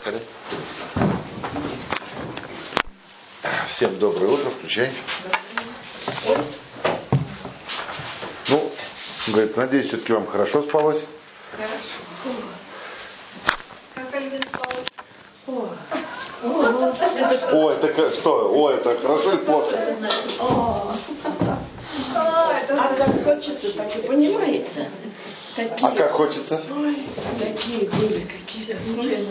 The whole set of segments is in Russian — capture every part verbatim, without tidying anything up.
Поехали. Всем доброе утро, включай. Ну, говорит, надеюсь, все-таки вам хорошо спалось. Хорошо. Как Альбин спалось? О, это что? О, это хорошо или плохо? А как хочется, так и понимаете. А как хочется? Ой, такие были, какие-то.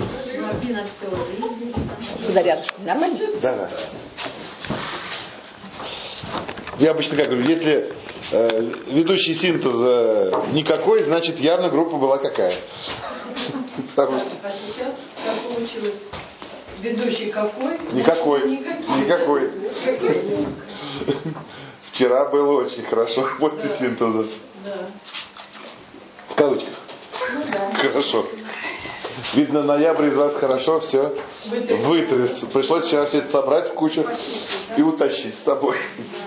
Сюда рядышком. Нормально? Да, да. Я обычно как говорю, если э, ведущий синтеза никакой, значит явно группа была какая. Потому что... А сейчас как получилось? Ведущий какой? Никакой. Никакой. Никакой. Вчера было очень хорошо после синтеза. Да. В кавычках. Ну да. Хорошо. Видно, ноябрь из вас хорошо все Вытряс. вытряс. Пришлось вчера все это собрать в кучу и утащить с собой.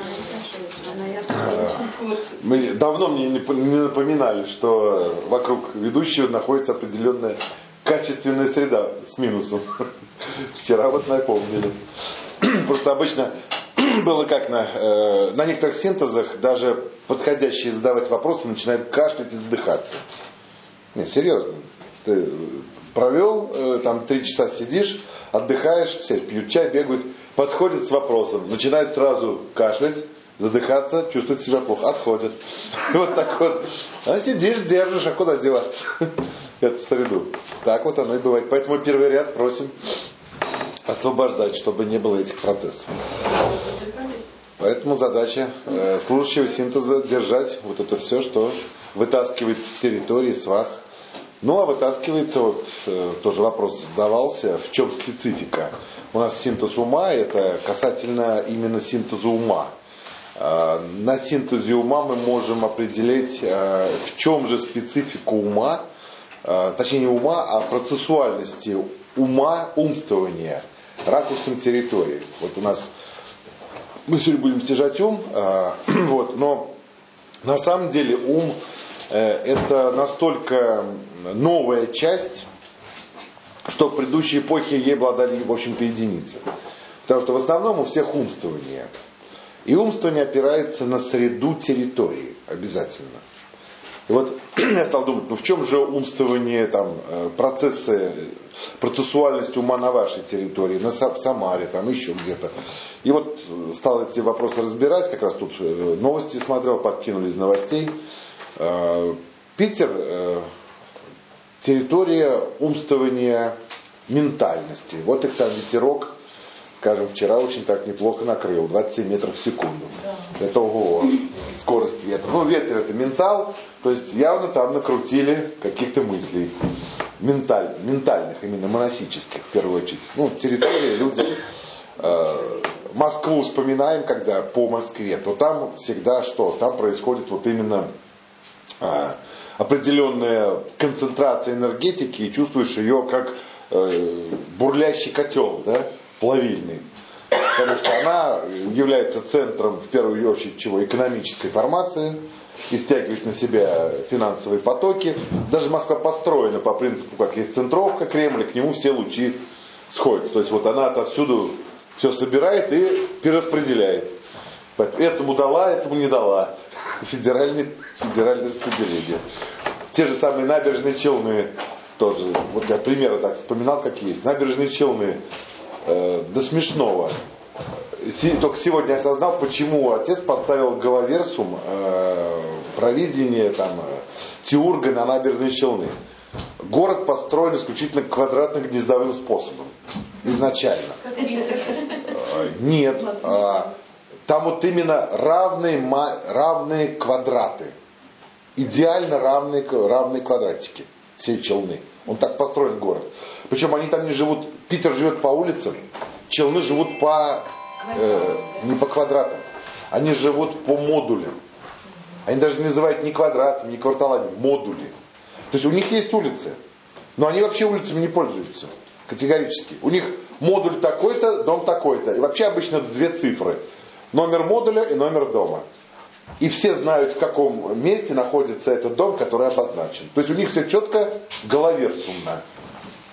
Мы давно мне не напоминали, что вокруг ведущего находится определенная качественная среда с минусом. Вчера вот напомнили. Просто обычно было как на, э, на некоторых синтезах даже подходящие задавать вопросы начинают кашлять и задыхаться. Нет, серьезно. Ты провел, э, там три часа сидишь, отдыхаешь, все пьют чай, бегают, подходят с вопросом, начинают сразу кашлять, задыхаться, чувствовать себя плохо, отходят. Вот так вот. А сидишь, держишь, а куда деваться? Эту среду. Так вот оно и бывает. Поэтому первый ряд просим освобождать, чтобы не было этих процессов. Поэтому задача э, служащего синтеза держать вот это все, что вытаскивается с территории, с вас. Ну а вытаскивается, вот э, тоже вопрос задавался, в чем специфика. У нас синтез ума, это касательно именно синтеза ума. Э, на синтезе ума мы можем определить, э, в чем же специфика ума, э, точнее не ума, а процессуальности ума, умствования, ракурсом территории. Вот у нас мы сегодня будем стяжать ум, э, вот, но на самом деле ум э, это настолько новая часть, что в предыдущей эпохе ей обладали, в общем-то, единицы. Потому что в основном у всех умствование. И умствование опирается на среду территории обязательно. И вот я стал думать, ну в чем же умствование, там, процессы, процессуальность ума на вашей территории, на в Самаре, там еще где-то. И вот стал эти вопросы разбирать, как раз тут новости смотрел, подкинули из новостей. Питер, территория умствования ментальности. Вот их там ветерок, скажем, вчера очень так неплохо накрыл, двадцать семь метров в секунду. Да. Это ого, скорость ветра. Ну, ветер это ментал, то есть явно там накрутили каких-то мыслей. Менталь, ментальных, именно монасических, в первую очередь. Ну, территория, люди. Э, Москву вспоминаем, когда по Москве, то там всегда что? Там происходит вот именно э, определенная концентрация энергетики, и чувствуешь ее как э, бурлящий котел, да? Плавильный. Потому что она является центром, в первую очередь, чего? Экономической формации, и стягивает на себя финансовые потоки. Даже Москва построена по принципу, как есть центровка Кремля, к нему все лучи сходят. То есть вот она отовсюду все собирает и перераспределяет. Этому дала, этому не дала. Федеральное, федеральное распределение. Те же самые набережные Челны тоже. Вот я примеры так вспоминал, как есть. Набережные Челны э, до смешного. Только сегодня я осознал, почему отец поставил головерсум э, провидение там, Теурга на набережной Челны. Город построен исключительно квадратно-гнездовым способом. Изначально. Э, нет. Э, там вот именно равные, равные квадраты. Идеально равные, равные квадратики. Всей Челны. Он так построен город. Причем они там не живут. Питер живет по улицам. Челны живут по э, не по квадратам. Они живут по модулям. Они даже не называют ни квадратами, ни кварталами, модули. То есть у них есть улицы. Но они вообще улицами не пользуются. Категорически. У них модуль такой-то, дом такой-то. И вообще обычно две цифры. Номер модуля и номер дома. И все знают, в каком месте находится этот дом, который обозначен. То есть у них все четко головерсумно.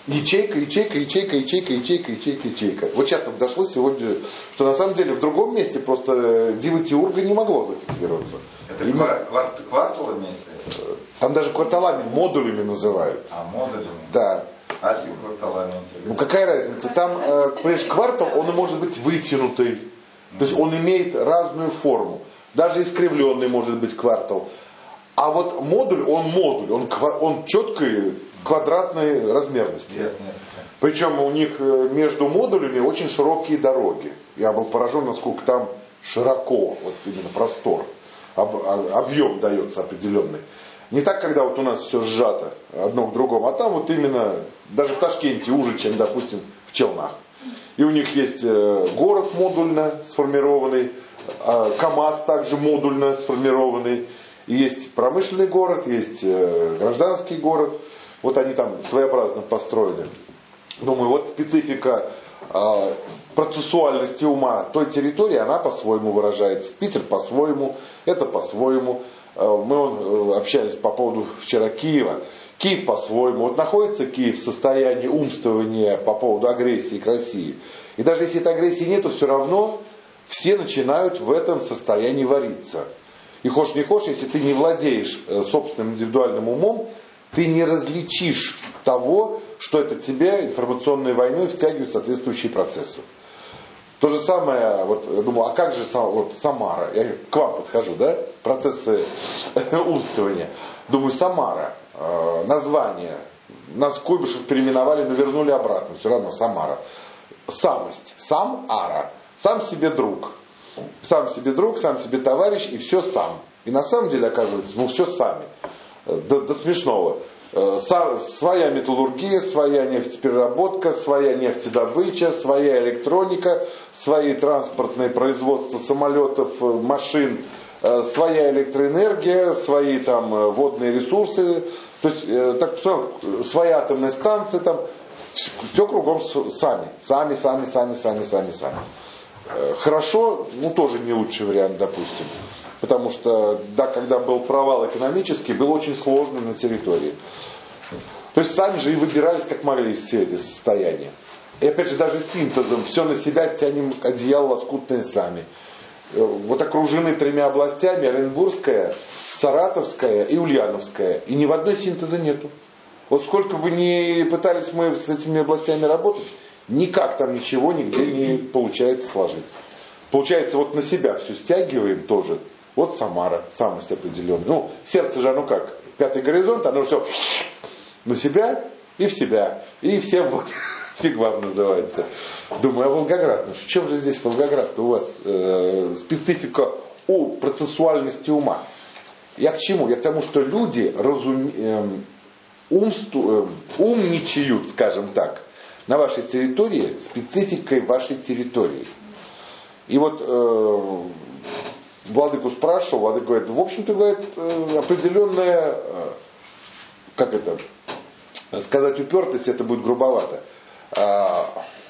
ячейка, ячейка, ячейка, ячейка, ячейка, ячейка, ячейка. Вот сейчас нам дошло сегодня, что на самом деле в другом месте просто Дива Теурга не могло зафиксироваться. Это И квар- квар- кварталами, если? там даже кварталами, модулями называют. А, модулями? Да. А если кварталами? Ну какая разница? Там, э, понимаешь, квартал, он может быть вытянутый. То есть он имеет разную форму. Даже искривленный может быть квартал. А вот модуль, он модуль, он, он четкой квадратной размерности. Yes, yes. Причем у них между модулями очень широкие дороги. Я был поражен, насколько там широко, вот именно простор, об, объем дается определенный. Не так, когда вот у нас все сжато одно к другому, а там вот именно, даже в Ташкенте уже, чем, допустим, в Челнах. И у них есть город модульно сформированный, КАМАЗ также модульно сформированный. И есть промышленный город, есть гражданский город. Вот они там своеобразно построены. Думаю, вот специфика э, процессуальности ума той территории, она по-своему выражается. Питер по-своему, это по-своему. Э, мы э, общались по поводу вчера Киева. Киев по-своему. Вот находится Киев в состоянии умствования по поводу агрессии к России. И даже если этой агрессии нету, все равно все начинают в этом состоянии вариться. И хошь не хошь, если ты не владеешь э, собственным индивидуальным умом, ты не различишь того, что это тебя информационной войной втягивают в соответствующие процессы. То же самое, вот, я думаю, а как же вот, Самара? Я к вам подхожу, да? Процессы умствования. Думаю, Самара, э, название. Нас Куйбышев переименовали, но вернули обратно. Все равно Самара. Самость. Сам-ара. Сам себе друг. Сам себе друг, сам себе товарищ, и все сам. И на самом деле, оказывается, ну все сами. До, до смешного. Своя металлургия, своя нефтепереработка, своя нефтедобыча, своя электроника, свои транспортные производства самолетов, машин, своя электроэнергия, свои там водные ресурсы, то есть так, своя атомная станция, там, все кругом сами, сами, сами, сами, сами, сами, сами. Хорошо, ну тоже не лучший вариант, допустим. Потому что, да, когда был провал экономический, было очень сложно на территории. То есть сами же и выбирались как могли из всего этого состояния. И опять же, даже синтезом, все на себя тянем одеяло лоскутное сами. Вот окружены тремя областями: Оренбургская, Саратовская и Ульяновская. И ни в одной синтеза нету. Вот сколько бы ни пытались мы с этими областями работать, никак там ничего нигде не получается сложить. Получается, вот на себя все стягиваем тоже. Вот Самара, самость определенная. Ну, сердце же оно как? Пятый горизонт, оно все на себя и в себя. И всем вот фиг вам называется. Думаю, а Волгоград? Ну, в чем же здесь Волгоград-то у вас? Э, специфика о процессуальности ума. Я к чему? Я к тому, что люди разум... э, умству... э, умничают, скажем так, на вашей территории спецификой вашей территории. И вот э, Владыку спрашивал, Владыка говорит, в общем-то, говорит, э, определенная, э, как это, сказать упертость, это будет грубовато, э,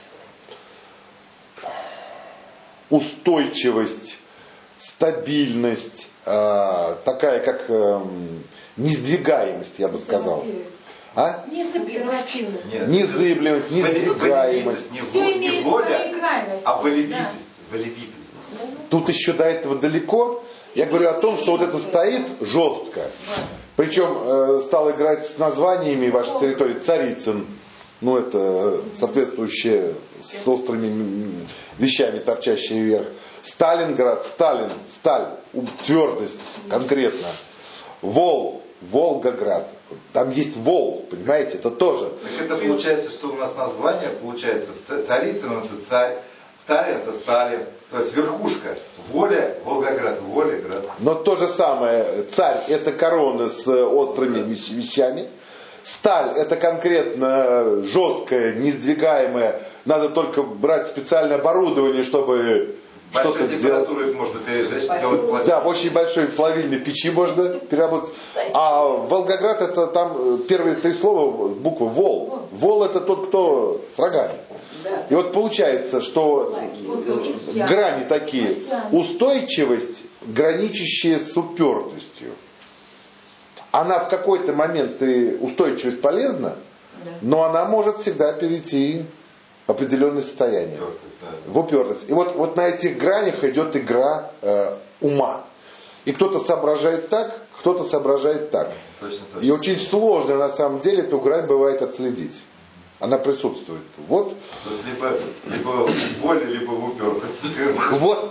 устойчивость, стабильность, э, такая как э, несдвигаемость, я бы сказал. А? Незыблемость. Незыблемость, несдвигаемость. Не, Все не имеет воля, свои крайности. а волевитость. волевитость. Тут еще до этого далеко. Я говорю о том, что вот это стоит жестко. Причем э, стал играть с названиями вашей территории Царицын. Ну, это соответствующее с острыми вещами, торчащие вверх. Сталинград, Сталин, сталь, твердость конкретно. Вол, Волгоград. Там есть Вол, понимаете, это тоже. Так это получается, что у нас название, получается, Царицын, это царь, Сталин, это Сталин. То есть верхушка. Воля, Волгоград, Волгоград. Но то же самое. Царь – это корона с острыми вещами. Сталь – это конкретно жесткая, несдвигаемая. Надо только брать специальное оборудование, чтобы что-то сделать. Большой можно пережечь, сделать плотину. Да, в очень большой плавильной печи можно переработать. А Волгоград – это там первые три слова, буква Вол. Вол – это тот, кто с рогами. И вот получается, что грани такие. Устойчивость, граничащая с упертостью. Она в какой-то момент, и устойчивость полезна, но она может всегда перейти в определенное состояние, в упертость. И вот, вот на этих гранях идет игра э, ума. И кто-то соображает так, кто-то соображает так. Точно, точно. И очень сложно на самом деле эту грань бывает отследить. Она присутствует. Вот. То есть либо, либо в воле, либо в упертости. Вот.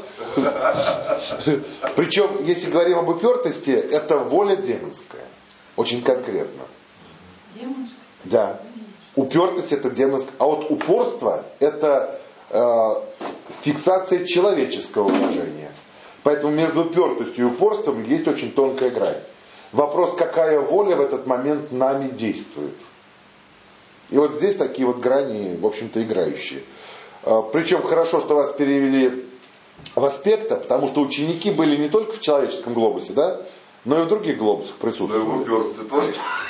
Причем, если говорим об упертости, это воля демонская. Очень конкретно. Демонская? Да. Упертость это демонская. А вот упорство это э, фиксация человеческого выражения. Поэтому между упертостью и упорством есть очень тонкая грань. Вопрос, какая воля в этот момент нами действует. И вот здесь такие вот грани, в общем-то, играющие. Причем хорошо, что вас перевели в аспекта, потому что ученики были не только в человеческом глобусе, да, но и в других глобусах присутствовали. тоже.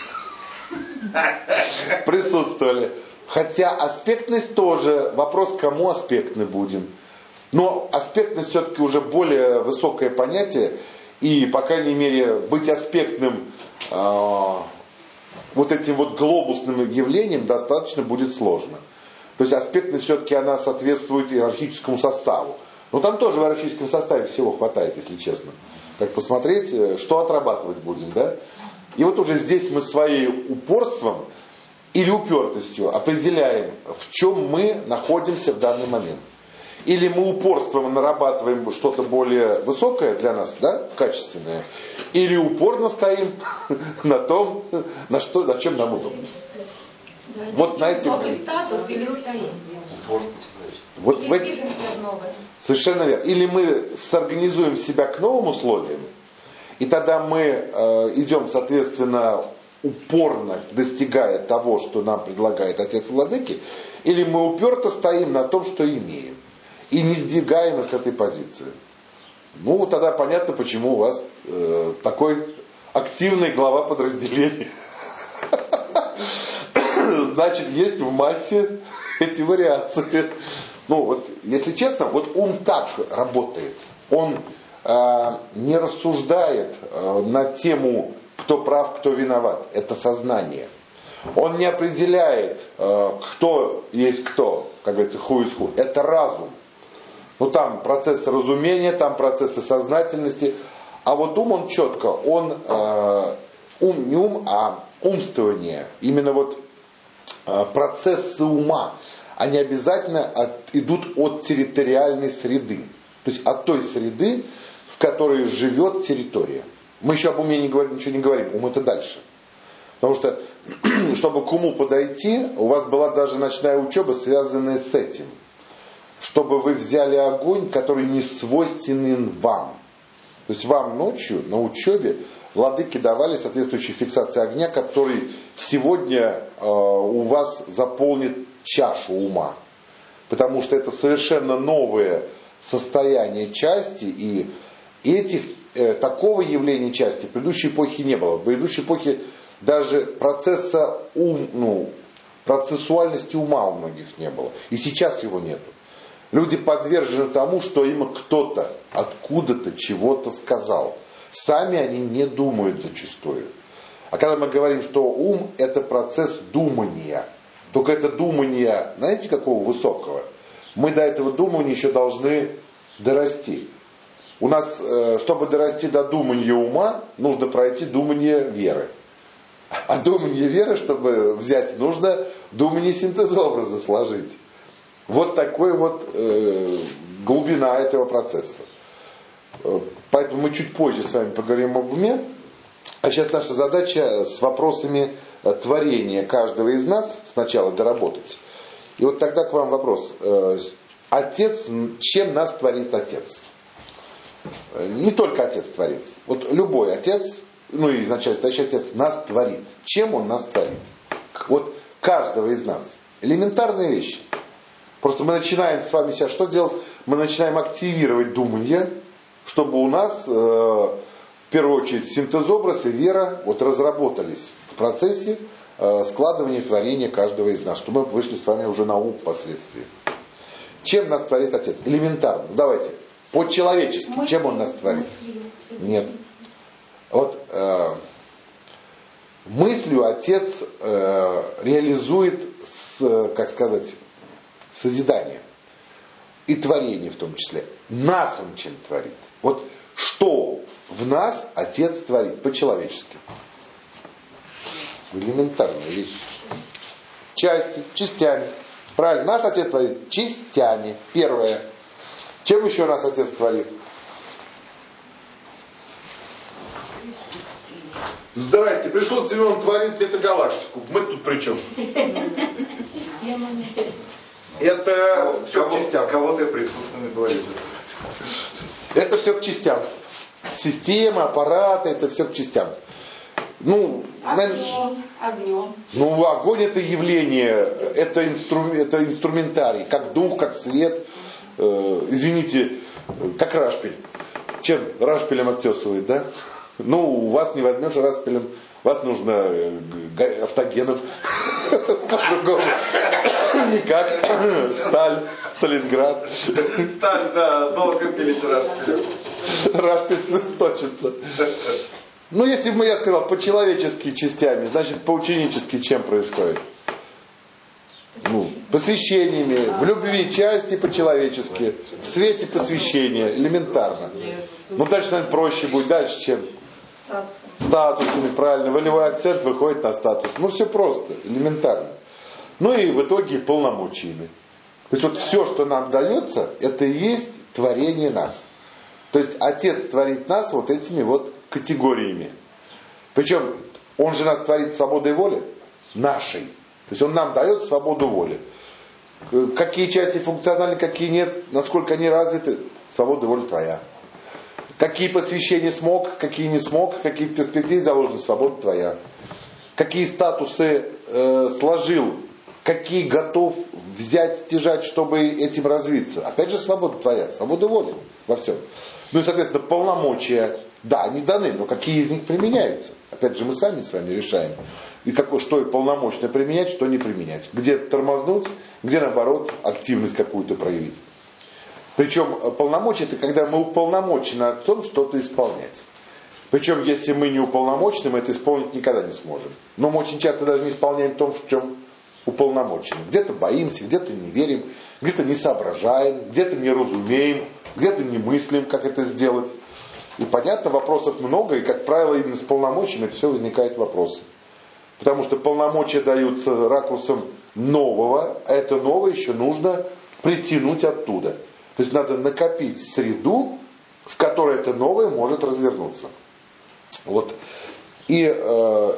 Присутствовали. Хотя аспектность тоже, вопрос, кому аспектны будем. Но аспектность все-таки уже более высокое понятие, и, по крайней мере, быть аспектным э, вот этим вот глобусным явлением достаточно будет сложно. То есть аспектность все-таки она соответствует иерархическому составу. Но там тоже в иерархическом составе всего хватает, если честно. Так посмотреть, что отрабатывать будем, да? И вот уже здесь мы своим упорством или упертостью определяем, в чем мы находимся в данный момент. Или мы упорством нарабатываем что-то более высокое для нас, да, качественное, или упорно стоим на том, на, что, на чем нам удобно. Да, вот на этим... Новый статус или стоим? Вот или в... движемся в новое? Совершенно верно. Или мы сорганизуем себя к новым условиям, и тогда мы э, идем, соответственно, упорно достигая того, что нам предлагает Отец Владыки, или мы уперто стоим на том, что имеем. И не сдвигаем с этой позиции. Ну, тогда понятно, почему у вас э, такой активный глава подразделения. Значит, есть в массе эти вариации. Ну, вот, если честно, вот ум так работает. Он э, не рассуждает э, на тему, кто прав, кто виноват. Это сознание. Он не определяет, э, кто есть кто, как говорится, who is who. Это разум. Ну там процессы разумения, там процессы сознательности. А вот ум, он четко, он э, ум, не ум, а умствование. Именно вот э, процессы ума, они обязательно от, идут от территориальной среды. То есть от той среды, в которой живет территория. Мы еще об уме не говорим, ничего не говорим, ум это дальше. Потому что, чтобы к уму подойти, у вас была даже ночная учеба, связанная с этим. Чтобы вы взяли огонь, который не свойственен вам. То есть вам ночью на учебе владыки давали соответствующие фиксации огня, который сегодня э, у вас заполнит чашу ума. Потому что это совершенно новое состояние части, и этих, э, такого явления части в предыдущей эпохе не было. В предыдущей эпохе даже процесса ум, ну, процессуальности ума у многих не было. И сейчас его нету. Люди подвержены тому, что им кто-то откуда-то чего-то сказал. Сами они не думают зачастую. А когда мы говорим, что ум это процесс думания, только это думание, знаете, какого высокого? Мы до этого думания еще должны дорасти. У нас, чтобы дорасти до думания ума, нужно пройти думание веры. А думание веры, чтобы взять, нужно думание синтезообраза сложить. Вот такой вот э, глубина этого процесса. Поэтому мы чуть позже с вами поговорим об уме. А сейчас наша задача с вопросами творения каждого из нас сначала доработать. И вот тогда к вам вопрос. Отец, чем нас творит Отец? Не только Отец творит. Вот любой Отец, ну и изначально стоящий Отец, нас творит. Чем Он нас творит? Вот каждого из нас. Элементарные вещи. Просто мы начинаем с вами сейчас что делать? Мы начинаем активировать думание, чтобы у нас, э, в первую очередь, синтезообраз и вера вот разработались в процессе э, складывания творения каждого из нас, чтобы мы вышли с вами уже на ум впоследствии. Чем нас творит Отец? Элементарно. Давайте. По-человечески. Чем Он нас творит? Нет. Вот э, мыслью отец э, реализует, с, как сказать, созидание. И творение в том числе. Нас он чем творит. Вот что в нас отец творит по-человечески. Элементарная вещь. Части, частями. Правильно, нас отец творит частями. Первое. Чем еще нас отец творит? Здрасте, присутствие он творит метагалактику. Мы тут при чем? Системами. Это все Кого, к частям. Кого ты присутствиями творишь? Это все к частям. Система, аппараты, это все к частям. Ну, знаешь, Огнем. Огнем. ну, огонь это явление, это, инстру, это инструментарий, как дух, как свет. Э, извините, как рашпиль. Чем рашпилем обтесывает, да? Ну, у вас не возьмешь распилем, вас нужно э, автогеном. По-другому. Никак. Сталь, Сталинград. Сталь, да, долго пились распилем. Распиль сточится. Ну, если бы я сказал по-человечески частями, значит по-ученически чем происходит? Ну, посвящениями, в любви части по-человечески, в свете посвящения, элементарно. Ну, дальше, наверное, проще будет. Дальше чем? Статусами, правильно. Волевой акцент выходит на статус. Ну, все просто, элементарно. Ну и в итоге полномочиями. То есть вот все, что нам дается, это и есть творение нас. То есть Отец творит нас вот этими вот категориями. Причем Он же нас творит свободой воли нашей. То есть Он нам дает свободу воли. Какие части функциональны, какие нет, насколько они развиты, свобода воли твоя. Какие посвящения смог, какие не смог, какие в перспективе заложены, свобода твоя. Какие статусы э, сложил, какие готов взять, стяжать, чтобы этим развиться. Опять же, свобода твоя, свобода воли во всем. Ну и, соответственно, полномочия, да, они даны, но какие из них применяются? Опять же, мы сами с вами решаем. И какое, что полномочно применять, что не применять. Где тормознуть, где, наоборот, активность какую-то проявить. Причем полномочия, это когда мы уполномочены Отцом что-то исполнять. Причем, если мы не уполномочены, мы это исполнить никогда не сможем. Но мы очень часто даже не исполняем в том, в чем уполномочены. Где-то боимся, где-то не верим, где-то не соображаем, где-то не разумеем, где-то не мыслим, как это сделать. И понятно, вопросов много, и, как правило, именно с полномочиями все возникают вопросы. Потому что полномочия даются ракурсом нового, а это новое еще нужно притянуть оттуда. То есть надо накопить среду, в которой это новое может развернуться. Вот. И э,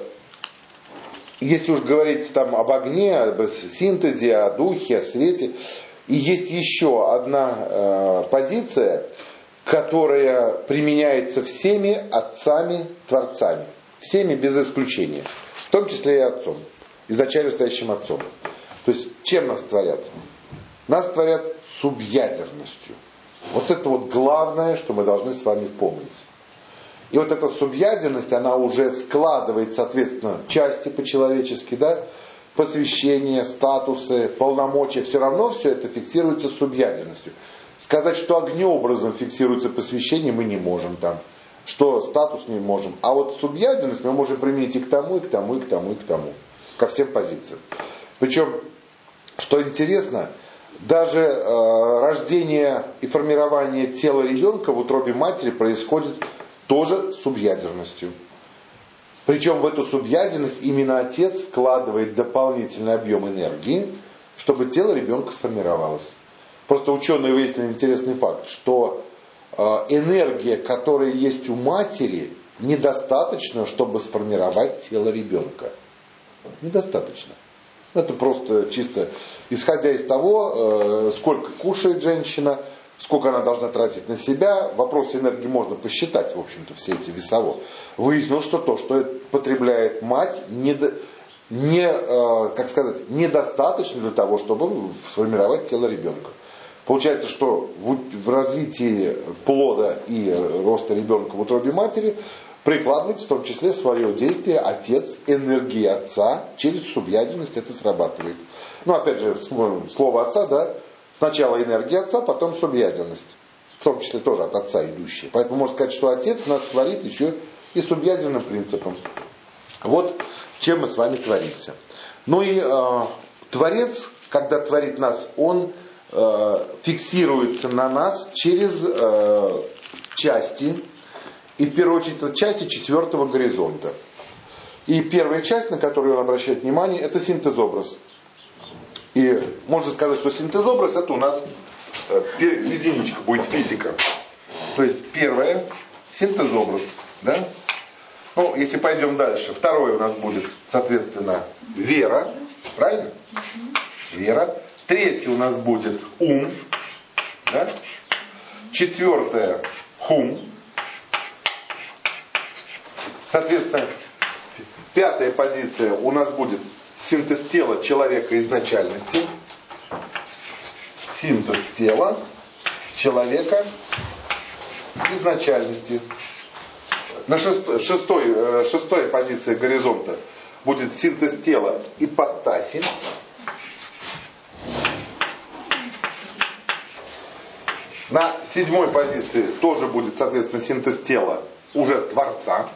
если уж говорить там об огне, об синтезе, о духе, о свете, и есть еще одна э, позиция, которая применяется всеми отцами-творцами. Всеми без исключения. В том числе и Отцом. Изначально стоящим Отцом. То есть чем нас творят? Нас творят субъядерностью. Вот это вот главное, что мы должны с вами помнить. И вот эта субъядерность, она уже складывает, соответственно, части по-человечески, да, посвящения, статусы, полномочия. Все равно все это фиксируется субъядерностью. Сказать, что огнеобразом фиксируется посвящение, мы не можем там. Что статус не можем. А вот субъядерность мы можем применить и к тому, и к тому, и к тому, и к тому. Ко всем позициям. Причем, что интересно, даже э, рождение и формирование тела ребенка в утробе матери происходит тоже субъядерностью. Причем в эту субъядерность именно отец вкладывает дополнительный объем энергии, чтобы тело ребенка сформировалось. Просто ученые выяснили интересный факт, что э, энергия, которая есть у матери, недостаточно, чтобы сформировать тело ребенка. Недостаточно. Это просто чисто исходя из того, сколько кушает женщина, сколько она должна тратить на себя. В вопросе энергии можно посчитать, в общем-то, все эти весово. Выяснилось, что то, что потребляет мать, не, не, как сказать, недостаточно для того, чтобы сформировать тело ребенка. Получается, что в развитии плода и роста ребенка в утробе матери прикладывает в том числе свое действие отец, энергия отца, через субъядерность это срабатывает. Ну, опять же, слово отца, да, сначала энергия отца, потом субъядерность. В том числе тоже от отца идущая. Поэтому можно сказать, что отец нас творит еще и субъядерным принципом. Вот чем мы с вами творимся. Ну и э, Творец, когда творит нас, он э, фиксируется на нас через э, части, и в первую очередь это части четвертого горизонта. И первая часть, на которую он обращает внимание, это синтез-образ. И можно сказать, что синтез-образ это у нас э, единичка будет физика. То есть первое синтез-образ. Да? Ну, если пойдем дальше, второе у нас будет, соответственно, вера. Правильно? Вера. Третье у нас будет ум. Да? Четвертое хум. Соответственно, пятая позиция у нас будет синтез тела человека изначальности. Синтез тела человека изначальности. На шестой, шестой, шестой позиции горизонта будет синтез тела ипостаси. На седьмой позиции тоже будет, соответственно, синтез тела уже Творца.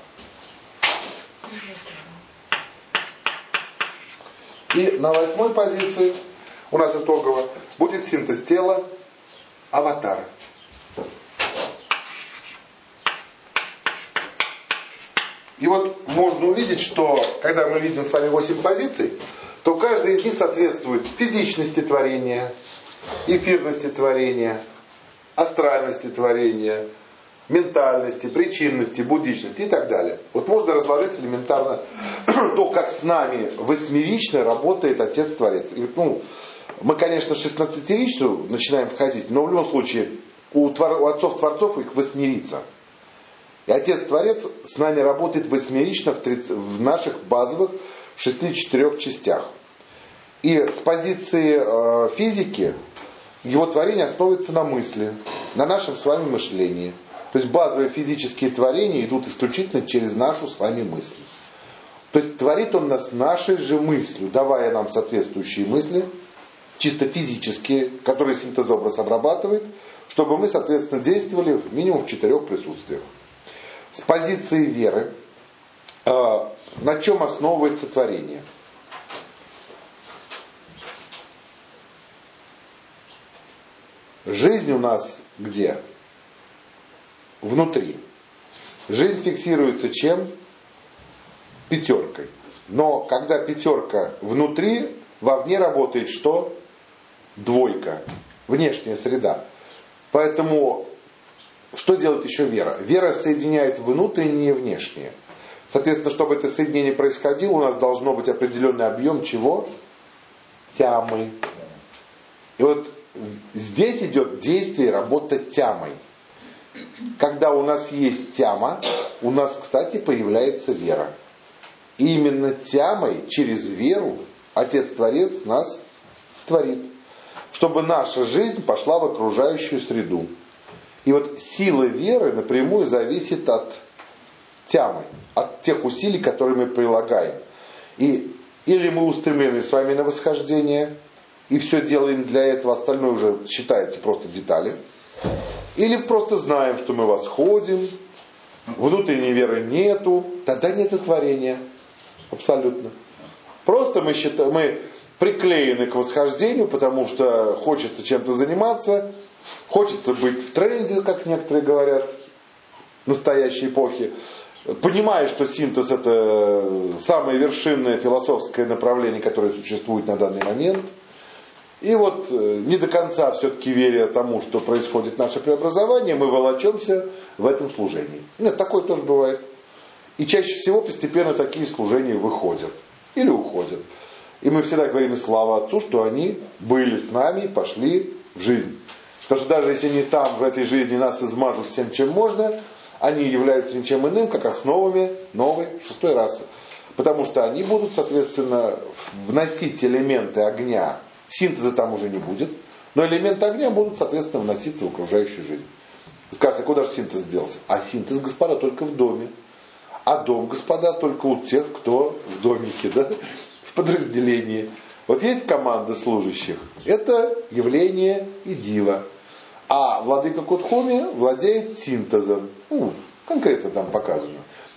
И на восьмой позиции у нас итогово будет синтез тела аватара. И вот можно увидеть, что когда мы видим с вами восемь позиций, то каждая из них соответствует физичности творения, эфирности творения, астральности творения, ментальности, причинности, буддичности и так далее. Вот можно разложить элементарно то, как с нами восьмерично работает Отец-Творец. И, ну, мы, конечно, шестнадцатеричную начинаем входить, но в любом случае у, твор, у отцов-творцов их восьмерица. И Отец-Творец с нами работает восьмерично в, тридцать, в наших базовых шестидесяти четырёх частях. И с позиции э, физики его творение основывается на мысли, на нашем с вами мышлении. То есть базовые физические творения идут исключительно через нашу с вами мысль. То есть творит он нас нашей же мыслью, давая нам соответствующие мысли, чисто физические, которые синтез-образ обрабатывает, чтобы мы, соответственно, действовали минимум в четырех присутствиях. С позиции веры, э, на чем основывается творение? Жизнь у нас где? Внутри. Жизнь фиксируется чем? Пятеркой. Но когда пятерка внутри, вовне работает что? Двойка. Внешняя среда. Поэтому что делает еще вера? Вера соединяет внутреннее и внешнее. Соответственно, чтобы это соединение происходило, у нас должно быть определенный объем чего? Тямы. И вот здесь идет действие и работа тямой. Когда у нас есть тяма, у нас, кстати, появляется вера. И именно тямой, через веру, Отец-Творец нас творит. Чтобы наша жизнь пошла в окружающую среду. И вот сила веры напрямую зависит от тямы, от тех усилий, которые мы прилагаем. И или мы устремлены с вами на восхождение, и все делаем для этого, остальное уже считается просто детали. Или просто знаем, что мы восходим, внутренней веры нету, тогда нет и творения. Абсолютно. Просто мы, считаем, мы приклеены к восхождению, потому что хочется чем-то заниматься, хочется быть в тренде, как некоторые говорят, настоящей эпохи. Понимая, что синтез это самое вершинное философское направление, которое существует на данный момент. И вот не до конца все-таки веря тому, что происходит наше преобразование, мы волочемся в этом служении. Нет, такое тоже бывает. И чаще всего постепенно такие служения выходят. Или уходят. И мы всегда говорим слава Отцу, что они были с нами и пошли в жизнь. Потому что даже если они там, в этой жизни, нас измажут всем, чем можно, они являются ничем иным, как основами новой шестой расы. Потому что они будут, соответственно, вносить элементы огня. Синтеза там уже не будет, но элементы огня будут, соответственно, вноситься в окружающую жизнь. Скажете, куда же синтез делся? А синтез, господа, только в доме. А дом, господа, только у тех, кто в домике, да? В подразделении. Вот есть команда служащих, это явление идила. А владыка Кудхоми владеет синтезом. Ну, конкретно там показано.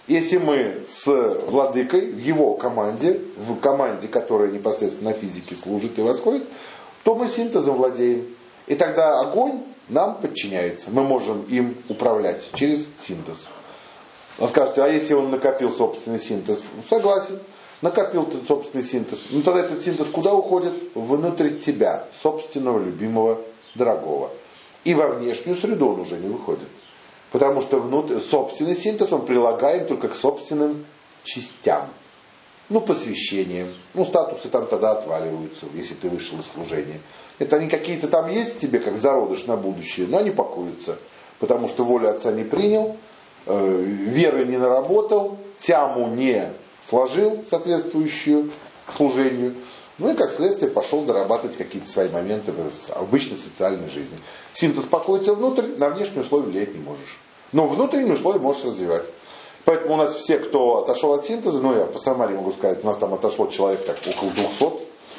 Если мы с владыкой в его команде, в команде, которая непосредственно на физике служит и восходит, то мы синтезом владеем. И тогда огонь нам подчиняется. Мы можем им управлять через синтез. Вы скажете, а если он накопил собственный синтез? Ну, согласен. Накопил ты собственный синтез. Ну тогда этот синтез куда уходит? Внутрь тебя, собственного, любимого, дорогого. И во внешнюю среду он уже не выходит. Потому что внутрь, собственный синтез он прилагаем только к собственным частям. Ну, посвящением. Ну, статусы там тогда отваливаются, если ты вышел из служения. Это они какие-то там есть в тебе, как зародыш на будущее, но они покоятся. Потому что волю отца не принял, э, веры не наработал, тяму не сложил соответствующую служению. Ну и как следствие пошел дорабатывать какие-то свои моменты в обычной социальной жизни. Синтез покоится внутрь, на внешние условия влиять не можешь. Но внутренние условия можешь развивать. Поэтому у нас все, кто отошел от синтеза, ну я по Самаре могу сказать, у нас там отошло человек так около двухсот.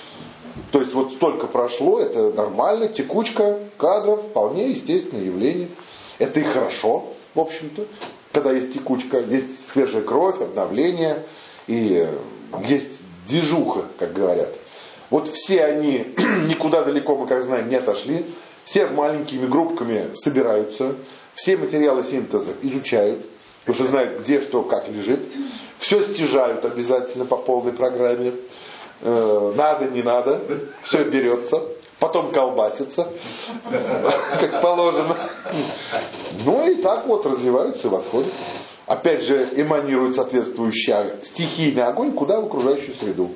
То есть вот столько прошло, это нормально, текучка кадров, вполне естественное явление. Это и хорошо, в общем-то, когда есть текучка, есть свежая кровь, обновление, и есть движуха, как говорят. Вот все они никуда далеко, мы как знаем, не отошли, все маленькими группками собираются, все материалы синтеза изучают, потому что знают, где, что, как лежит, все стяжают обязательно по полной программе. Надо, не надо, все берется, потом колбасится, как положено. Ну и так вот развиваются и восходят. Опять же, эманирует соответствующий стихийный огонь куда? В окружающую среду.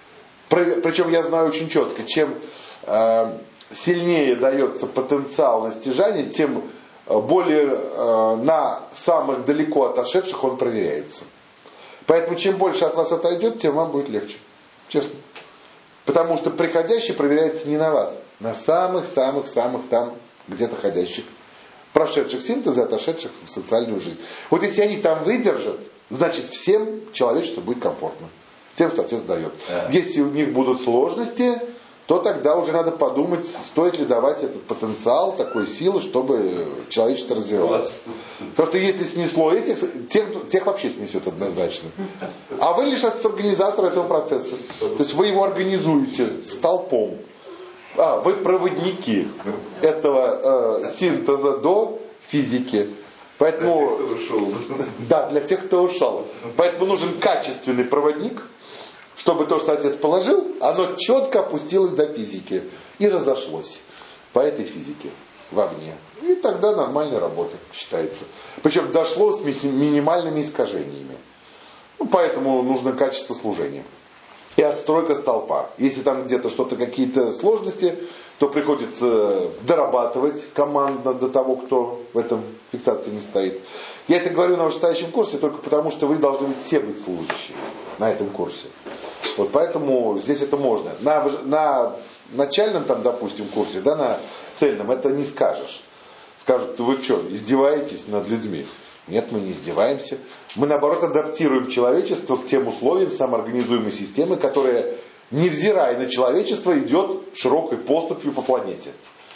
Причем я знаю очень четко, чем э, сильнее дается потенциал на стяжание, тем более э, на самых далеко отошедших он проверяется. Поэтому чем больше от вас отойдет, тем вам будет легче. Честно. Потому что приходящий проверяется не на вас, на самых-самых-самых там где-то ходящих, прошедших синтезы, отошедших в социальную жизнь. Вот если они там выдержат, значит всем человечеству будет комфортно. Тем, что Отец дает. Да. Если у них будут сложности, то тогда уже надо подумать, стоит ли давать этот потенциал, такой силы, чтобы человечество развивалось. Потому что если снесло этих, тех, тех вообще снесет однозначно. А вы лишь организатор этого процесса. То есть вы его организуете столпом. А, вы проводники этого э, синтеза до физики. Поэтому, для тех, кто ушел. Да, для тех, кто ушел. Поэтому нужен качественный проводник, чтобы то, что Отец положил, оно четко опустилось до физики и разошлось по этой физике вовне. И тогда нормальная работа считается. Причем дошло с минимальными искажениями. Ну, поэтому нужно качество служения. И отстройка столпа. Если там где-то что-то, какие-то сложности, то приходится дорабатывать командно до того, кто в этом фиксации не стоит. Я это говорю на вышестоящем курсе только потому, что вы должны все быть служащими на этом курсе. Вот поэтому здесь это можно. На, на начальном там, допустим, курсе, да, на цельном, это не скажешь. Скажут, вы что, издеваетесь над людьми? Нет, мы не издеваемся. Мы, наоборот, адаптируем человечество к тем условиям самоорганизуемой системы, которая, невзирая на человечество, идет широкой поступью по планете.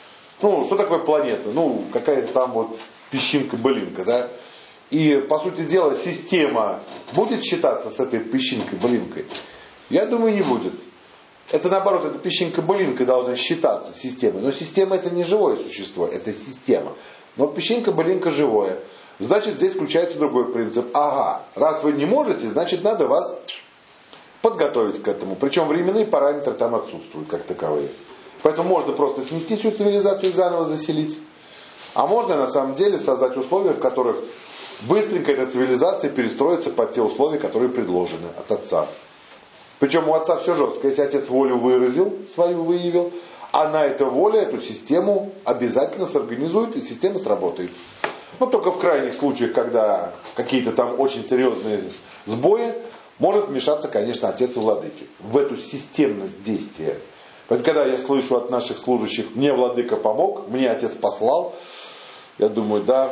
Ну, что такое планета? Ну, какая-то там вот песчинка-былинка, да? И, по сути дела, система будет считаться с этой песчинкой-былинкой? Я думаю, не будет. Это, наоборот, эта песчинка-былинка должна считаться системой. Но система это не живое существо, это система. Но песчинка-былинка живое. Значит, здесь включается другой принцип. Ага, раз вы не можете, значит, надо вас подготовить к этому. Причем временные параметры там отсутствуют, как таковые. Поэтому можно просто снести всю цивилизацию и заново заселить. А можно, на самом деле, создать условия, в которых быстренько эта цивилизация перестроится под те условия, которые предложены от Отца. Причем у Отца все жестко. Если Отец волю выразил, свою выявил, она эта воля, эту систему обязательно сорганизует, и система сработает. Но только в крайних случаях, когда какие-то там очень серьезные сбои, может вмешаться, конечно, Отец и Владыки в эту системность действия. Поэтому, когда я слышу от наших служащих, мне Владыка помог, мне Отец послал, я думаю, да,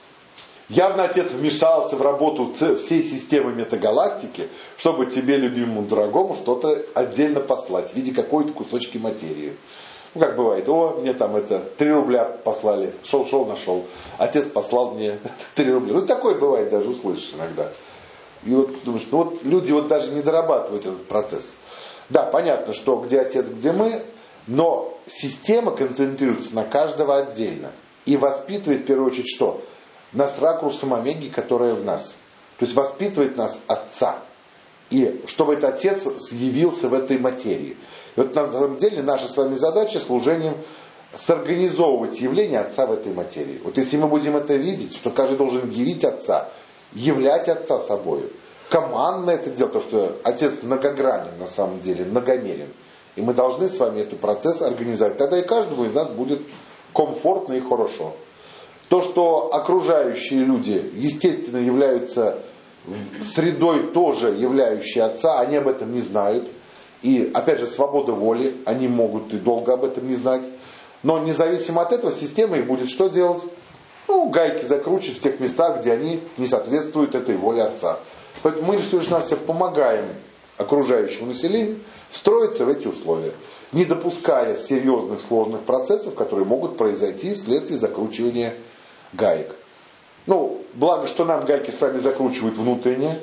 явно Отец вмешался в работу всей системы метагалактики, чтобы тебе, любимому дорогому, что-то отдельно послать в виде какой-то кусочки материи. Ну, как бывает, о, мне там это, три рубля послали, шел-шел, нашел. Отец послал мне три рубля. Ну, такое бывает, даже услышишь иногда. И вот думаешь, ну вот люди вот даже не дорабатывают этот процесс. Да, понятно, что где отец, где мы, но система концентрируется на каждого отдельно. И воспитывает, в первую очередь, что? Нас ракурсом омеги, которая в нас. То есть воспитывает нас отца. И чтобы этот отец явился в этой материи. И вот на самом деле наша с вами задача служением сорганизовывать явление отца в этой материи. Вот если мы будем это видеть, что каждый должен явить отца, являть отца собою, командно это делать, потому что отец многогранен на самом деле, многомерен. И мы должны с вами этот процесс организовать. Тогда и каждому из нас будет комфортно и хорошо. То, что окружающие люди, естественно, являются средой, тоже являющей отца, они об этом не знают. И, опять же, свобода воли, они могут и долго об этом не знать. Но независимо от этого, система их будет что делать? Ну, гайки закручивать в тех местах, где они не соответствуют этой воле отца. Поэтому мы всего лишь навсего помогаем окружающему населению строиться в эти условия, не допуская серьезных сложных процессов, которые могут произойти вследствие закручивания гаек. Ну, благо, что нам гайки с вами закручивают внутренне,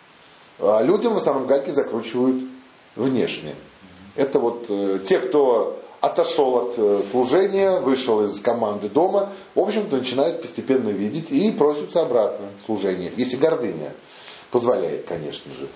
а людям в основном гайки закручивают внешне. Это вот э, те, кто отошел от э, служения, вышел из команды дома, в общем-то начинают постепенно видеть и просятся обратно в служение, если гордыня позволяет, конечно же.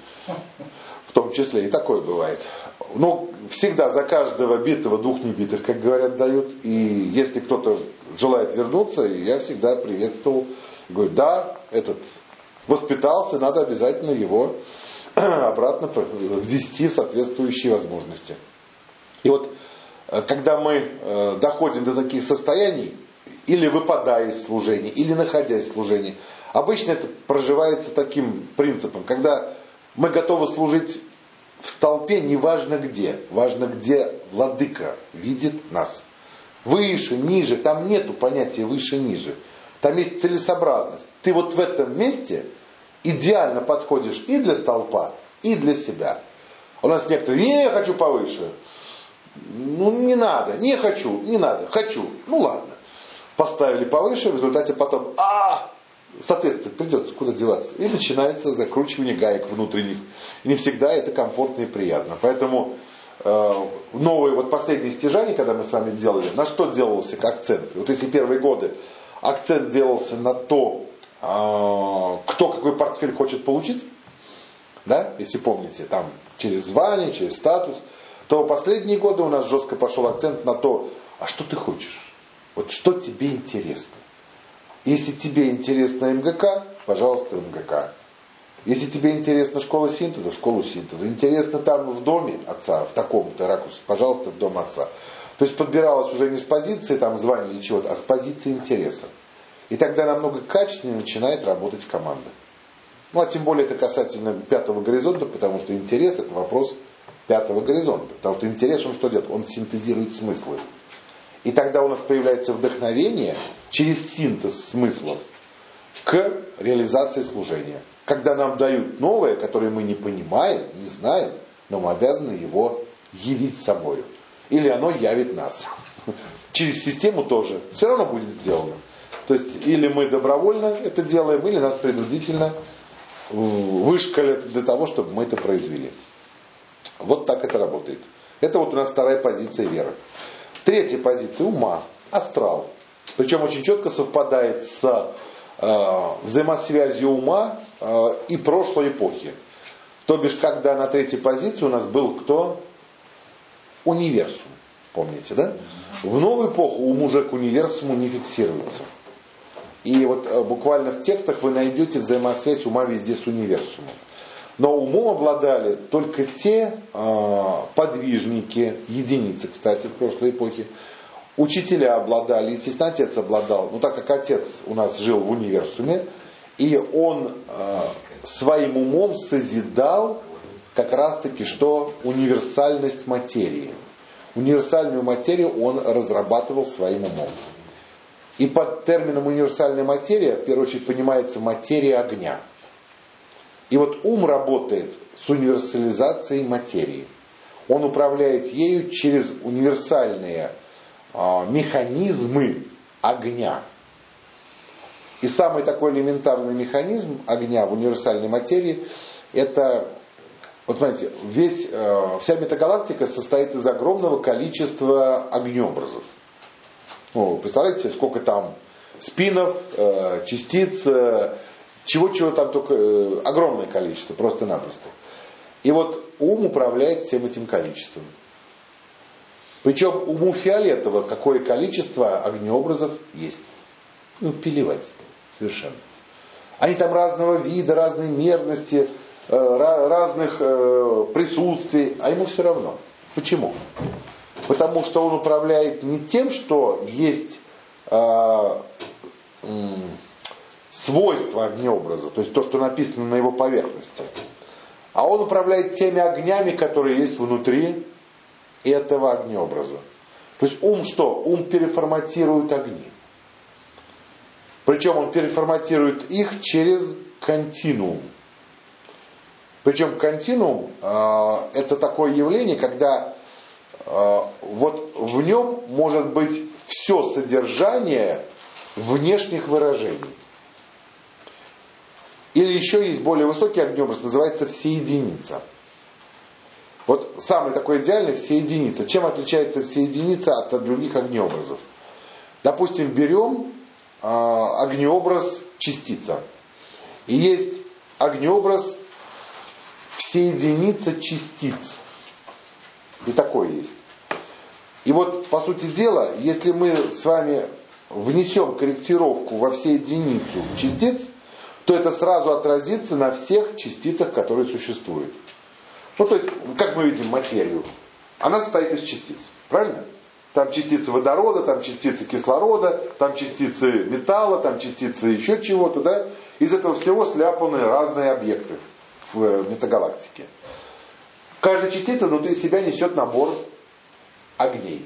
В том числе и такое бывает. Но всегда за каждого битого двух небитых, как говорят, дают. И если кто-то желает вернуться, я всегда приветствовал. Говорю, да, этот воспитался, надо обязательно его обратно ввести в соответствующие возможности. И вот, когда мы доходим до таких состояний, или выпадая из служения, или находясь в служении, обычно это проживается таким принципом, когда мы готовы служить в столпе, неважно где, важно где владыка видит нас. Выше, ниже, там нету понятия выше-ниже. Там есть целесообразность. Ты вот в этом месте идеально подходишь и для столпа, и для себя. У нас некоторые, не, я хочу повыше. Ну, не надо, не хочу, не надо, хочу. Ну, ладно. Поставили повыше, в результате потом, а, соответственно, придется куда деваться. И начинается закручивание гаек внутренних. И не всегда это комфортно и приятно. Поэтому э, новые, вот последние стяжания, когда мы с вами делали, на что делался акцент? Вот если первые годы акцент делался на то, э, кто какой портфель хочет получить, да, если помните, там через звание, через статус, то последние годы у нас жестко пошел акцент на то, а что ты хочешь? Вот что тебе интересно? Если тебе интересно эм гэ ка, пожалуйста, эм гэ ка. Если тебе интересна школа синтеза, школу синтеза. Интересно там в доме отца, в таком-то ракурсе, пожалуйста, в дом отца. То есть подбиралось уже не с позиции там, звания или чего-то, а с позиции интереса. И тогда намного качественнее начинает работать команда. Ну, а тем более это касательно пятого горизонта, потому что интерес – это вопрос пятого горизонта. Потому что интерес, он что делает? Он синтезирует смыслы. И тогда у нас появляется вдохновение через синтез смыслов к реализации служения. Когда нам дают новое, которое мы не понимаем, не знаем, но мы обязаны его явить собой. Или оно явит нас. Через систему тоже. Все равно будет сделано. То есть или мы добровольно это делаем, или нас принудительно вышкалят для того, чтобы мы это произвели. Вот так это работает. Это вот у нас вторая позиция веры. Третья позиция ума, астрал. Причем очень четко совпадает с э, взаимосвязью ума э, и прошлой эпохи. То бишь, когда на третьей позиции у нас был кто? Универсум. Помните, да? В новую эпоху ум уже к универсуму не фиксируется. И вот э, буквально в текстах вы найдете взаимосвязь ума везде с универсумом. Но умом обладали только те э, подвижники, единицы, кстати, в прошлой эпохе. Учителя обладали, естественно, отец обладал. Но так как отец у нас жил в универсуме, и он э, своим умом созидал как раз-таки что? Универсальность материи. Универсальную материю он разрабатывал своим умом. И под термином универсальная материя, в первую очередь, понимается материя огня. И вот ум работает с универсализацией материи. Он управляет ею через универсальные э, механизмы огня. И самый такой элементарный механизм огня в универсальной материи, это, вот смотрите, весь, вся метагалактика состоит из огромного количества огнеобразов. Ну, представляете, сколько там спинов, частиц, чего-чего там только, огромное количество, просто-напросто. И вот ум управляет всем этим количеством. Причем уму фиолетово, какое количество огнеобразов есть. Ну, пилевать совершенно. Они там разного вида, разной мерности, разных присутствий, а ему все равно. Почему? Потому что он управляет не тем, что есть э, э, свойства огнеобраза, то есть то, что написано на его поверхности, а он управляет теми огнями, которые есть внутри этого огнеобраза. То есть ум что? Ум переформатирует огни. Причем он переформатирует их через континуум. Причем континуум э, это такое явление, когда э, вот в нем может быть все содержание внешних выражений. Или еще есть более высокий огнеобраз, называется всеединица. Вот самый такой идеальный всеединица. Чем отличается всеединица от других огнеобразов? Допустим, берем э, огнеобраз частица. И есть огнеобраз всеединица частиц. И такое есть. И вот, по сути дела, если мы с вами внесем корректировку во всеединицу частиц, то это сразу отразится на всех частицах, которые существуют. Ну, то есть, как мы видим материю, она состоит из частиц. Правильно? Там частицы водорода, там частицы кислорода, там частицы металла, там частицы еще чего-то, да? Из этого всего сляпаны разные объекты в метагалактике. Каждая частица внутри себя несет набор огней.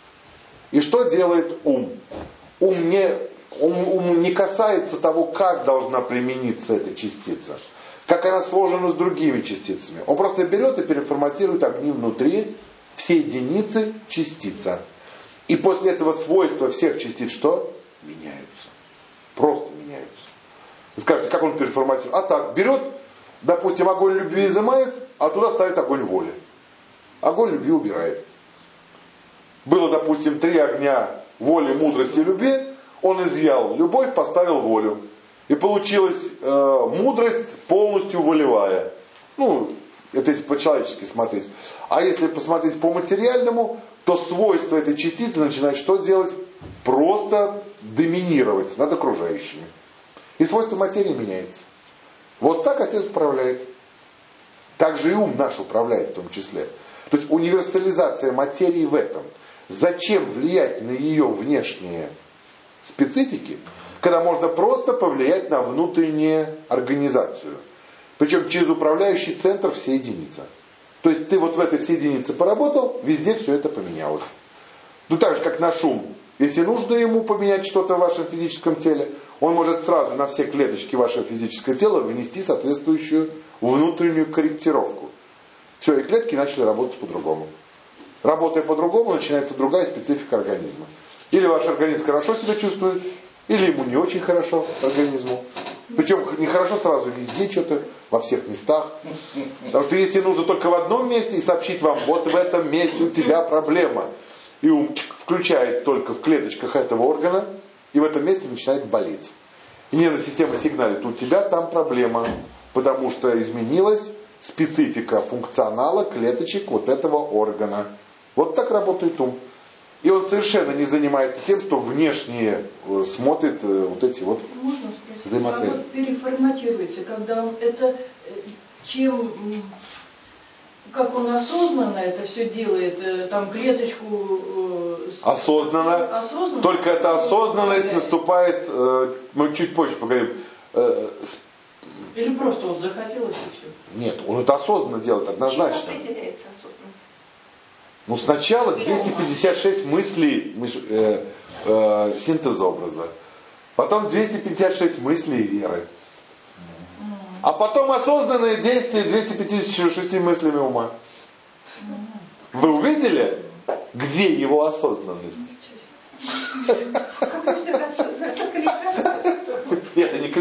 И что делает ум? Ум не, ум, ум не касается того, как должна примениться эта частица, как она сложена с другими частицами. Он просто берет и переформатирует огни внутри, все единицы частица. И после этого свойства всех частиц что? Меняются. Просто меняются. Вы скажете, как он переформатирует? А так, берет, допустим, огонь любви изымает, а туда ставит огонь воли. Огонь любви убирает. Было, допустим, три огня воли, мудрости и любви, он изъял любовь, поставил волю. И получилась э, мудрость полностью волевая. Ну, это если по-человечески смотреть. А если посмотреть по-материальному, то свойства этой частицы начинают что делать? Просто доминировать над окружающими. И свойство материи меняется. Вот так Отец управляет. Так же и ум наш управляет в том числе. То есть универсализация материи в этом. Зачем влиять на ее внешние специфики, когда можно просто повлиять на внутреннюю организацию. Причем через управляющий центр все единицы. То есть ты вот в этой всей единице поработал, везде все это поменялось. Ну так же, как наш ум. Если нужно ему поменять что-то в вашем физическом теле, он может сразу на все клеточки вашего физического тела внести соответствующую внутреннюю корректировку. Все, и клетки начали работать по-другому. Работая по-другому, начинается другая специфика организма. Или ваш организм хорошо себя чувствует, или ему не очень хорошо организму. Причем нехорошо сразу везде что-то, во всех местах. Потому что если нужно только в одном месте и сообщить вам, вот в этом месте у тебя проблема, и ум включает только в клеточках этого органа, и в этом месте начинает болеть. И нервная система сигналит, у тебя там проблема, потому что изменилась специфика функционала клеточек вот этого органа. Вот так работает ум. И он совершенно не занимается тем, что внешне смотрит вот эти вот Можно спросить, взаимосвязи. а вот переформатируется, когда он это, чем, как он осознанно это все делает, там клеточку... Осознанно. осознанно. Только эта осознанность наступает, мы чуть позже поговорим. Или просто вот захотелось и все? Нет, он это осознанно делает, однозначно. Чем определяется осознанность? Ну, сначала двести пятьдесят шесть мыслей э, э, синтеза образа. Потом двести пятьдесят шесть мыслей веры. А потом осознанное действие двести пятьдесят шесть мыслями ума. Вы увидели, где его осознанность?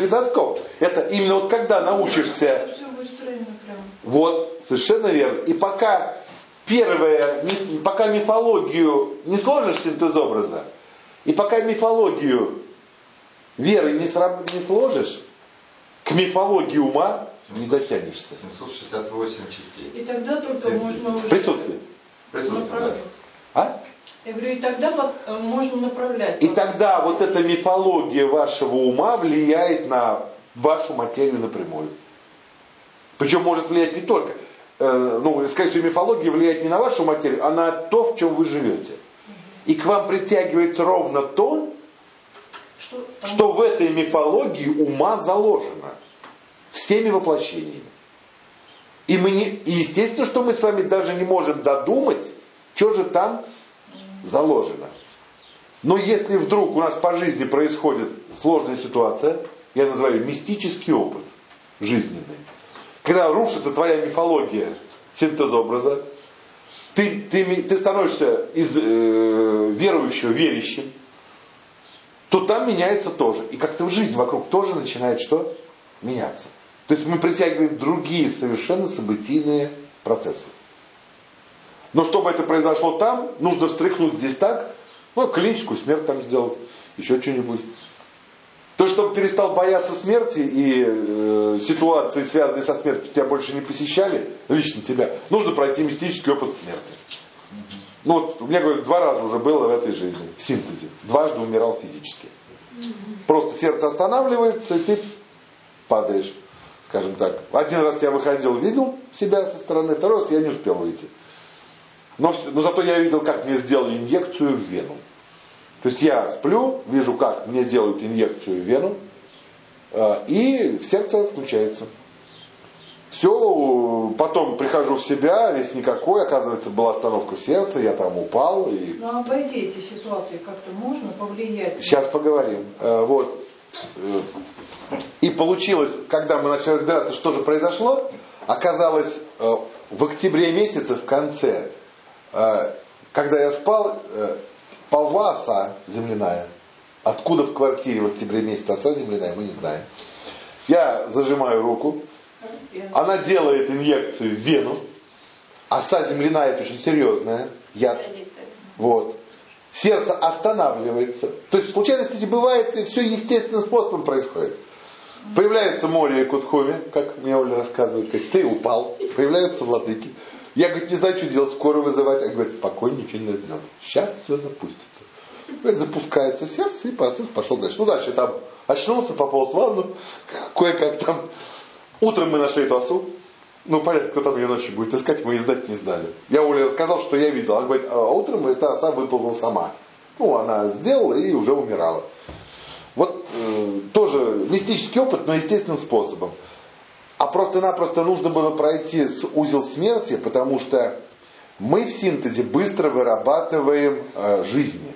калейдоскоп. Это именно вот когда научишься... Это все выстроено прям. Вот, совершенно верно. И пока первое, пока мифологию не сложишь синтез-образа, и пока мифологию веры не, сраб, не сложишь, к мифологии ума не дотянешься. семьсот шестьдесят восемь частей. И тогда только Семь. можно уже Присутствие. Присутствие, направлять. А? Я говорю, и тогда под- э, можно направлять. И тогда вот эта мифология вашего ума влияет на вашу материю напрямую. Причем может влиять не только, э, ну, сказать, что мифология влияет не на вашу материю, а на то, в чем вы живете. И к вам притягивается ровно то, Что, там- что в этой мифологии ума заложено всеми воплощениями. И, мы не, и естественно, что мы с вами даже не можем додумать, что же там заложено. Но если вдруг у нас по жизни происходит сложная ситуация, я называю мистический опыт жизненный, когда рушится твоя мифология синтез-образа, ты, ты, ты становишься из э, верующего верящим, то там меняется тоже. И как-то в жизнь вокруг тоже начинает что? Меняться. То есть мы притягиваем другие совершенно событийные процессы. Но чтобы это произошло там, нужно встряхнуть здесь так, ну, клиническую смерть там сделать, еще что-нибудь. То, чтобы перестал бояться смерти и э, ситуации, связанные со смертью, тебя больше не посещали, лично тебя, нужно пройти мистический опыт смерти. Ну вот, у меня, говорят, два раза уже было в этой жизни, в синтезе. Дважды умирал физически. Просто сердце останавливается, и ты падаешь, скажем так. Один раз я выходил, видел себя со стороны, второй раз я не успел выйти. Но, но зато я видел, как мне сделали инъекцию в вену. То есть я сплю, вижу, как мне делают инъекцию в вену, и в сердце отключается. Все, потом прихожу в себя, весь никакой, оказывается, была остановка сердца, я там упал. И... Но обойти эти ситуации как-то можно, повлиять? Сейчас поговорим. Вот. И получилось, когда мы начали разбираться, что же произошло, оказалось, в октябре месяце, в конце, когда я спал, ползла оса земляная. Откуда в квартире в октябре месяце оса земляная, мы не знаем. Я зажимаю руку, она делает инъекцию в вену. Оса земляная, это очень серьезная, яд. Вот. Сердце останавливается. То есть в случайности не бывает, и все естественным способом происходит. Появляется море и Кутхоми, как мне Оля рассказывает, говорит, ты упал. Появляются владыки. Я, говорит, не знаю, что делать, скорую вызывать. А говорит, спокойно, ничего не надо делать. Сейчас все запустится. Говорит, запускается сердце, и процесс пошел дальше. Ну, дальше там очнулся, пополз в ванну, кое-как там. Утром мы нашли эту осу. Ну, понятно, кто там ее ночью будет искать, мы и знать не знали. Я Оле рассказал, что я видел. Она говорит, а утром эта оса выползла сама. Ну, она сделала и уже умирала. Вот э, тоже мистический опыт, но естественным способом. А просто-напросто нужно было пройти с узел смерти, потому что мы в синтезе быстро вырабатываем э, жизни.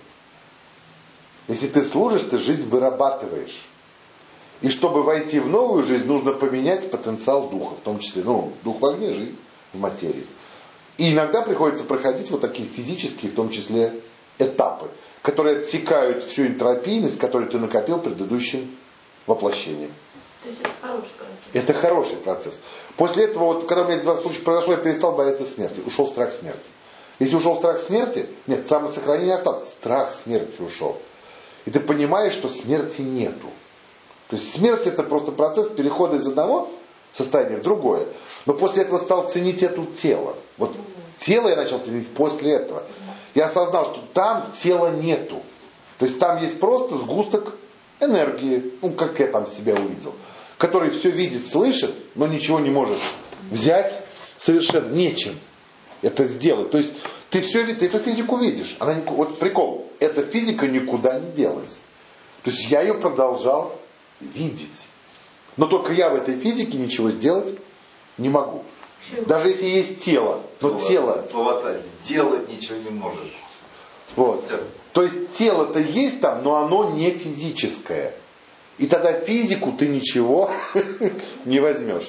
Если ты служишь, ты жизнь вырабатываешь. И чтобы войти в новую жизнь, нужно поменять потенциал духа, в том числе, ну, дух в огне, жизнь в материи. И иногда приходится проходить вот такие физические, в том числе, этапы, которые отсекают всю энтропийность, которую ты накопил предыдущим воплощением. То есть это хороший процесс. Это хороший процесс. После этого, вот, когда у меня два случая произошло, я перестал бояться смерти. Ушел страх смерти. Если ушел страх смерти, нет, самосохранение осталось. Страх смерти ушел. И ты понимаешь, что смерти нету. То есть смерть это просто процесс перехода из одного состояния в другое. Но после этого стал ценить это тело. Вот тело я начал ценить после этого. Я осознал, что там тела нету. То есть там есть просто сгусток энергии, ну как я там себя увидел, который все видит, слышит, но ничего не может взять совершенно нечем это сделать. То есть ты все видишь, ты эту физику видишь. Она, вот прикол, эта физика никуда не делась. То есть я ее продолжал видеть. Но только я в этой физике ничего сделать не могу. Даже если есть тело, но Слово, тело... Слово делать ничего не можешь. Вот. Все. То есть тело-то есть там, но оно не физическое. И тогда физику ты ничего не возьмешь.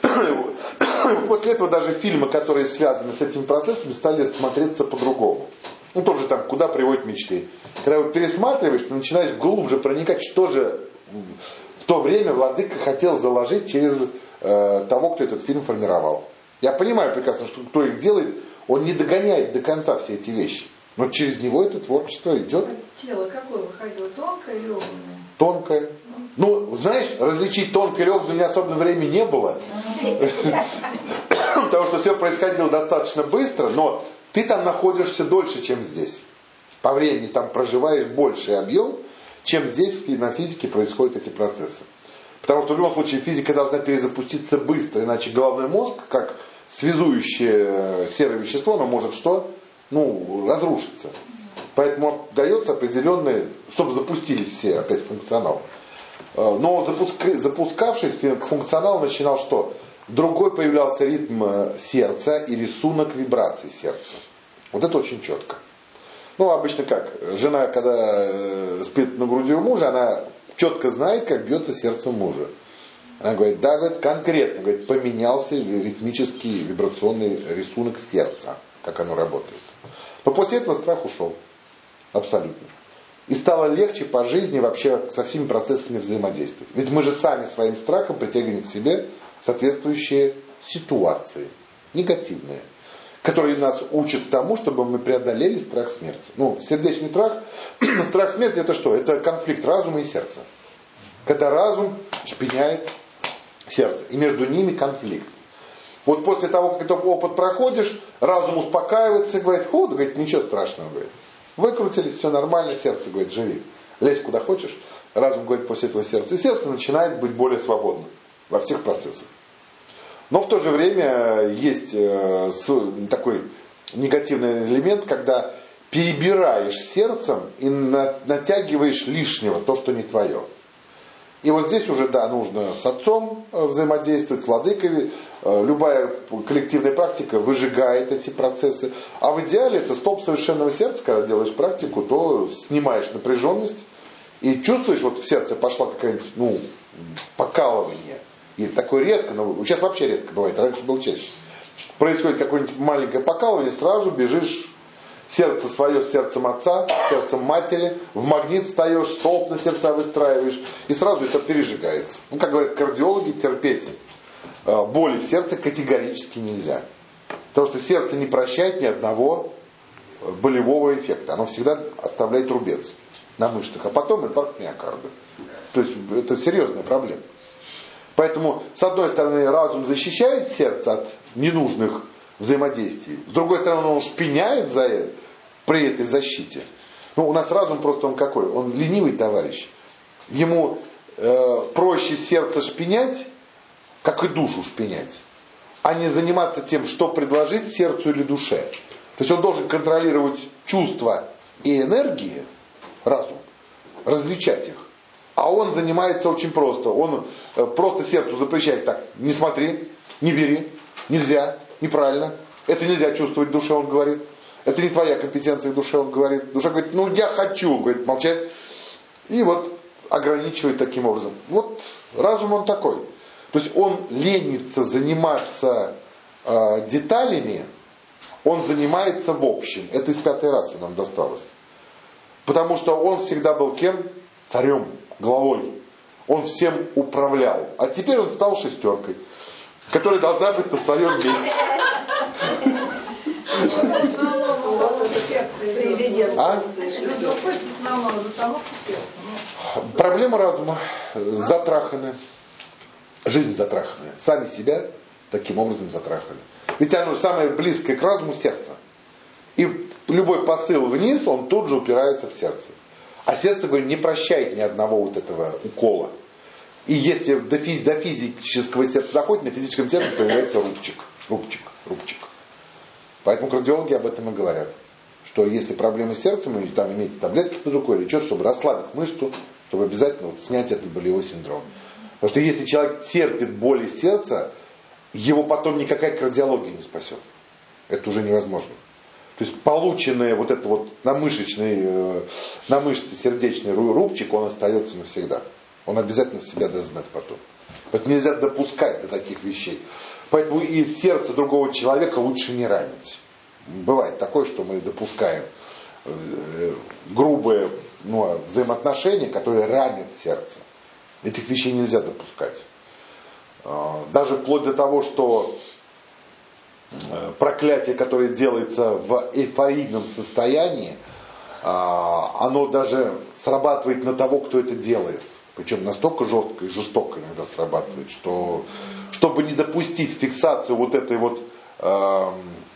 После этого даже фильмы, которые связаны с этими процессами, стали смотреться по-другому. Ну, тоже там, куда приводят мечты. Когда его пересматриваешь, ты начинаешь глубже проникать, что же в то время владыка хотел заложить через э, того, кто этот фильм формировал. Я понимаю прекрасно, что кто их делает, он не догоняет до конца все эти вещи. Но через него это творчество идет. Тело какое выходило, тонкое или огненное? Тонкое. Ну, знаешь, различить тонкое или огненное особенно времени не было. Потому что все происходило достаточно быстро, но ты там находишься дольше, чем здесь. По времени там проживаешь больший объем, чем здесь на физике происходят эти процессы. Потому что в любом случае физика должна перезапуститься быстро, иначе головной мозг, как связующее серое вещество, оно может что? Ну, разрушиться. Поэтому дается определенные, чтобы запустились все опять функционал. Но запуск, запускавшись, функционал начинал что? Другой появлялся ритм сердца и рисунок вибраций сердца. Вот это очень четко. Ну, обычно как? Жена, когда спит на груди у мужа, она четко знает, как бьется сердце мужа. Она говорит, да, говорит, конкретно, говорит, поменялся ритмический вибрационный рисунок сердца, как оно работает. Но после этого страх ушел. Абсолютно. И стало легче по жизни вообще со всеми процессами взаимодействовать. Ведь мы же сами своим страхом притягиваем к себе соответствующие ситуации, негативные, которые нас учат тому, чтобы мы преодолели страх смерти. Ну, сердечный страх, страх смерти это что? Это конфликт разума и сердца. Когда разум шпиняет сердце, и между ними конфликт. Вот после того, как этот опыт проходишь, разум успокаивается и говорит, ход, говорит, ничего страшного, говорит. Выкрутились, все нормально, сердце говорит, живи. Лезь куда хочешь. Разум говорит после этого сердцу. И сердце начинает быть более свободным во всех процессах. Но в то же время есть такой негативный элемент, когда перебираешь сердцем и натягиваешь лишнего, то, что не твое. И вот здесь уже, да, нужно с отцом взаимодействовать, с владыкой. Любая коллективная практика выжигает эти процессы. А в идеале это стоп совершенного сердца, когда делаешь практику, то снимаешь напряженность и чувствуешь, вот в сердце пошла какая-нибудь, ну, покалывание. И такое редко, но сейчас вообще редко бывает, раньше было чаще. Происходит какое-нибудь маленькое покалывание, сразу бежишь, сердце свое с сердцем отца, с сердцем матери, в магнит встаешь, столб на сердца выстраиваешь, и сразу это пережигается. Ну, как говорят кардиологи, терпеть боли в сердце категорически нельзя. Потому что сердце не прощает ни одного болевого эффекта. Оно всегда оставляет рубец на мышцах, а потом инфаркт миокарда. То есть это серьезная проблема. Поэтому, с одной стороны, разум защищает сердце от ненужных взаимодействий. С другой стороны, он шпиняет за это, при этой защите. Ну, у нас разум просто он какой? Он ленивый товарищ. Ему э, проще сердце шпинять, как и душу шпинять, а не заниматься тем, что предложить сердцу или душе. То есть он должен контролировать чувства и энергии, разум, различать их. А он занимается очень просто. Он просто сердцу запрещает так. Не смотри, не бери, нельзя, неправильно. Это нельзя чувствовать в душе, он говорит. Это не твоя компетенция в душе, он говорит. Душа говорит, ну я хочу, он говорит, молчать. И вот ограничивает таким образом. Вот разум он такой. То есть он ленится заниматься э, деталями, он занимается в общем. Это из пятой расы нам досталось. Потому что он всегда был кем? Царем. Главой. Он всем управлял. А теперь он стал шестеркой, которая должна быть на своем месте. А? Проблема разума. Затраханы. Жизнь затраханная. Сами себя таким образом затрахали. Ведь оно самое близкое к разуму сердце. И любой посыл вниз, он тут же упирается в сердце. А сердце, говорю, не прощает ни одного вот этого укола. И если до, физ, до физического сердца доходит, на физическом сердце появляется рубчик. Рубчик, рубчик. Поэтому кардиологи об этом и говорят. Что если проблемы с сердцем, и там имеете таблетки под рукой или что-то, чтобы расслабить мышцу, чтобы обязательно вот снять этот болевой синдром. Потому что если человек терпит боли сердца, его потом никакая кардиология не спасет. Это уже невозможно. То есть полученный вот это вот на мышечный, на мышце сердечный рубчик, он остается навсегда. Он обязательно себя даст знать потом. Поэтому нельзя допускать до таких вещей. Поэтому и сердце другого человека лучше не ранить. Бывает такое, что мы допускаем грубые, ну, взаимоотношения, которые ранят сердце. Этих вещей нельзя допускать. Даже вплоть до того, что проклятие, которое делается в эйфорийном состоянии, оно даже срабатывает на того, кто это делает. Причем настолько жестко и жестоко иногда срабатывает, что чтобы не допустить фиксацию вот этой вот э,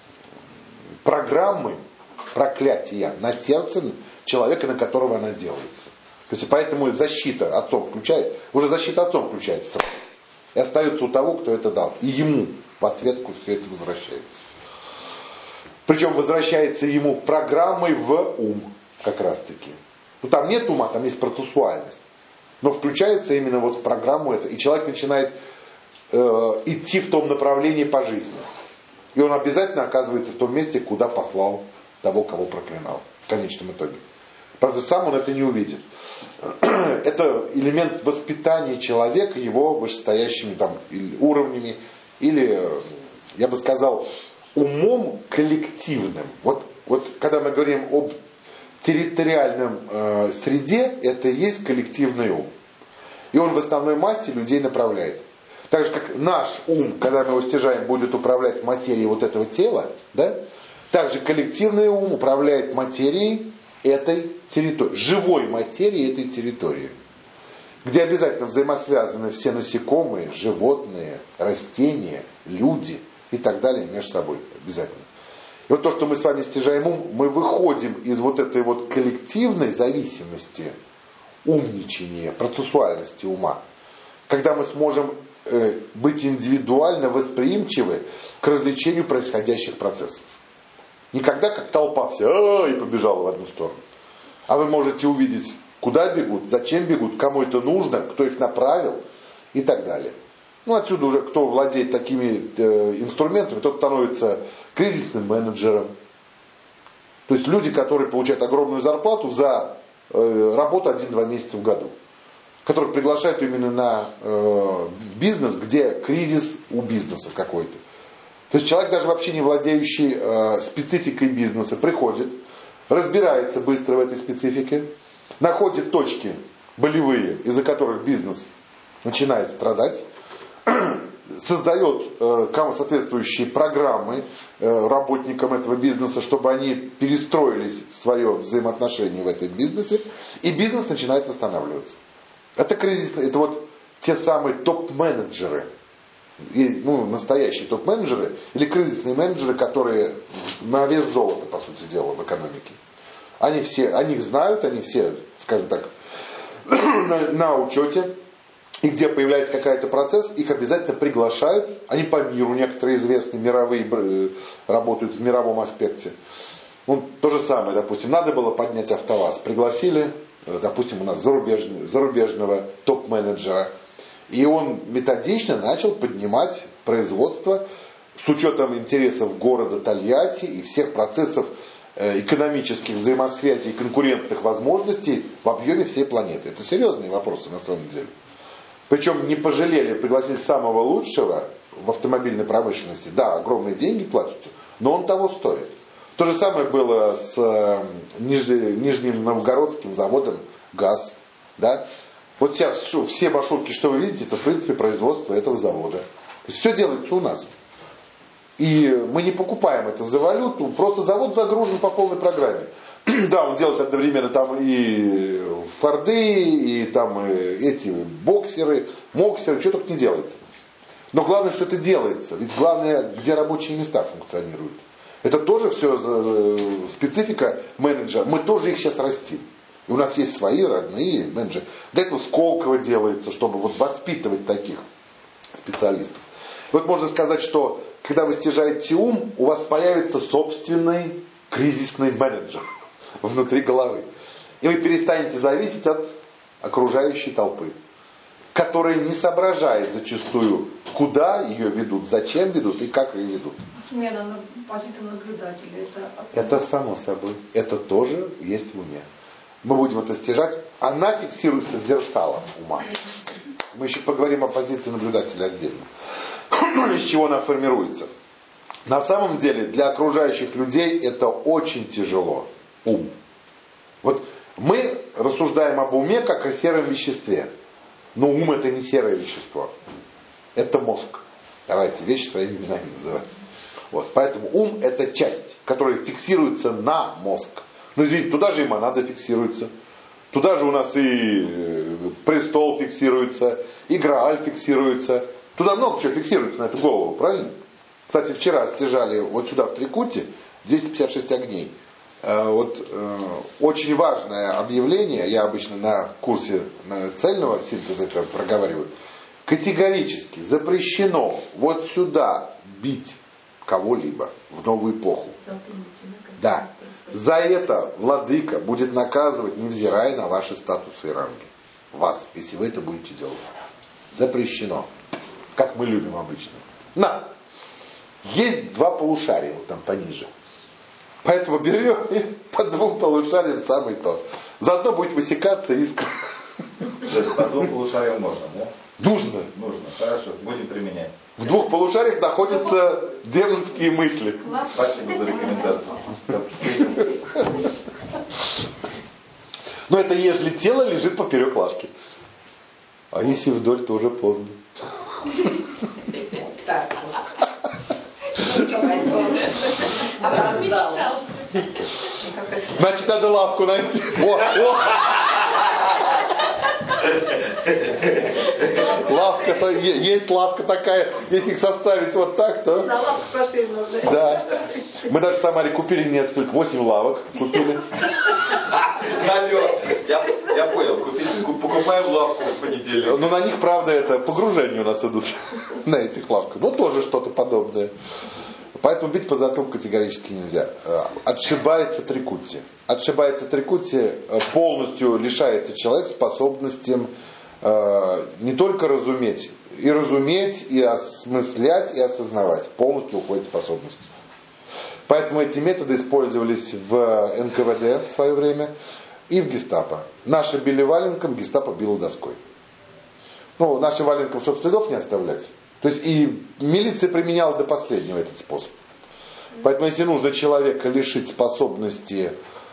программы проклятия на сердце человека, на которого она делается. То есть поэтому защита отцом включает, уже защита отцом включается сразу. И остается у того, кто это дал. И ему в ответку все это возвращается. Причем возвращается ему программой в ум, как раз таки. Ну там нет ума, там есть процессуальность. Но включается именно вот в программу это. И человек начинает э, идти в том направлении по жизни. И он обязательно оказывается в том месте, куда послал того, кого проклинал. В конечном итоге. Правда, сам он это не увидит. Это элемент воспитания человека его вышестоящими там, уровнями. Или, я бы сказал, умом коллективным. Вот, вот когда мы говорим об территориальном э, среде, это и есть коллективный ум. И он в основной массе людей направляет. Так же, как наш ум, когда мы его стяжаем, будет управлять материей вот этого тела, да? Также коллективный ум управляет материей этой территории, живой материей этой территории. Где обязательно взаимосвязаны все насекомые, животные, растения, люди и так далее между собой. Обязательно. И вот то, что мы с вами стяжаем ум, мы выходим из вот этой вот коллективной зависимости, умничания, процессуальности ума, когда мы сможем э, быть индивидуально восприимчивы к развлечению происходящих процессов. Не когда как толпа вся а, и побежала в одну сторону. А вы можете увидеть, куда бегут, зачем бегут, кому это нужно, кто их направил и так далее. Ну, отсюда уже, кто владеет такими э, инструментами, тот становится кризисным менеджером. То есть люди, которые получают огромную зарплату за э, работу один-два месяца в году. Которых приглашают именно на э, бизнес, где кризис у бизнеса какой-то. То есть человек, даже вообще не владеющий э, спецификой бизнеса, приходит, разбирается быстро в этой специфике, находит точки болевые, из-за которых бизнес начинает страдать, создает э, соответствующие программы э, работникам этого бизнеса, чтобы они перестроились в свое взаимоотношение в этом бизнесе, и бизнес начинает восстанавливаться. Это кризис, это вот те самые топ-менеджеры, и, ну, настоящие топ-менеджеры или кризисные менеджеры, которые на вес золота, по сути дела, в экономике. Они все, они их знают, они все, скажем так, на, на учете. И где появляется какой-то процесс, их обязательно приглашают. Они по миру, некоторые известные, мировые, работают в мировом аспекте. Ну, то же самое, допустим, надо было поднять АвтоВАЗ. Пригласили, допустим, у нас зарубежного, зарубежного топ-менеджера. И он методично начал поднимать производство с учетом интересов города Тольятти и всех процессов экономических взаимосвязей и конкурентных возможностей в объеме всей планеты. Это серьезные вопросы на самом деле. Причем не пожалели, пригласили самого лучшего в автомобильной промышленности. Да, огромные деньги платятся, но он того стоит. То же самое было с Нижним Новгородским заводом ГАЗ. Да? Вот сейчас все маршрутки, что вы видите, это в принципе производство этого завода. То есть все делается у нас. И мы не покупаем это за валюту, просто завод загружен по полной программе. Да, он делает одновременно там и форды, и там эти боксеры, моксеры, что только не делается. Но главное, что это делается. Ведь главное, где рабочие места функционируют. Это тоже все специфика менеджера. Мы тоже их сейчас растим. И у нас есть свои родные менеджеры. Для этого Сколково делается, чтобы вот воспитывать таких специалистов. Вот можно сказать, что когда вы стяжаете ум, у вас появится собственный кризисный менеджер внутри головы. И вы перестанете зависеть от окружающей толпы, которая не соображает зачастую, куда ее ведут, зачем ведут и как ее ведут. Смена на позиции наблюдателя. Это, это само собой. Это тоже есть в уме. Мы будем это стяжать. Она фиксируется в зерцало ума. Мы еще поговорим о позиции наблюдателя отдельно. Из чего она формируется. На самом деле для окружающих людей это очень тяжело. Ум. Вот мы рассуждаем об уме как о сером веществе. Но ум это не серое вещество. Это мозг. Давайте вещи своими именами называть. Вот. Поэтому ум это часть, которая фиксируется на мозг. Ну извините, туда же и монада фиксируется. Туда же у нас и престол фиксируется, и Грааль фиксируется. Туда много чего фиксируется на эту голову, правильно? Кстати, вчера стяжали вот сюда в Трикуте двести пятьдесят шесть огней. Вот очень важное объявление, я обычно на курсе цельного синтеза это проговариваю. Категорически запрещено вот сюда бить кого-либо в новую эпоху. Да. За это владыка будет наказывать, невзирая на ваши статусы и ранги. Вас, если вы это будете делать. Запрещено. Как мы любим обычно. На! Есть два полушария, вот там пониже. Поэтому берем и по двум полушариям самый то. Заодно будет высекаться искра. По двум полушариям можно, да? Нужно. Нужно. Хорошо, будем применять. В двух полушариях находятся демонские мысли. Спасибо за рекомендацию. Но это если тело лежит поперек лавки. А если вдоль, то уже поздно. Так вот. Значит, надо лавку найти. О, о. Лавка-то, есть лавка такая, если их составить вот так, то... На лавку пошли нужно. Да. Мы даже в Самаре купили несколько, восемь лавок купили. Я, я понял, купить, покупаем лавку в понедельник. Но на них, правда, это погружения у нас идут на этих лавках. Ну, тоже что-то подобное. Поэтому бить по затылку категорически нельзя. Отшибается трикутти. Отшибается трикутти, полностью лишается человек способностям э, не только разуметь, и разуметь, и осмыслять, и осознавать. Полностью уходит способность. Поэтому эти методы использовались в эн ка вэ дэ в свое время и в гестапо. Наши били валенком, гестапо било доской. Ну, нашим валенком, чтобы следов не оставлять. То есть и милиция применяла до последнего этот способ. Поэтому если нужно человека лишить способности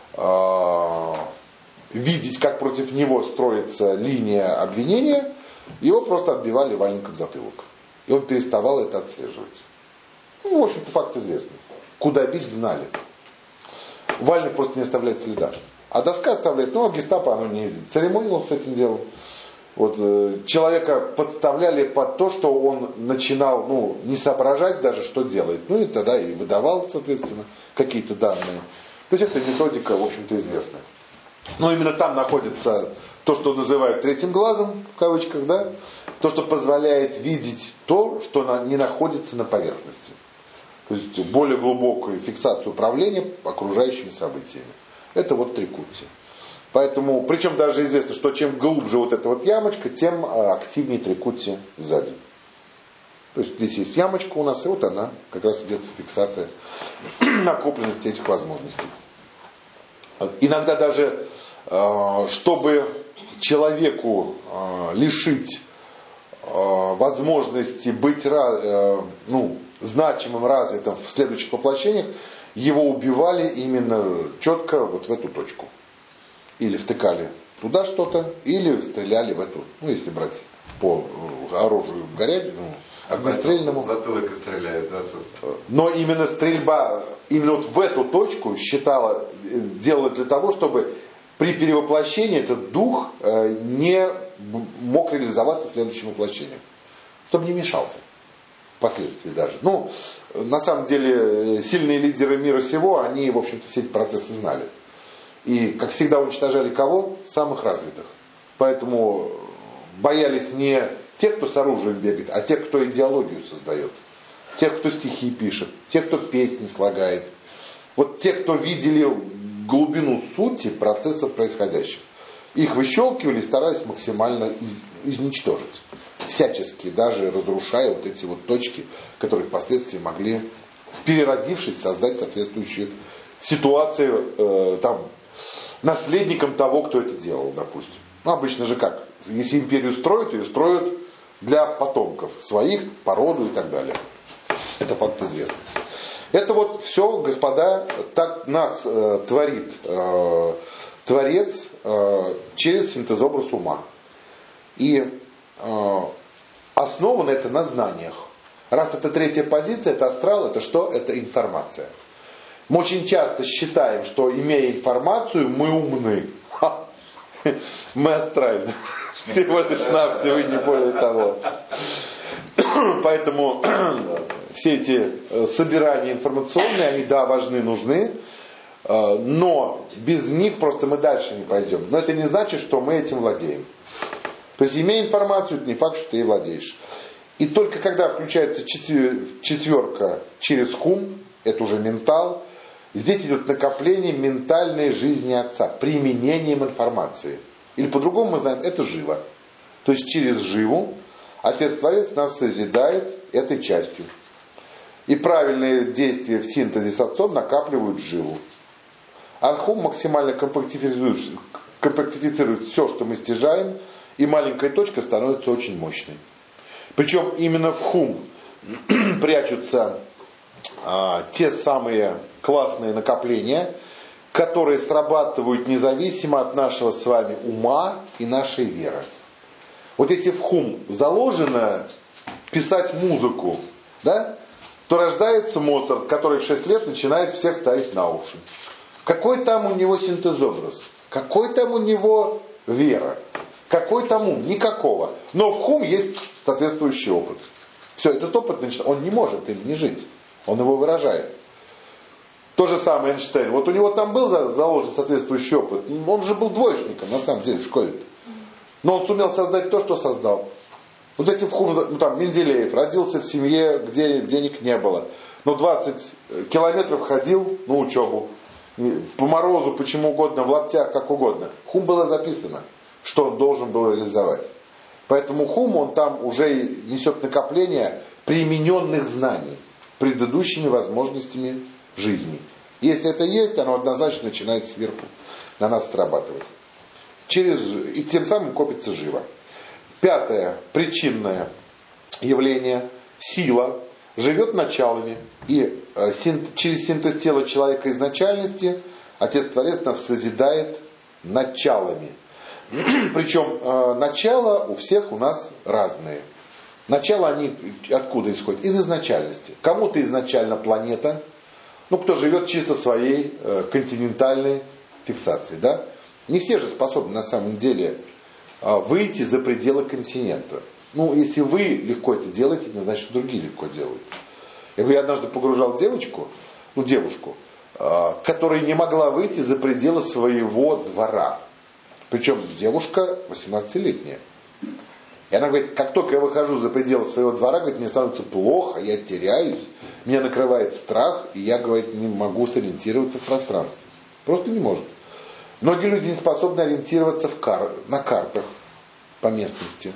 э, видеть, как против него строится линия обвинения, его просто отбивали валенком в затылок. И он переставал это отслеживать. Ну, в общем-то, факт известный. Куда бить, знали. Валенок просто не оставляет следа. А доска оставляет, ну, а гестапо, оно не церемонилось с этим делом. Вот, э, человека подставляли под то, что он начинал ну, не соображать даже, что делает. Ну и тогда и выдавал, соответственно, какие-то данные. То есть эта методика, в общем-то, известная. Но именно там находится то, что называют третьим глазом, в кавычках, да, то, что позволяет видеть то, что на, не находится на поверхности. То есть более глубокую фиксацию управления окружающими событиями. Это вот трикутти. Поэтому, причем даже известно, что чем глубже вот эта вот ямочка, тем активнее трикутти сзади. То есть здесь есть ямочка у нас, и вот она, как раз идет фиксация накопленности этих возможностей. Иногда даже, чтобы человеку лишить возможности быть ну, значимым, развитым в следующих воплощениях, его убивали именно четко вот в эту точку. Или втыкали туда что-то, или стреляли в эту, ну если брать по оружию горячему, ну, огнестрельному. Затылок стреляют, да? Но именно стрельба, именно вот в эту точку считала, делалась для того, чтобы при перевоплощении этот дух не мог реализоваться следующим воплощением. Чтобы не мешался. Впоследствии даже. Ну, на самом деле, сильные лидеры мира сего, они, в общем-то, все эти процессы знали. И, как всегда, уничтожали кого? Самых развитых. Поэтому боялись не тех, кто с оружием бегает, а тех, кто идеологию создает. Тех, кто стихи пишет, тех, кто песни слагает. Вот те, кто видели глубину сути процессов происходящих. Их выщелкивали и старались максимально из- изничтожить. Всячески, даже разрушая вот эти вот точки, которые впоследствии могли, переродившись, создать соответствующие ситуации э, там, наследником того, кто это делал, допустим. Ну, обычно же как? Если империю строят, ее строят для потомков своих, по роду и так далее. Это факт известный. Это вот все, господа, так нас э, творит э, Творец э, через синтезобраз ума. И э, основано это на знаниях. Раз это третья позиция, это астрал, это что? Это информация. Мы очень часто считаем, что имея информацию, мы умны. Ха. Мы астральны. Всего лишь навсего и не более того. Поэтому все эти собирания информационные, они, да, важны, нужны, но без них просто мы дальше не пойдем. Но это не значит, что мы этим владеем. То есть, имея информацию, это не факт, что ты ей владеешь. И только когда включается четверка через хум, это уже ментал, здесь идет накопление ментальной жизни Отца, применением информации. Или по-другому мы знаем, это живо. То есть через живу Отец-Творец нас созидает этой частью. И правильные действия в синтезе с Отцом накапливают живу. А хум максимально компактифицирует, компактифицирует все, что мы стяжаем, и маленькая точка становится очень мощной. Причем именно в хум прячутся а, те самые классные накопления, которые срабатывают независимо от нашего с вами ума и нашей веры. Вот если в хум заложено писать музыку, да, то рождается Моцарт, который в шесть лет начинает всех ставить на уши. Какой там у него синтезобраз? Какой там у него вера? Какой там ум? Никакого. Но в хум есть соответствующий опыт. Все, этот опыт, он не может им не жить. Он его выражает. То же самое Эйнштейн. Вот у него там был заложен соответствующий опыт. Он же был двоечником, на самом деле, в школе-то. Но он сумел создать то, что создал. Вот эти в хум, ну там, Менделеев родился в семье, где денег не было. Но двадцать километров ходил на учебу. По морозу, почему угодно, в лаптях, как угодно. В хум было записано, что он должен был реализовать. Поэтому хум, он там уже несет накопление примененных знаний, предыдущими возможностями жизни. Если это есть, оно однозначно начинает сверху на нас срабатывать. Через, и тем самым копится живо. Пятое, причинное явление, сила, живет началами. И э, син, через синтез тела человека изначальности Отец-Творец нас созидает началами. Причем э, начала у всех у нас разные. Начала они откуда исходят? Из изначальности. Кому-то изначально планета, ну кто живет чисто своей э, континентальной фиксацией, да? Не все же способны на самом деле э, выйти за пределы континента. Ну, если вы легко это делаете, это значит, что другие легко делают. Я говорю, я однажды погружал девочку, ну девушку, э, которая не могла выйти за пределы своего двора. Причем девушка восемнадцатилетняя. И она говорит, как только я выхожу за пределы своего двора, говорит, мне становится плохо, я теряюсь, меня накрывает страх, и я, говорит, не могу сориентироваться в пространстве. Просто не может. Многие люди не способны ориентироваться в кар... на картах по местности.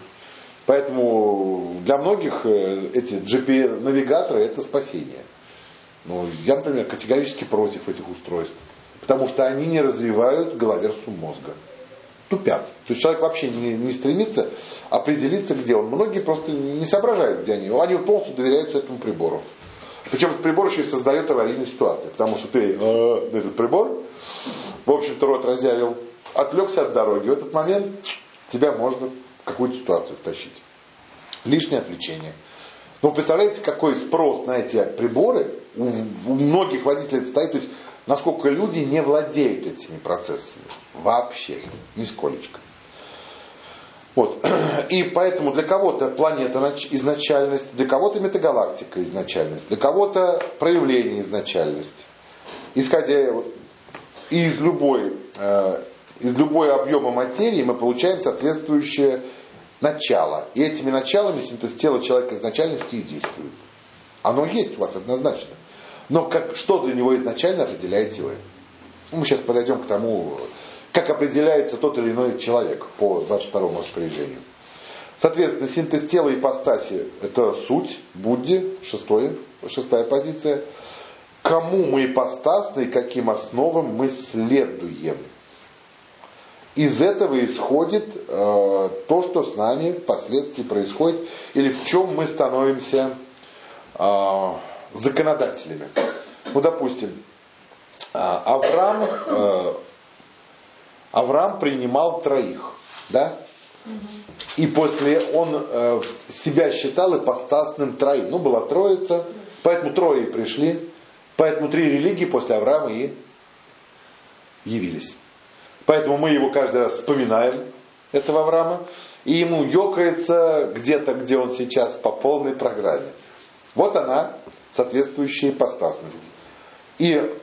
Поэтому для многих эти джи пи эс-навигаторы это спасение. Ну, я, например, категорически против этих устройств. Потому что они не развивают головерсу мозга. Тупят. То есть человек вообще не, не стремится определиться, где он. Многие просто не соображают, где они. Они полностью доверяются этому прибору. Причем этот прибор еще и создает аварийные ситуации. Потому что ты э, этот прибор, в общем-то, рот разъявил, отвлекся от дороги. В этот момент тебя можно в какую-то ситуацию втащить. Лишнее отвлечение. Но представляете, какой спрос на эти приборы у, у многих водителей стоит. То есть, насколько люди не владеют этими процессами. Вообще. Нисколечко. Вот. И поэтому для кого-то планета изначальность, для кого-то метагалактика изначальность, для кого-то проявление изначальность. Исходя из любой, из любой объема материи мы получаем соответствующее начало. И этими началами синтез тела человека изначальности и действует. Оно есть у вас однозначно. Но как, что для него изначально определяете вы? Мы сейчас подойдем к тому, как определяется тот или иной человек по двадцать второму распоряжению. Соответственно, синтез тела и ипостаси – это суть, Будди, шестое, шестая позиция. Кому мы ипостасны и каким основам мы следуем. Из этого исходит э, то, что с нами впоследствии происходит, или в чем мы становимся э, законодателями. Ну, допустим, Авраам, Авраам принимал троих, да? И после он э, себя считал ипостасным троим. Ну, была троица, поэтому трое и пришли. Поэтому три религии после Авраама и явились. Поэтому мы его каждый раз вспоминаем, этого Авраама, и ему ёкается где-то, где он сейчас, по полной программе. Вот она, соответствующая ипостасность. И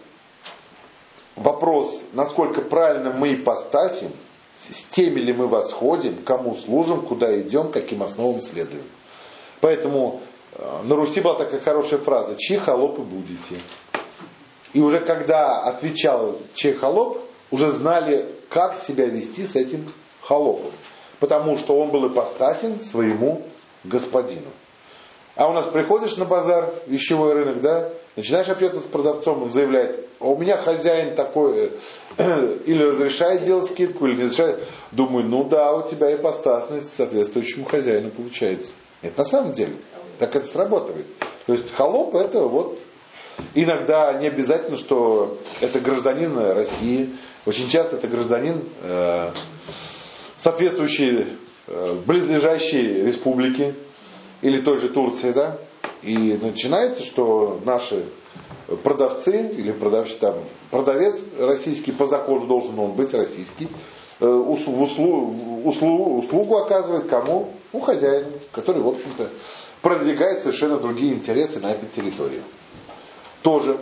вопрос, насколько правильно мы ипостасим, с теми ли мы восходим, кому служим, куда идем, каким основам следуем. Поэтому на Руси была такая хорошая фраза: «Чьи холопы будете?» И уже когда отвечал чей холоп, уже знали, как себя вести с этим холопом. Потому что он был ипостасен своему господину. А у нас приходишь на базар, вещевой рынок, да, начинаешь общаться с продавцом, он заявляет: а у меня хозяин такой, или разрешает делать скидку, или не разрешает. Думаю, ну да, у тебя ипостасность соответствующему хозяину получается. Нет, на самом деле, так это срабатывает. То есть холоп это вот, иногда не обязательно, что это гражданин России, очень часто это гражданин э, соответствующей э, близлежащей республики, или той же Турции, да, и начинается, что наши продавцы, или продавцы, там, продавец российский, по закону должен он быть российский, э, услу, услу, услугу оказывает кому? Ну, хозяину, который, в общем-то, продвигает совершенно другие интересы на этой территории. Тоже.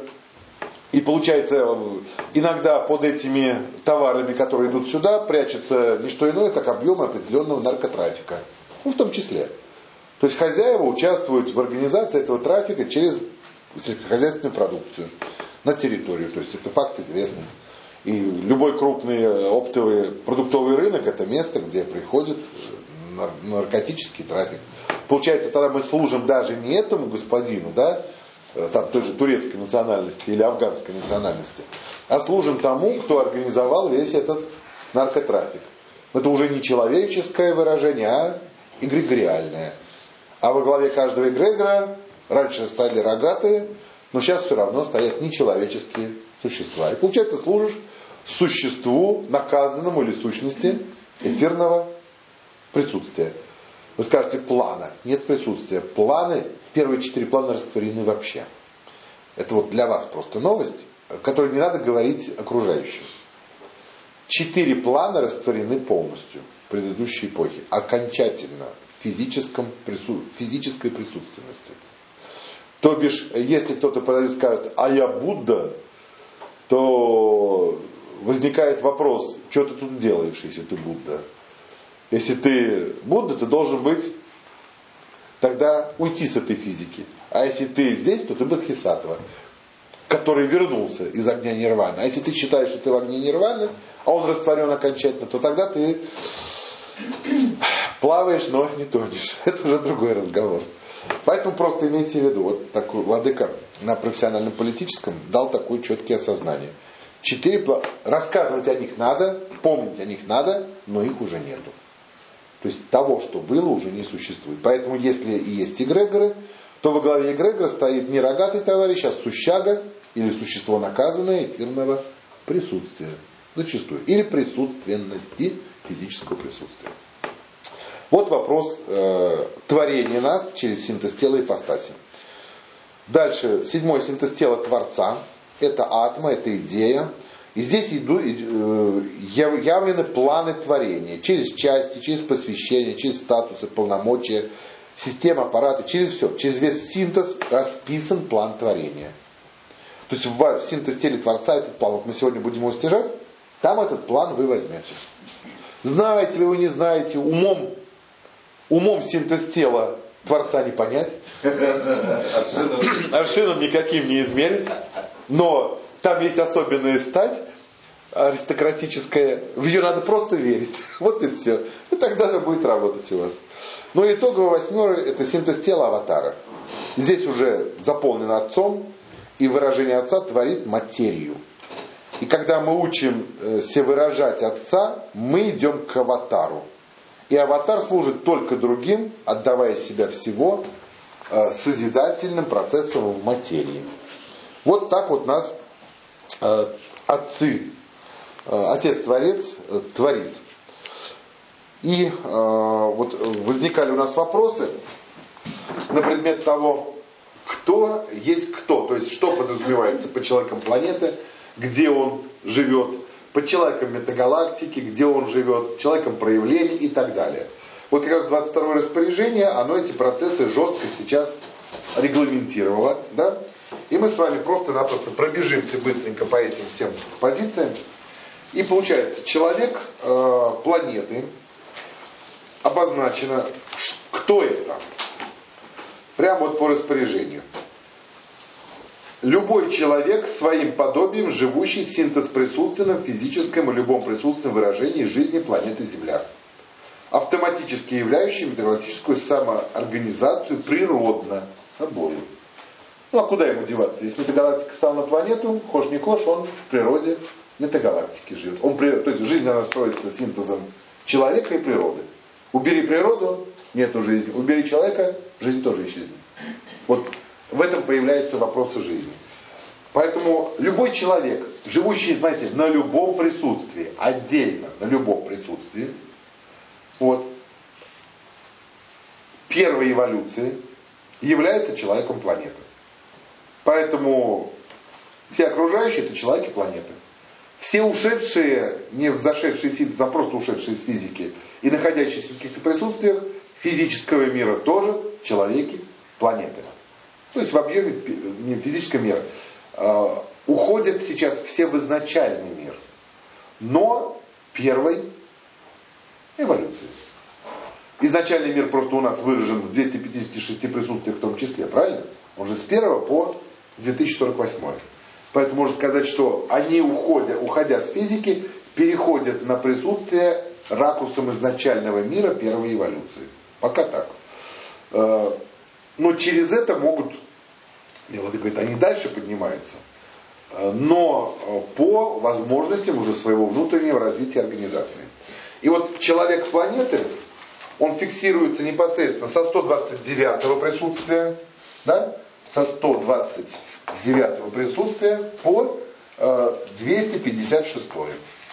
И получается, иногда под этими товарами, которые идут сюда, прячется не что иное, как объемы определенного наркотрафика. Ну, в том числе. То есть хозяева участвуют в организации этого трафика через сельскохозяйственную продукцию на территорию. То есть это факт известный. И любой крупный оптовый продуктовый рынок — это место, где приходит наркотический трафик. Получается, тогда мы служим даже не этому господину, да, там той же турецкой национальности или афганской национальности, а служим тому, кто организовал весь этот наркотрафик. Это уже не человеческое выражение, а эгрегориальное. А во главе каждого эгрегора раньше стояли рогатые, но сейчас все равно стоят нечеловеческие существа. И получается, служишь существу, наказанному или сущности эфирного присутствия. Вы скажете, плана. Нет присутствия. Планы, первые четыре плана растворены вообще. Это вот для вас просто новость, которую не надо говорить окружающим. Четыре плана растворены полностью в предыдущей эпохе. Окончательно. В физическом, физической присутственности. То бишь, если кто-то подойдет и скажет, а я Будда, то возникает вопрос, что ты тут делаешь, если ты Будда? Если ты Будда, ты должен быть, тогда уйти с этой физики. А если ты здесь, то ты Бодхисаттва, который вернулся из огня нирваны. А если ты считаешь, что ты в огне нирваны, а он растворен окончательно, то тогда ты плаваешь, но не тонешь. Это уже другой разговор. Поэтому просто имейте в виду, вот такой владыка на профессиональном политическом дал такое четкое осознание. Четыре плана. Рассказывать о них надо, помнить о них надо, но их уже нету. То есть того, что было, уже не существует. Поэтому если и есть эгрегоры, то во главе эгрегора стоит не рогатый товарищ, а сущага или существо наказанное эфирного присутствия. Зачастую. Или присутственности, физического присутствия. Вот вопрос э, творения нас через синтез тела и ипостаси. Дальше, седьмой синтез тела Творца. Это атма, это идея. И здесь идут, э, явлены планы творения. Через части, через посвящение, через статусы, полномочия, система, аппараты, через все. Через весь синтез расписан план творения. То есть в, в синтез теле Творца этот план, вот мы сегодня будем его стяжать, там этот план вы возьмете. Знаете вы его, не знаете, умом, умом синтез тела Творца не понять, аршином никаким не измерить, но там есть особенная стать аристократическая, в нее надо просто верить, вот и все, и тогда она будет работать у вас. Но итоговая восьмерка — это синтез тела аватара. Здесь уже заполнено Отцом, и выражение Отца творит материю. И когда мы учимся выражать Отца, мы идем к аватару. И аватар служит только другим, отдавая себя всего э, созидательным процессом в материи. Вот так вот нас э, отцы, э, Отец-Творец э, творит. И э, вот возникали у нас вопросы на предмет того, кто есть кто, то есть что подразумевается под человеком планеты, где он живет, под человеком метагалактики, где он живет, человеком проявлений и так далее. Вот как раз двадцать второе распоряжение, оно эти процессы жестко сейчас регламентировало, да? И мы с вами просто-напросто пробежимся быстренько по этим всем позициям. И получается, человек э, планеты обозначено, кто это. Прямо вот по распоряжению. Любой человек своим подобием, живущий в синтез-присутственном, физическом и любом присутственном выражении жизни планеты Земля, автоматически являющий метагалактическую самоорганизацию природно собою. Ну а куда ему деваться? Если метагалактика стала на планету, хошь не хошь, он в природе метагалактики живет. Он, то есть жизнь она строится синтезом человека и природы. Убери природу, нету жизни. Убери человека, жизнь тоже исчезнет. Вот в этом появляются вопросы жизни. Поэтому любой человек, живущий, знаете, на любом присутствии, отдельно, на любом присутствии, вот, первой эволюции является человеком планеты. Поэтому все окружающие это человеки планеты. Все ушедшие, не взошедшие синтез, а просто ушедшие из физики и находящиеся в каких-то присутствиях физического мира тоже человеки планеты. То есть в объеме физического мира. Э, уходят сейчас все в изначальный мир. Но первой эволюции. Изначальный мир просто у нас выражен в двухстах пятидесяти шести присутствиях в том числе, правильно? Он же с первого по две тысячи сорок восьмой. Поэтому можно сказать, что они, уходя, уходя с физики, переходят на присутствие ракурсом изначального мира первой эволюции. Пока так. Но через это могут, Мелоди говорит, они дальше поднимаются, но по возможностям уже своего внутреннего развития организации. И вот человек планеты, он фиксируется непосредственно со сто двадцать девятого присутствия, да, со сто двадцать девятого присутствия по э, двести пятьдесят шестое.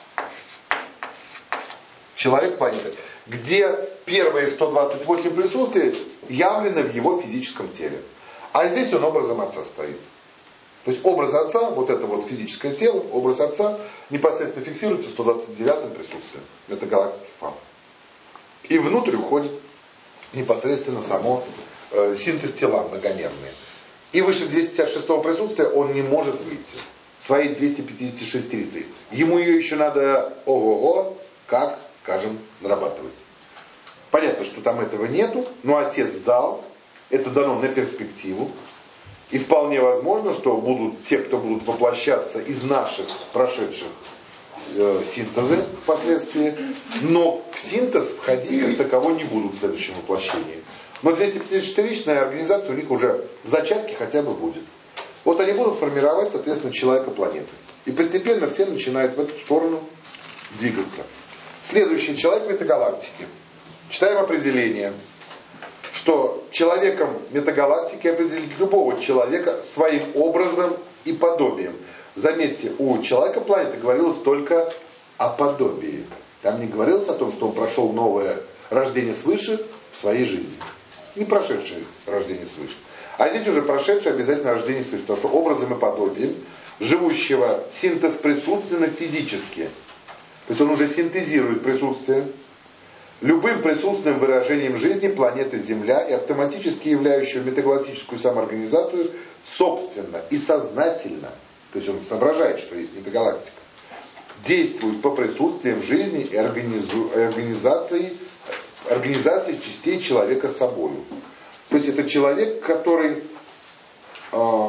Человек планеты. Где первые сто двадцать восемь присутствий явлены в его физическом теле. А здесь он образом Отца стоит. То есть образ Отца, вот это вот физическое тело, образ Отца непосредственно фиксируется в сто двадцать девятом присутствии. Это галактики Фам. И внутрь уходит непосредственно само э, синтез тела многомерные. И выше двести пятьдесят шестого присутствия он не может выйти. Своей двести пятьдесят шестерицей. Ему ее еще надо ого-го, как, скажем, нарабатывать. Понятно, что там этого нету, но Отец дал, это дано на перспективу. И вполне возможно, что будут те, кто будут воплощаться из наших прошедших э, синтезы впоследствии, но в синтез входить как таково не будут в следующем воплощении. Но двести пятьдесят четыричная организация у них уже в зачатке хотя бы будет. Вот они будут формировать, соответственно, человека планеты. И постепенно все начинают в эту сторону двигаться. Следующий человек метагалактики. Читаем определение, что человеком метагалактики определить любого человека своим образом и подобием. Заметьте, у человека планеты говорилось только о подобии. Там не говорилось о том, что он прошел новое рождение свыше в своей жизни. Не прошедшее рождение свыше. А здесь уже прошедшее обязательно рождение свыше. Потому что образом и подобием живущего синтез присутственно физически. То есть он уже синтезирует присутствие. Любым присутственным выражением жизни планеты Земля и автоматически являющего метагалактическую самоорганизацию собственно и сознательно, то есть он соображает, что есть метагалактика, действует по присутствиям жизни и организу, организации, организации частей человека собою. То есть это человек, который э,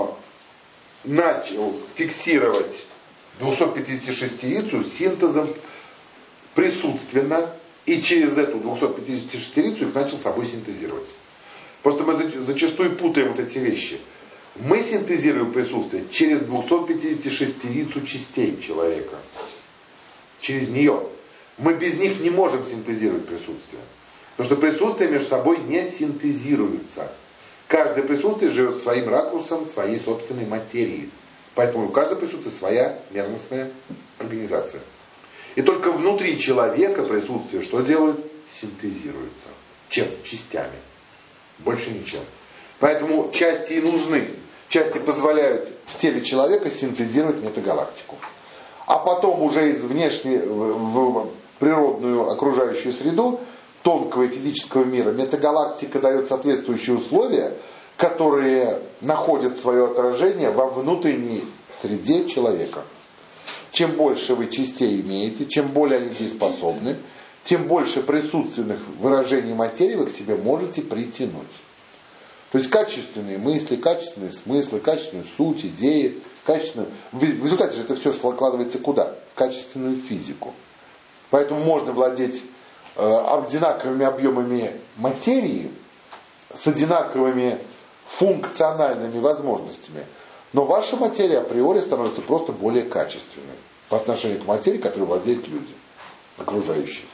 начал фиксировать двухсот пятидесяти шестерицу синтезом присутственно, и через эту двухсот пятидесяти шестерицу их начал собой синтезировать. Просто мы зачастую путаем вот эти вещи. Мы синтезируем присутствие через двухсот пятидесяти шестерицу частей человека. Через нее. Мы без них не можем синтезировать присутствие. Потому что присутствие между собой не синтезируется. Каждое присутствие живет своим ракурсом, своей собственной материи. Поэтому у каждого присутствия своя мерностная организация. И только внутри человека присутствие что делает? синтезируется. Чем? Частями. Больше ничем. Поэтому части и нужны. Части позволяют в теле человека синтезировать метагалактику. А потом уже из внешней в природную окружающую среду тонкого и физического мира метагалактика дает соответствующие условия, которые находят свое отражение во внутренней среде человека. Чем больше вы частей имеете, чем более они дееспособны, тем больше присутственных выражений материи вы к себе можете притянуть. То есть качественные мысли, качественные смыслы, качественную суть, идеи, качественную... В результате же это все складывается куда? В качественную физику. Поэтому можно владеть э, одинаковыми объемами материи с одинаковыми функциональными возможностями. Но ваша материя априори становится просто более качественной по отношению к материи, которой владеют люди, окружающие.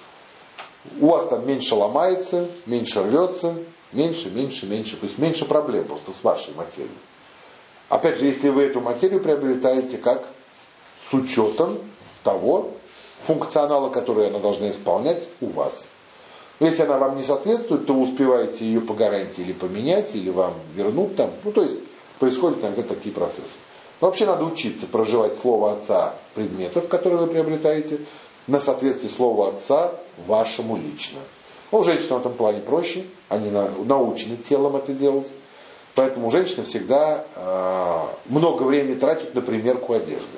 У вас там меньше ломается, меньше рвется, меньше, меньше, меньше. То есть меньше проблем просто с вашей материей. Опять же, если вы эту материю приобретаете как с учетом того функционала, который она должна исполнять у вас. Если она вам не соответствует, то вы успеваете ее по гарантии или поменять, или вам вернуть там. Ну, то есть происходят иногда такие процессы. Но вообще надо учиться проживать слово отца предметов, которые вы приобретаете, на соответствие слова отца вашему лично. Ну, у женщин в этом плане проще, они научены телом это делать. Поэтому женщины всегда э, много времени тратят на примерку одежды.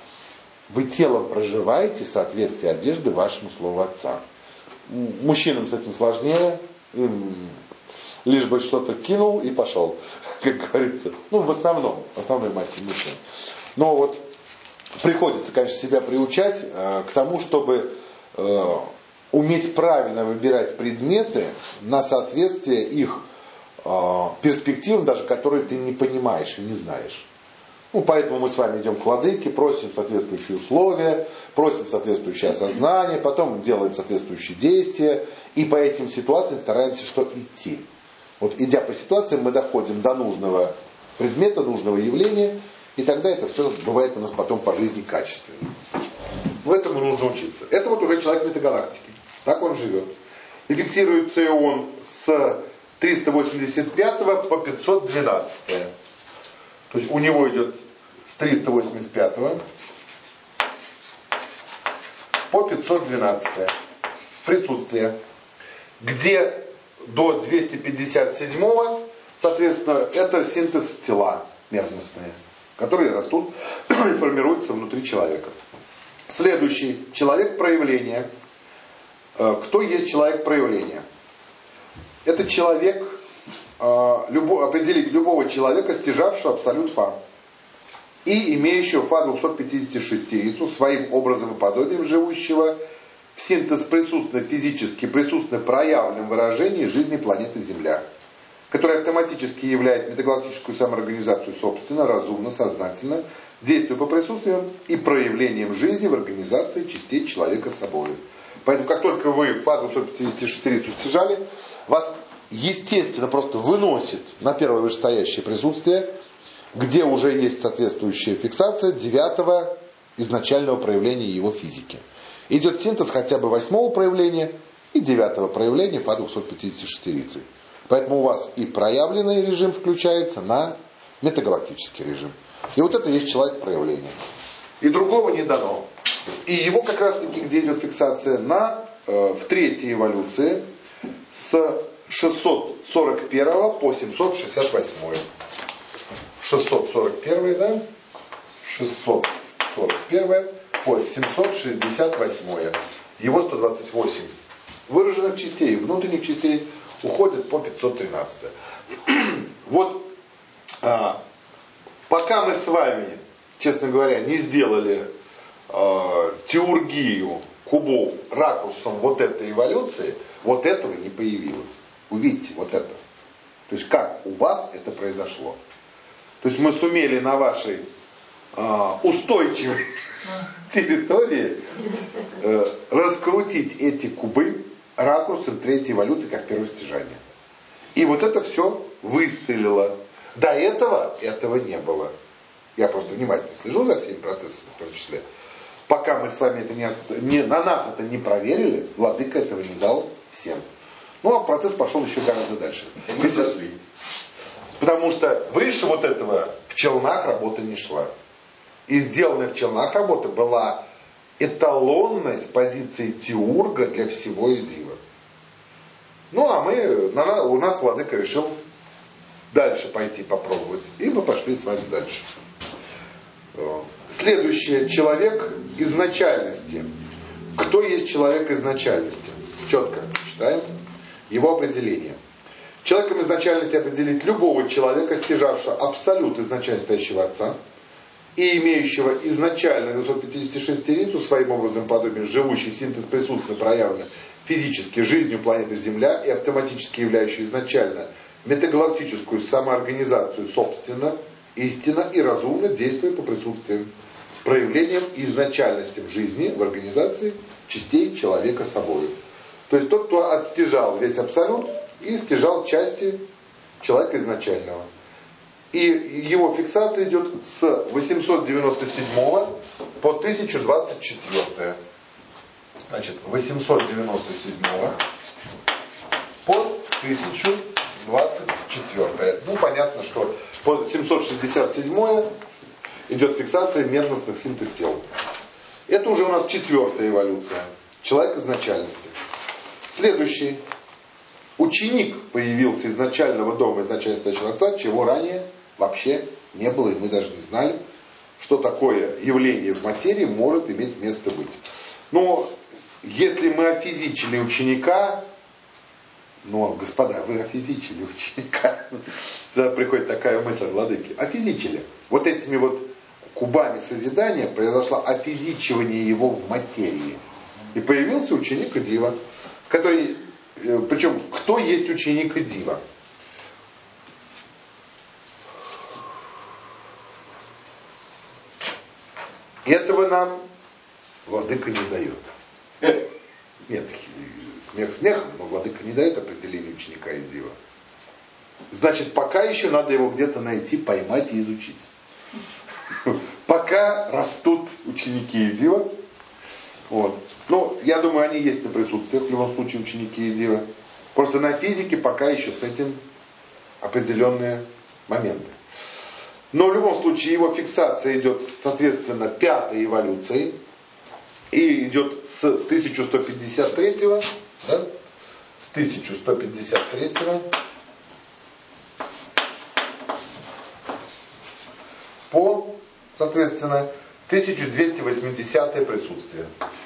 Вы телом проживаете соответствие одежды вашему слову отца. Мужчинам с этим сложнее, им лишь бы что-то кинул и пошел, как говорится. Ну, в основном, в основной массе мужчин. Но вот приходится, конечно, себя приучать э, к тому, чтобы э, уметь правильно выбирать предметы на соответствие их э, перспективам, даже которые ты не понимаешь и не знаешь. Ну, поэтому мы с вами идем к владыке, просим соответствующие условия, просим соответствующее осознание, потом делаем соответствующие действия, и по этим ситуациям стараемся что идти. Вот идя по ситуациям, мы доходим до нужного предмета, нужного явления, и тогда это все бывает у нас потом по жизни качественно. В этом нужно учиться. Это вот уже человек метагалактики. Так он живет. И фиксируется он с триста восемьдесят пятого по пятьсот двенадцатое. То есть у него идет с триста восемьдесят пятого по пятьсот двенадцатое присутствие. Где до двести пятьдесят седьмого, соответственно, это синтез тела мерностные, которые растут и формируются внутри человека. Следующий. Человек проявления. Кто есть человек проявления? Это человек, любо, определить любого человека, стяжавшего абсолют фа и имеющего фа двести пятьдесят шестерицу, своим образом и подобием живущего в синтез присутственно физически, присутственно проявленном выражении жизни планеты Земля, которая автоматически являет метагалактическую самоорганизацию собственно, разумно, сознательно, действуя по присутствиям и проявлениям жизни в организации частей человека собой. Поэтому, как только вы фа двести пятьдесят шестерицу стяжали, вас естественно просто выносит на первое вышестоящее присутствие, где уже есть соответствующая фиксация девятого изначального проявления его физики. Идет синтез хотя бы восьмого проявления и девятого проявления фа двести пятьдесят шестерицы. Поэтому у вас и проявленный режим включается на метагалактический режим. И вот это есть человек проявления. И другого не дано. И его как раз таки, где идет фиксация, на, э, в третьей эволюции с шестьсот сорок первого по семьсот шестьдесят восьмой. шестьсот сорок первый, да? шестьсот сорок первый по семьсот шестьдесят восьмой. Его сто двадцать восемь выраженных частей, внутренних частей уходят по пятьсот тринадцать. Вот а, пока мы с вами, честно говоря, не сделали а, теургию кубов ракурсом вот этой эволюции, вот этого не появилось. Увидите, вот это. То есть как у вас это произошло. То есть мы сумели на вашей э, устойчивой территории э, раскрутить эти кубы ракурсом третьей эволюции как первое стяжание. И вот это все выстрелило. До этого этого не было. Я просто внимательно слежу за всеми процессами в том числе. Пока мы с вами это не, не на нас это не проверили, владыка этого не дал всем. Ну, а процесс пошел еще гораздо дальше. И мы зашли. Потому что выше вот этого в Челнах работа не шла. И сделанная в Челнах работа была эталонной с позиции теурга для всего Идива. Ну, а мы, у нас владыка решил дальше пойти попробовать. И мы пошли с вами дальше. Следующее. Человек изначальности. Кто есть человек изначальности? Четко читаем его определение. Человеком изначальности определить любого человека, стяжавшего абсолют изначально стоящего Отца и имеющего изначально двухсот пятидесяти шестерицу своим образом подобием, живущий в синтез присутственно проявлено физически жизнью планеты Земля и автоматически являющий изначально метагалактическую самоорганизацию собственно, истинно и разумно действуя по присутствиям, проявлениям и изначальностям жизни в организации частей человека собою. То есть тот, кто отстяжал весь абсолют и стяжал части человека изначального. И его фиксация идет с восемьсот девяносто седьмого по тысяча двадцать четвёртое. Значит, восемьсот девяносто седьмого по тысяча двадцать четвёртое. Ну, понятно, что по семьсот шестьдесят седьмое идет фиксация мерностных синтез тел. Это уже у нас четвертая эволюция. Человек изначальности. Следующий. Ученик появился из начального дома, изначально стоящего Отца, чего ранее вообще не было, и мы даже не знали, что такое явление в материи может иметь место быть. Но если мы офизичили ученика, ну, господа, вы офизичили ученика, тогда приходит такая мысль от владыки, офизичили. Вот этими вот кубами созидания произошло офизичивание его в материи. И появился ученик Идива, который, причем, кто есть ученик Идива? Этого нам владыка не дает. Нет, смех смехом, но владыка не дает определение ученика Идива. Значит, пока еще надо его где-то найти, поймать и изучить. Пока растут ученики Идива. Вот. Ну, я думаю, они есть на присутствиях, в любом случае, ученики Идива. Просто на физике пока еще с этим определенные моменты. Но в любом случае его фиксация идет, соответственно, пятой эволюцией. И идет с тысяча сто пятьдесят третьего, да? С тысяча сто пятьдесят третьего по, соответственно, тысяча двести восьмидесятое присутствие.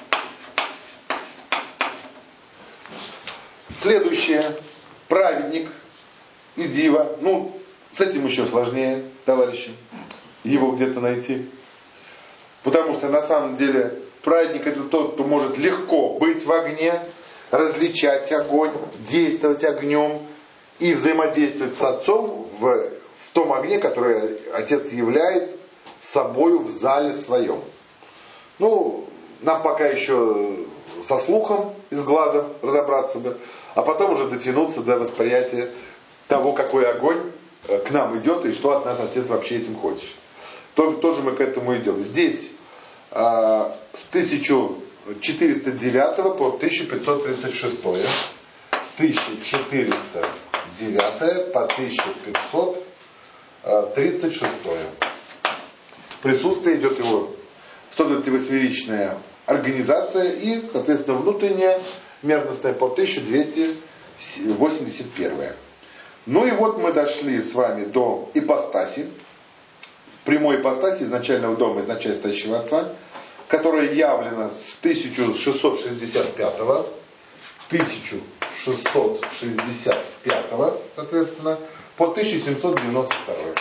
Следующее. Праведник Идива. Ну, с этим еще сложнее, товарищи, его где-то найти. Потому что на самом деле праведник это тот, кто может легко быть в огне, различать огонь, действовать огнем и взаимодействовать с Отцом в, в том огне, который Отец являет собою в зале своем. Ну, нам пока еще со слухом и с глазом разобраться бы, а потом уже дотянуться до восприятия того, какой огонь к нам идет и что от нас Отец вообще этим хочет. Тоже мы к этому идем. Здесь а, с тысяча четыреста девятого по тысяча пятьсот тридцать шестое. тысяча четыреста девятое по тысяча пятьсот тридцать шестое. Присутствие идет его сто двадцативосьмеричная организация и, соответственно, внутренняя мерностная по тысяча двести восемьдесят первое. Ну и вот мы дошли с вами до ипостаси, прямой ипостаси изначального дома, изначально стоящего Отца, которая явлена с тысяча шестьсот шестьдесят пятого, тысяча шестьсот шестьдесят пятого, соответственно, по тысяча семьсот девяносто второе.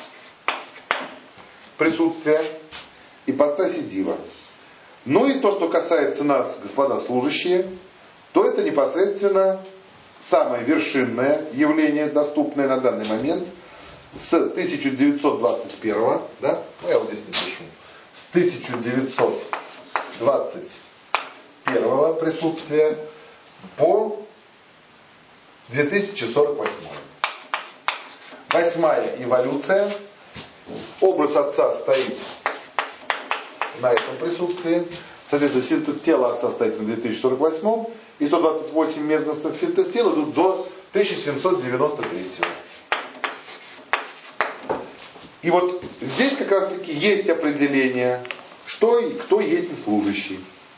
Присутствие ипостаси Дива. Ну и то, что касается нас, господа служащие, то это непосредственно самое вершинное явление, доступное на данный момент, с тысяча девятьсот двадцать первого, да, ну я вот здесь напишу, с тысяча девятьсот двадцать первого присутствия по две тысячи сорок восьмой. Восьмая эволюция. Образ Отца стоит на этом присутствии. Соответственно, синтез тела отца стоит на две тысячи сорок восьмом, и сто двадцать восемь местностных синтез тела идут до тысяча семьсот девяносто третьего. И вот здесь как раз таки есть определение, что и кто есть служащий.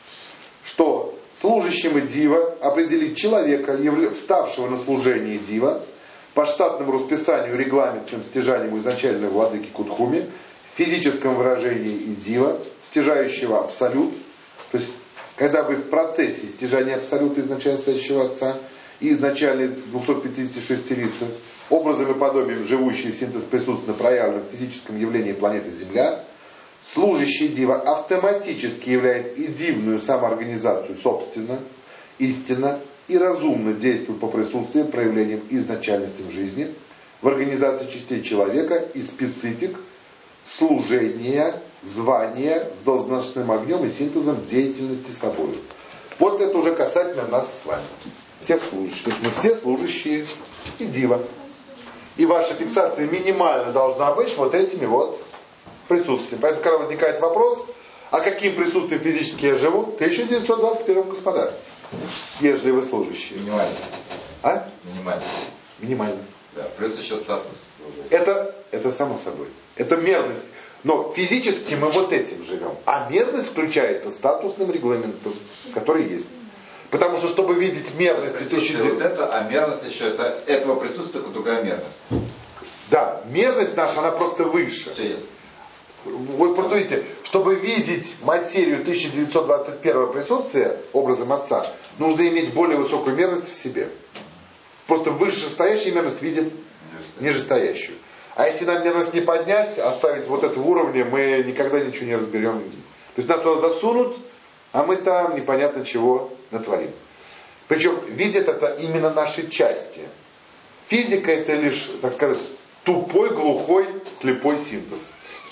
Что служащим и дива определить человека, вставшего на служение дива, по штатному расписанию регламентным стяжанием изначальной владыки Кутхуми, в физическом выражении и дива, стяжающего абсолют, то есть когда вы в процессе стяжания абсолюта изначально стоящего отца и изначальной двухсот пятидесяти шестерицы, образом и подобием живущие в синтез присутственно проявленном в физическом явлении планеты Земля, служащий дива автоматически являет и дивную самоорганизацию собственно, истинно и разумно действует по присутствию, проявлениям и изначальности в жизни, в организации частей человека и специфик служения, звания с должностным огнем и синтезом деятельности собой. Вот это уже касательно нас с вами, всех служащих. То есть мы все служащие и дива. И ваша фиксация минимально должна быть вот этими вот присутствием. Поэтому, когда возникает вопрос, а каким присутствием физически я живу, тысяча девятьсот двадцать первом, господа, ежели вы служащие. Минимально. А? Минимально. Минимально. Да, плюс еще статус. Это, это само собой. Это мерность. Но физически мы вот этим живем. А мерность включается статусным регламентом, который есть. Потому что, чтобы видеть мерность тысяча девятьсот... Вот это, а мерность еще, это, этого присутствия только другая мерность. Да, мерность наша, она просто выше. Все есть. Вы просто видите, чтобы видеть материю тысяча девятьсот двадцать первого присутствия образом отца, нужно иметь более высокую мерность в себе. Просто вышестоящая мерность видит нижестоящую. А если нам мерность не поднять, оставить вот это в уровне, мы никогда ничего не разберем. То есть нас туда засунут, а мы там непонятно чего натворим. Причем видят это именно наши части. Физика это лишь, так сказать, тупой, глухой, слепой синтез.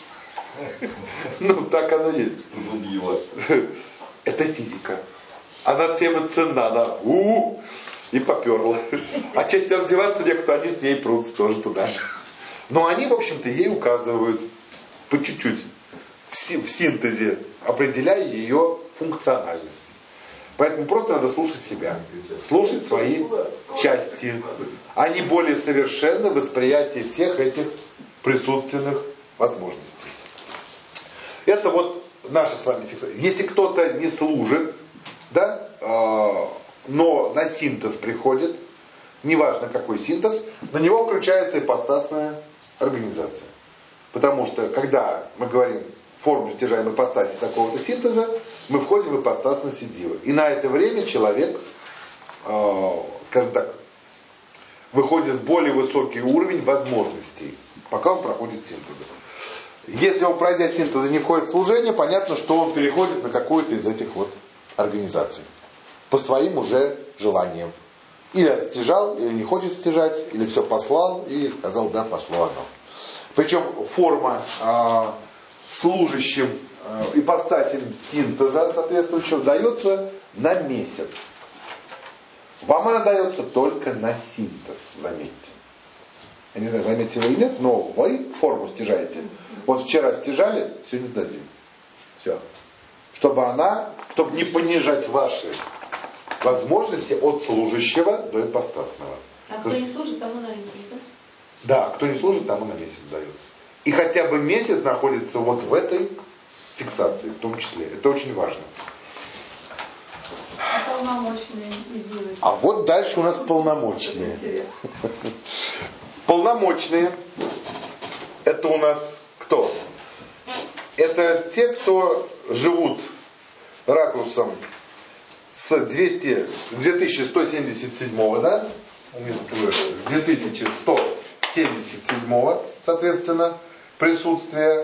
Ну, так оно есть. Зубило. Это физика. Она тем и ценна, она у и поперла. А часть раздеваться некто, они с ней прутся тоже туда же. Но они, в общем-то, ей указывают по чуть-чуть в синтезе, определяя ее функциональность. Поэтому просто надо слушать себя, слушать свои части, а не более совершенно восприятие всех этих присутственных возможностей. Это вот наша с вами фиксация. Если кто-то не служит, да, э, но на синтез приходит, неважно какой синтез, на него включается ипостасная организация. Потому что, когда мы говорим форму стяжаемой ипостаси такого-то синтеза, мы входим в ипостасность дива. И на это время человек, э, скажем так, выходит в более высокий уровень возможностей, пока он проходит синтезы. Если он, пройдя синтезы, не входит в служение, понятно, что он переходит на какую-то из этих вот организаций. По своим уже желаниям. Или отстяжал, или не хочет стяжать, или все послал и сказал, да, пошло оно. Причем форма э, служащим э, ипостасям синтеза соответствующего дается на месяц. Вам она дается только на синтез, заметьте. Я не знаю, заметите вы или нет, но вы форму стяжаете. Вот вчера стяжали, сегодня сдадим. Все. Чтобы она, чтобы не понижать ваши возможности от служащего до ипостасного. А кто не служит, тому на месяц, да? Да, кто не служит, тому на месяц дается. И хотя бы месяц находится вот в этой фиксации, в том числе. Это очень важно. А полномочные не делают. А вот дальше у нас полномочные. Полномочные. Это у нас кто? Это те, кто живут ракурсом с двести, две тысячи сто семьдесят седьмого, да? У меня тут уже с две тысячи сто семьдесят седьмого, соответственно, присутствие.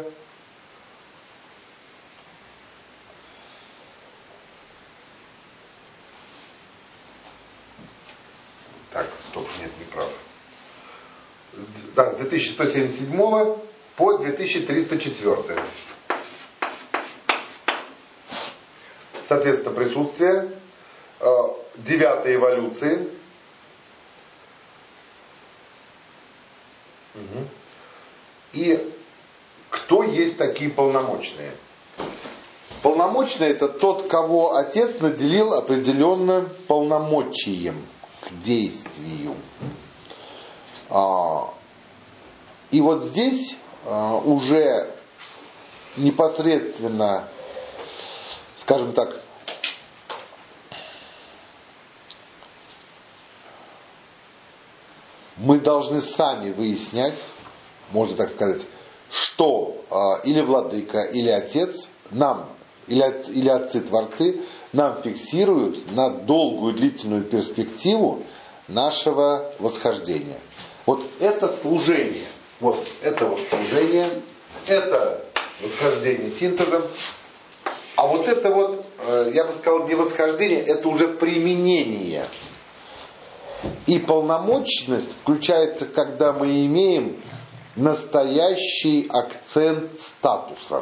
Так, стоп, нет, не прав. Да, с две тысячи сто семьдесят седьмого по две тысячи триста четвёртый. Соответственно, присутствие э, девятой эволюции. Угу. И кто есть такие полномочные? Полномочный — это тот, кого отец наделил определенным полномочием к действию. И вот здесь уже непосредственно, скажем так, мы должны сами выяснять, можно так сказать, что или владыка, или отец нам, или, от, или отцы-творцы нам фиксируют на долгую длительную перспективу нашего восхождения. Вот это служение, вот это вот служение, это восхождение синтезом, а вот это вот, я бы сказал, не восхождение, это уже применение. И полномочность включается, когда мы имеем настоящий акцент статуса.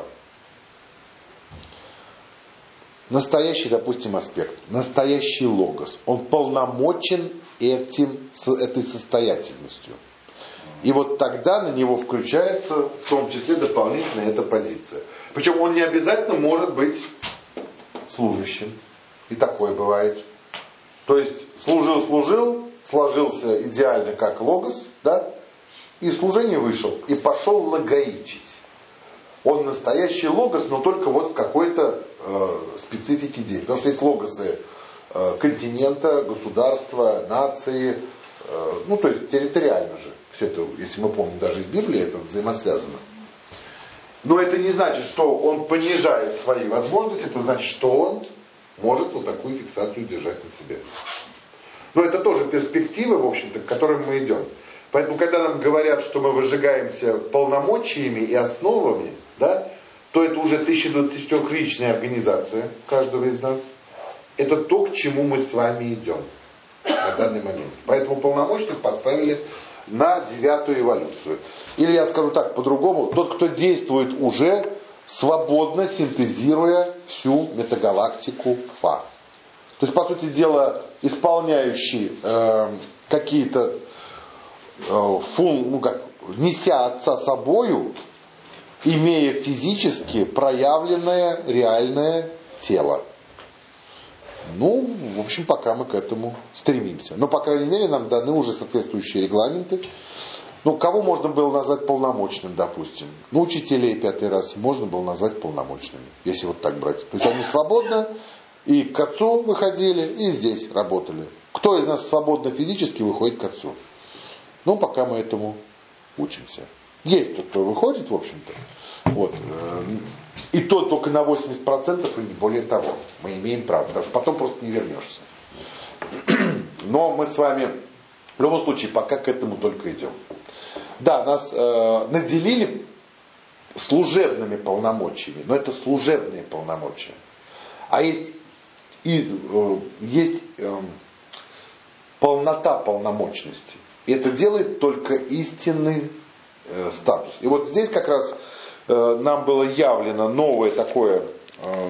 Настоящий, допустим, аспект, настоящий логос. Он полномочен этим, этой состоятельностью. И вот тогда на него включается в том числе дополнительно эта позиция. Причем он не обязательно может быть служащим. И такое бывает. То есть служил-служил, сложился идеально как логос, да, и служение вышел, и пошел логоичить. Он настоящий логос, но только вот в какой-то э, специфике действия. Потому что есть логосы э, континента, государства, нации, э, ну то есть территориально же. Все это, если мы помним, даже из Библии это взаимосвязано. Но это не значит, что он понижает свои возможности, это значит, что он может вот такую фиксацию держать на себе. Но это тоже перспективы, в общем-то, к которым мы идем. Поэтому, когда нам говорят, что мы выжигаемся полномочиями и основами, да, то это уже тысяча двадцать четырёхличная организация каждого из нас. Это то, к чему мы с вами идем на данный момент. Поэтому полномочных поставили на девятую эволюцию. Или я скажу так, по-другому, тот, кто действует уже, свободно синтезируя всю метагалактику Фа. То есть, по сути дела, исполняющий э, какие-то э, фун, ну как, неся отца собою, имея физически проявленное реальное тело. Ну, в общем, пока мы к этому стремимся. Но, по крайней мере, нам даны уже соответствующие регламенты. Ну, кого можно было назвать полномочным, допустим? Ну, учителей пятый раз можно было назвать полномочными, если вот так брать. То есть они свободно и к отцу выходили, и здесь работали. Кто из нас свободно физически выходит к отцу? Ну, пока мы этому учимся. Есть тот, кто выходит, в общем-то. Вот. И то только на восемьдесят процентов и не более того. Мы имеем право, потому что потом просто не вернешься. Но мы с вами в любом случае пока к этому только идем. Да, нас э, наделили служебными полномочиями, но это служебные полномочия. А есть, и, э, есть э, полнота полномочности. И это делает только истинный э, статус. И вот здесь как раз э, нам было явлено новое такое, э,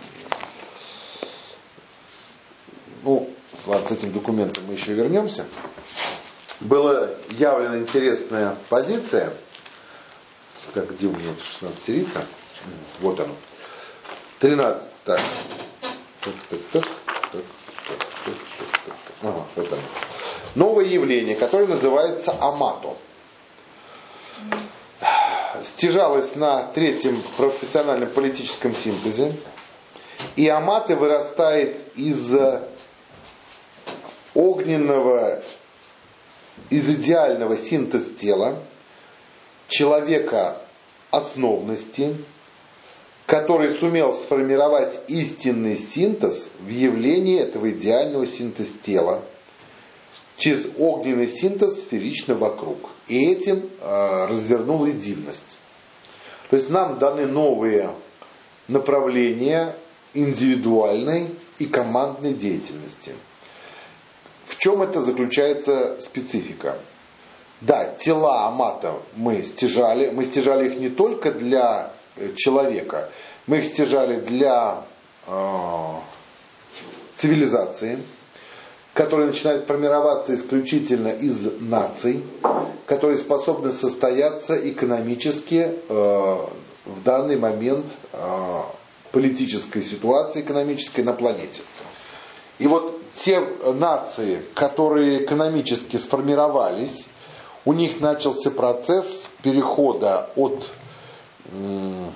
ну, ладно, с этим документом мы еще вернемся. Была явлена интересная позиция. Так, где у меня это шестнадцатирица? Вот оно. тринадцать. Так. Так, так, так, так, так, так, так, так. Ага, вот оно. Новое явление, которое называется амато. Стяжалось на третьем профессиональном политическом синтезе. И амато вырастает из огненного, из идеального синтеза тела, человека основности, который сумел сформировать истинный синтез в явлении этого идеального синтеза тела, через огненный синтез сферично вокруг. И этим э, развернул и дивность. То есть нам даны новые направления индивидуальной и командной деятельности. В чем это заключается специфика? Да, тела амато мы стяжали. Мы стяжали их не только для человека. Мы их стяжали для э, цивилизации, которая начинает формироваться исключительно из наций, которые способны состояться экономически э, в данный момент э, политической ситуации экономической на планете. И вот те нации, которые экономически сформировались, у них начался процесс перехода от м,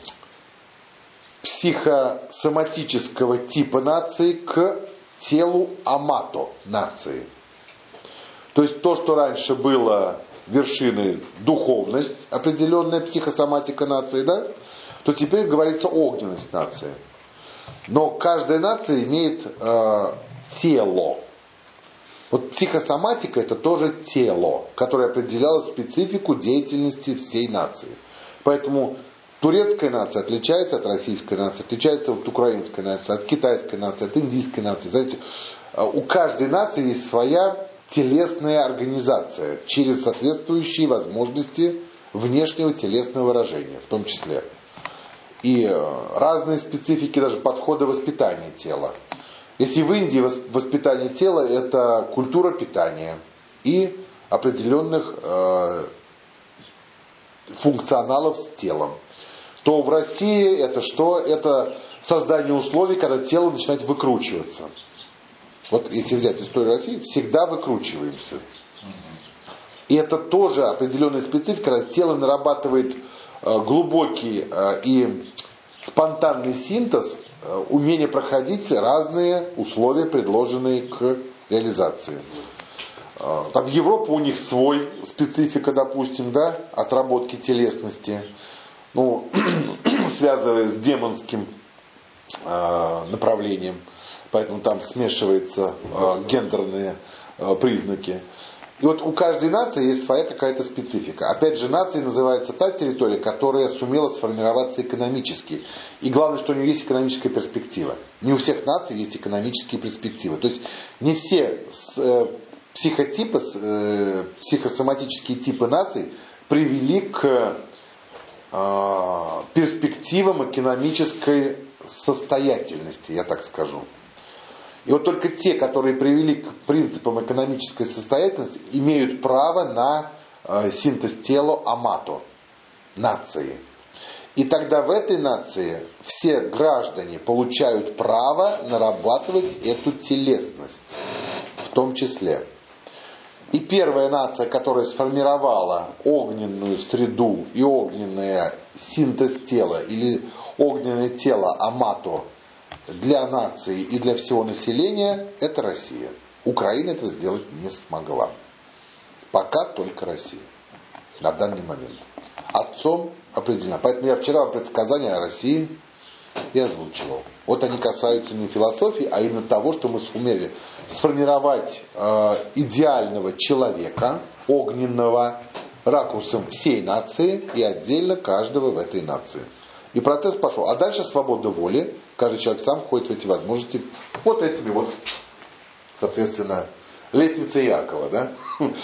психосоматического типа нации к телу амато нации. То есть то, что раньше было вершиной духовность, определенная психосоматика нации, да, то теперь говорится огненность нации. Но каждая нация имеет э, тело. Вот психосоматика это тоже тело, которое определяло специфику деятельности всей нации. Поэтому турецкая нация отличается от российской нации, отличается от украинской нации, от китайской нации, от индийской нации. Знаете, у каждой нации есть своя телесная организация через соответствующие возможности внешнего телесного выражения, в том числе. И разные специфики даже подхода воспитания тела. Если в Индии воспитание тела это культура питания и определенных э, функционалов с телом, то в России это что? Это создание условий, когда тело начинает выкручиваться. Вот если взять историю России, всегда выкручиваемся. И это тоже определенная специфика, когда тело нарабатывает э, глубокий э, и спонтанный синтез, э, умение проходить разные условия, предложенные к реализации. Э, там Европа, у них свой специфика, допустим, да, отработки телесности, ну, связывая с демонским э, направлением. Поэтому там смешиваются э, гендерные э, признаки. И вот у каждой нации есть своя какая-то специфика. Опять же, нацией называется та территория, которая сумела сформироваться экономически. И главное, что у нее есть экономическая перспектива. Не у всех наций есть экономические перспективы. То есть не все э, психотипы, э, психосоматические типы наций привели к э, перспективам экономической состоятельности, я так скажу. И вот только те, которые привели к принципам экономической состоятельности, имеют право на э, синтез тела амато, нации. И тогда в этой нации все граждане получают право нарабатывать эту телесность, в том числе. И первая нация, которая сформировала огненную среду и огненный синтез тела, или огненное тело амато, для нации и для всего населения, это Россия. Украина этого сделать не смогла. Пока только Россия. На данный момент. Отцом определено. Поэтому я вчера предсказания о России и озвучивал. Вот они касаются не философии, а именно того, что мы сумели сформировать э, идеального человека, огненного, ракурсом всей нации и отдельно каждого в этой нации. И процесс пошел. А дальше свобода воли. Каждый человек сам входит в эти возможности вот этими вот, соответственно, лестница Иакова, да?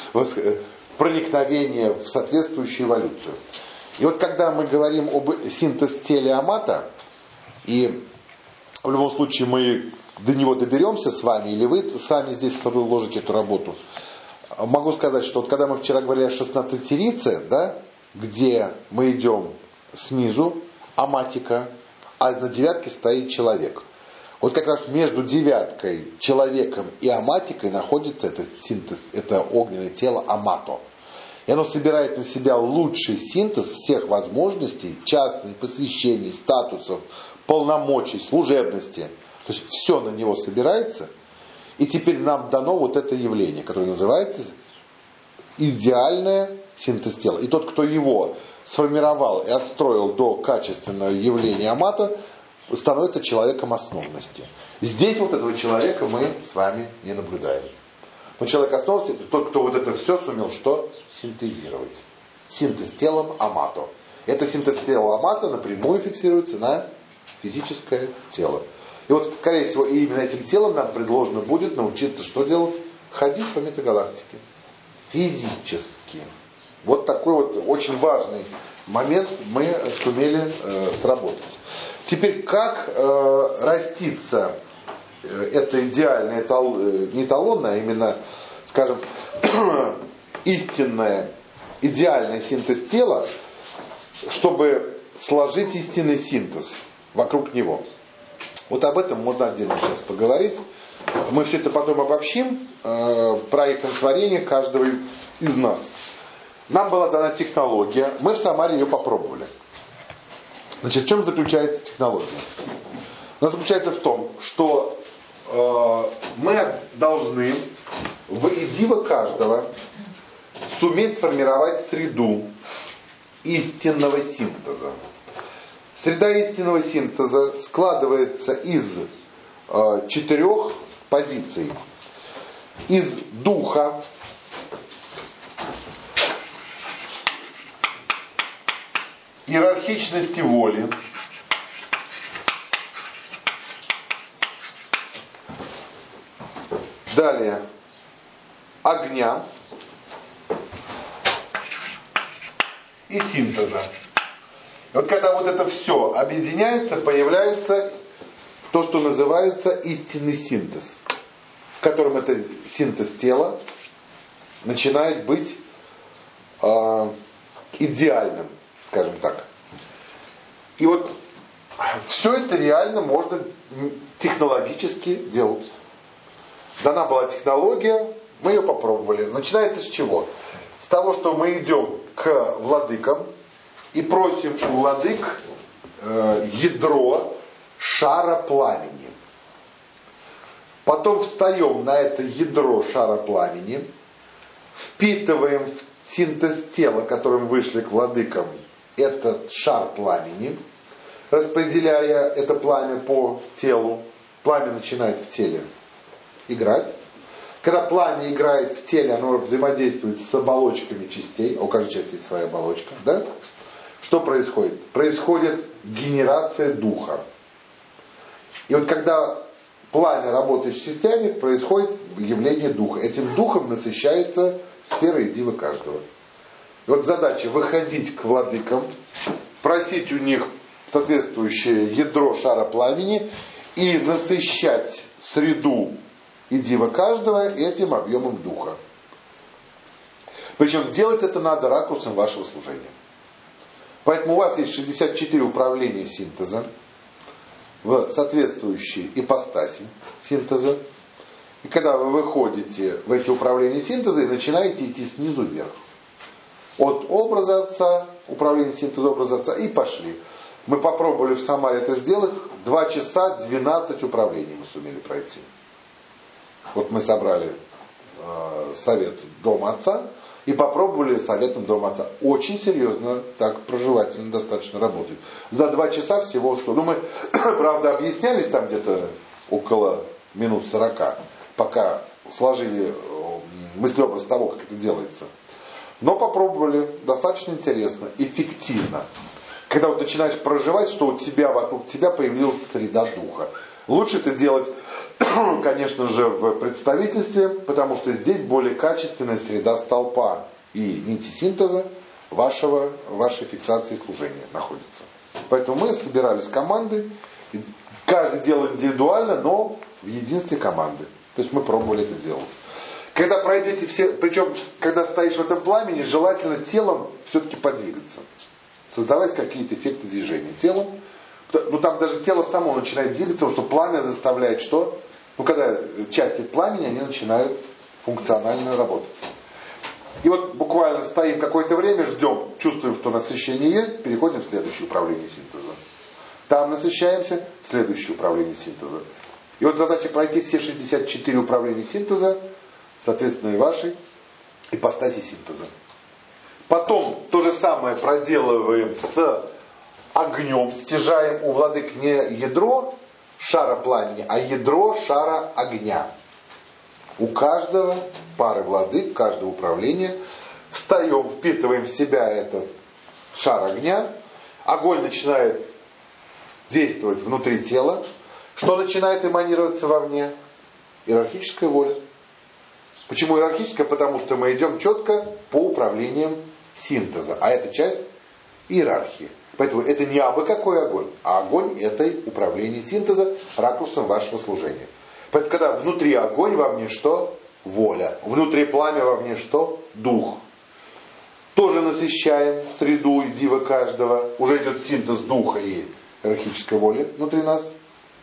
Проникновение в соответствующую эволюцию. И вот когда мы говорим об синтез теле амато, и в любом случае мы до него доберемся с вами, или вы сами здесь ложите эту работу, могу сказать, что вот когда мы вчера говорили о шестнадцатирице, да, где мы идем снизу, аматика, а на девятке стоит человек. Вот как раз между девяткой, человеком и аматикой находится этот синтез, это огненное тело амато. И оно собирает на себя лучший синтез всех возможностей, частных посвящений, статусов, полномочий, служебности. То есть все на него собирается. И теперь нам дано вот это явление, которое называется идеальное синтез тела. И тот, кто его сформировал и отстроил до качественного явления амато, становится человеком основности. Здесь вот этого человека мы с вами не наблюдаем. Но человек основности это тот, кто вот это все сумел что? Синтезировать. Синтез телом амато. Это синтез тела амато напрямую фиксируется на физическое тело. И вот, скорее всего, именно этим телом нам предложено будет научиться что делать? Ходить по метагалактике. Физически. Вот такой вот очень важный момент мы сумели э, сработать. Теперь, как э, растится э, это идеальное, этал, э, не эталонное, а именно, скажем, истинное, идеальный синтез тела, чтобы сложить истинный синтез вокруг него. Вот об этом можно отдельно сейчас поговорить. Мы все это потом обобщим э, проектом творения каждого из, из нас. Нам была дана технология, мы в Самаре ее попробовали. Значит, в чем заключается технология? Она заключается в том, что э, мы должны воедино каждого суметь сформировать среду истинного синтеза. Среда истинного синтеза складывается из э, четырех позиций. Из духа, иерархичности воли, далее огня и синтеза. И вот когда вот это все объединяется, появляется то, что называется истинный синтез, в котором это синтез тела начинает быть э, идеальным, скажем так. И вот все это реально можно технологически делать. Дана была технология, мы ее попробовали. Начинается с чего? С того, что мы идем к владыкам и просим у владык э, ядро шара пламени. Потом встаем на это ядро шара пламени, впитываем в синтез тела, которым вышли к владыкам, этот шар пламени, распределяя это пламя по телу. Пламя начинает в теле играть. Когда пламя играет в теле, оно взаимодействует с оболочками частей, а у каждой части есть своя оболочка, да? Что происходит? Происходит генерация духа. И вот когда пламя работает с частями, происходит явление духа. Этим духом насыщается сфера и дива каждого. И вот задача выходить к владыкам, просить у них соответствующее ядро шара пламени и насыщать среду и дива каждого этим объемом духа. Причем делать это надо ракурсом вашего служения. Поэтому у вас есть шестьдесят четыре управления синтеза в соответствующей ипостаси синтеза. И когда вы выходите в эти управления синтеза и начинаете идти снизу вверх. От образа Отца, управления синтеза образа Отца, и пошли. Мы попробовали в Самаре это сделать. два часа двенадцать управлений мы сумели пройти. Вот мы собрали э, совет Дома Отца и попробовали советом Дома Отца. Очень серьезно, так проживательно достаточно работает. За два часа всего сто. Ну, мы, правда, объяснялись там где-то около минут сорока, пока сложили мыслеобраз того, как это делается. Но попробовали, достаточно интересно, эффективно. Когда вот начинаешь проживать, что у тебя вокруг тебя появилась среда духа. Лучше это делать, конечно же, в представительстве, потому что здесь более качественная среда столпа и нити синтеза вашего, вашей фиксации служения находится. Поэтому мы собирались команды, каждый делал индивидуально, но в единстве команды. То есть мы пробовали это делать. Когда пройдете все, причем, когда стоишь в этом пламени, желательно телом все-таки подвигаться. Создавать какие-то эффекты движения телом. Ну там даже тело само начинает двигаться, потому что пламя заставляет что? Ну когда части пламени, они начинают функционально работать. И вот буквально стоим какое-то время, ждем, чувствуем, что насыщение есть, переходим в следующее управление синтеза. Там насыщаемся, в следующее управление синтеза. И вот задача пройти все шестьдесят четыре управления синтеза, соответственно, и вашей ипостаси синтеза. Потом то же самое проделываем с огнем, стяжаем у владык не ядро шара пламени, а ядро шара огня. У каждого пары владык, каждого управления встаем, впитываем в себя этот шар огня, огонь начинает действовать внутри тела. Что начинает эманироваться вовне? Иерархическая воля. Почему иерархическая? Потому что мы идем четко по управлениям синтеза, а это часть иерархии. Поэтому это не абы какой огонь, а огонь это управление синтеза ракурсом вашего служения. Поэтому когда внутри огонь, вовне что? Воля. Внутри пламя, вовне что? Дух. Тоже насыщаем среду и дива каждого. Уже идет синтез духа и иерархической воли внутри нас.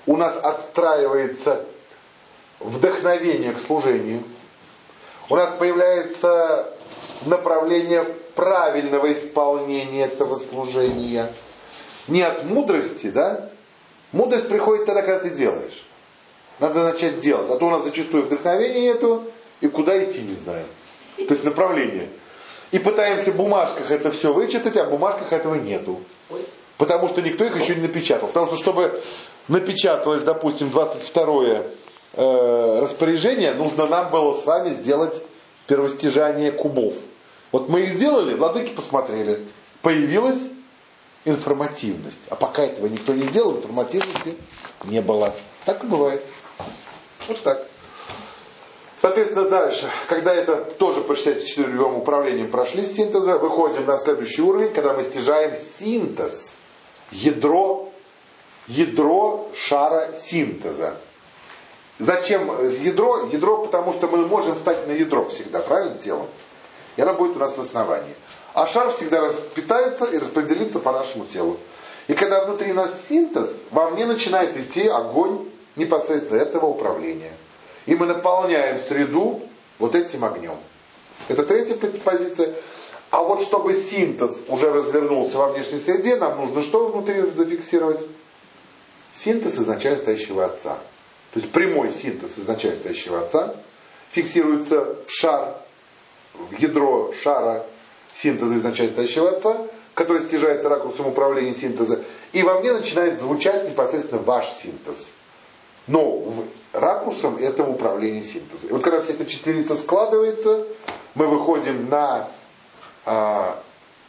у нас отстраивается вдохновение к служению, у нас появляется направление правильного исполнения этого служения. Не от мудрости, да? Мудрость приходит тогда, когда ты делаешь. Надо начать делать. А то у нас зачастую вдохновения нету, и куда идти не знаем. То есть направление. И пытаемся в бумажках это все вычитать, а в бумажках этого нету. Потому что никто их еще не напечатал. Потому что, чтобы напечаталось, допустим, двадцать второе э, распоряжение, нужно нам было с вами сделать первостяжание кубов. Вот мы их сделали, владыки посмотрели. Появилась информативность. А пока этого никто не сделал, информативности не было. Так и бывает. Вот так. Соответственно, дальше, когда это тоже по шестьдесят четырем управлениям прошли с синтеза, выходим на следующий уровень, когда мы стяжаем синтез. Ядро, ядро шара синтеза. Зачем ядро? Ядро, потому что мы можем встать на ядро всегда, правильно, телом? И оно будет у нас в основании. А шар всегда питается и распределится по нашему телу. И когда внутри нас синтез, во мне начинает идти огонь непосредственно этого управления. И мы наполняем среду вот этим огнем. Это третья позиция. А вот чтобы синтез уже развернулся во внешней среде, нам нужно что внутри зафиксировать? Синтез изначально стоящего Отца. То есть прямой синтез изначально стоящего Отца фиксируется в шар, в ядро шара синтеза изначально стоящего Отца, который стяжается ракурсом управления синтеза. И во мне начинает звучать непосредственно ваш синтез. Но в ракурсом этого управления синтеза. И вот когда вся эта четверица складывается, мы выходим на а,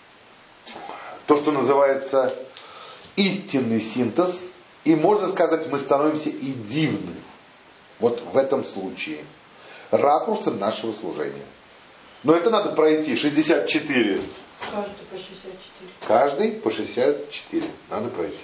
то, что называется истинный синтез. И можно сказать, мы становимся и дивны. Вот в этом случае. Ракурсом нашего служения. Но это надо пройти шестьдесят четыре. Каждый по шестьдесят четыре. Каждый по шестьдесят четыре. Надо пройти.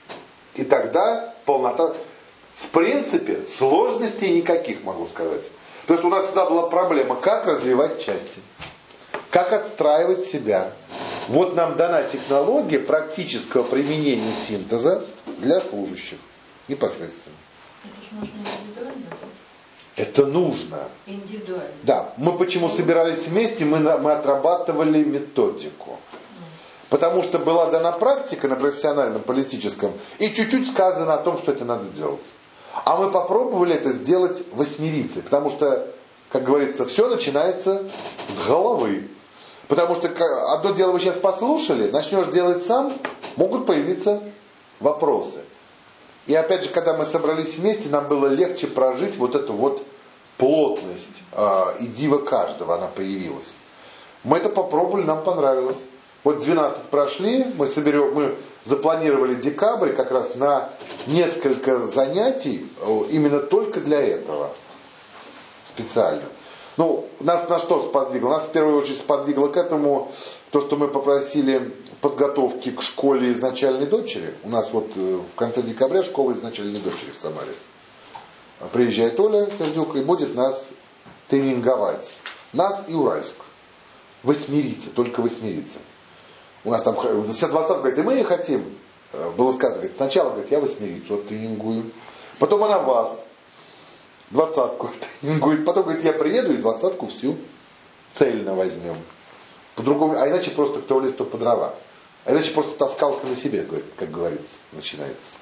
И тогда полнота... В принципе, сложностей никаких, могу сказать. Потому что у нас всегда была проблема, как развивать части. Как отстраивать себя. Вот нам дана технология практического применения синтеза для служащих. Непосредственно. Это же нужно индивидуально, да? Это нужно. Индивидуально. Да. Мы почему собирались вместе, мы, мы отрабатывали методику. Потому что была дана практика на профессиональном, политическом, и чуть-чуть сказано о том, что это надо делать. А мы попробовали это сделать восьмерицей. Потому что, как говорится, все начинается с головы. Потому что одно дело вы сейчас послушали, начнешь делать сам, могут появиться вопросы. И опять же, когда мы собрались вместе, нам было легче прожить вот эту вот плотность э, и диво каждого, она появилась. Мы это попробовали, нам понравилось. Вот двенадцать прошли, мы, соберем, мы запланировали декабрь как раз на несколько занятий именно только для этого. Специально. Ну, нас на что сподвигло? Нас в первую очередь сподвигло к этому то, что мы попросили подготовки к школе изначальной дочери. У нас вот в конце декабря школа изначальной дочери в Самаре. Приезжает Оля Сердюк и будет нас тренинговать. Нас и Уральск. Восьмерица, только восьмерица. У нас там все двадцать говорит, и мы не хотим. Было сказано, говорит, сначала говорит, я восьмерицу тренингую, потом она вас, двадцатку тренингует, потом говорит, я приеду и двадцатку всю цельно возьмем. По-другому, а иначе просто кто в лес, то по дрова. А иначе просто таскалка на себе, говорит, как говорится, начинается.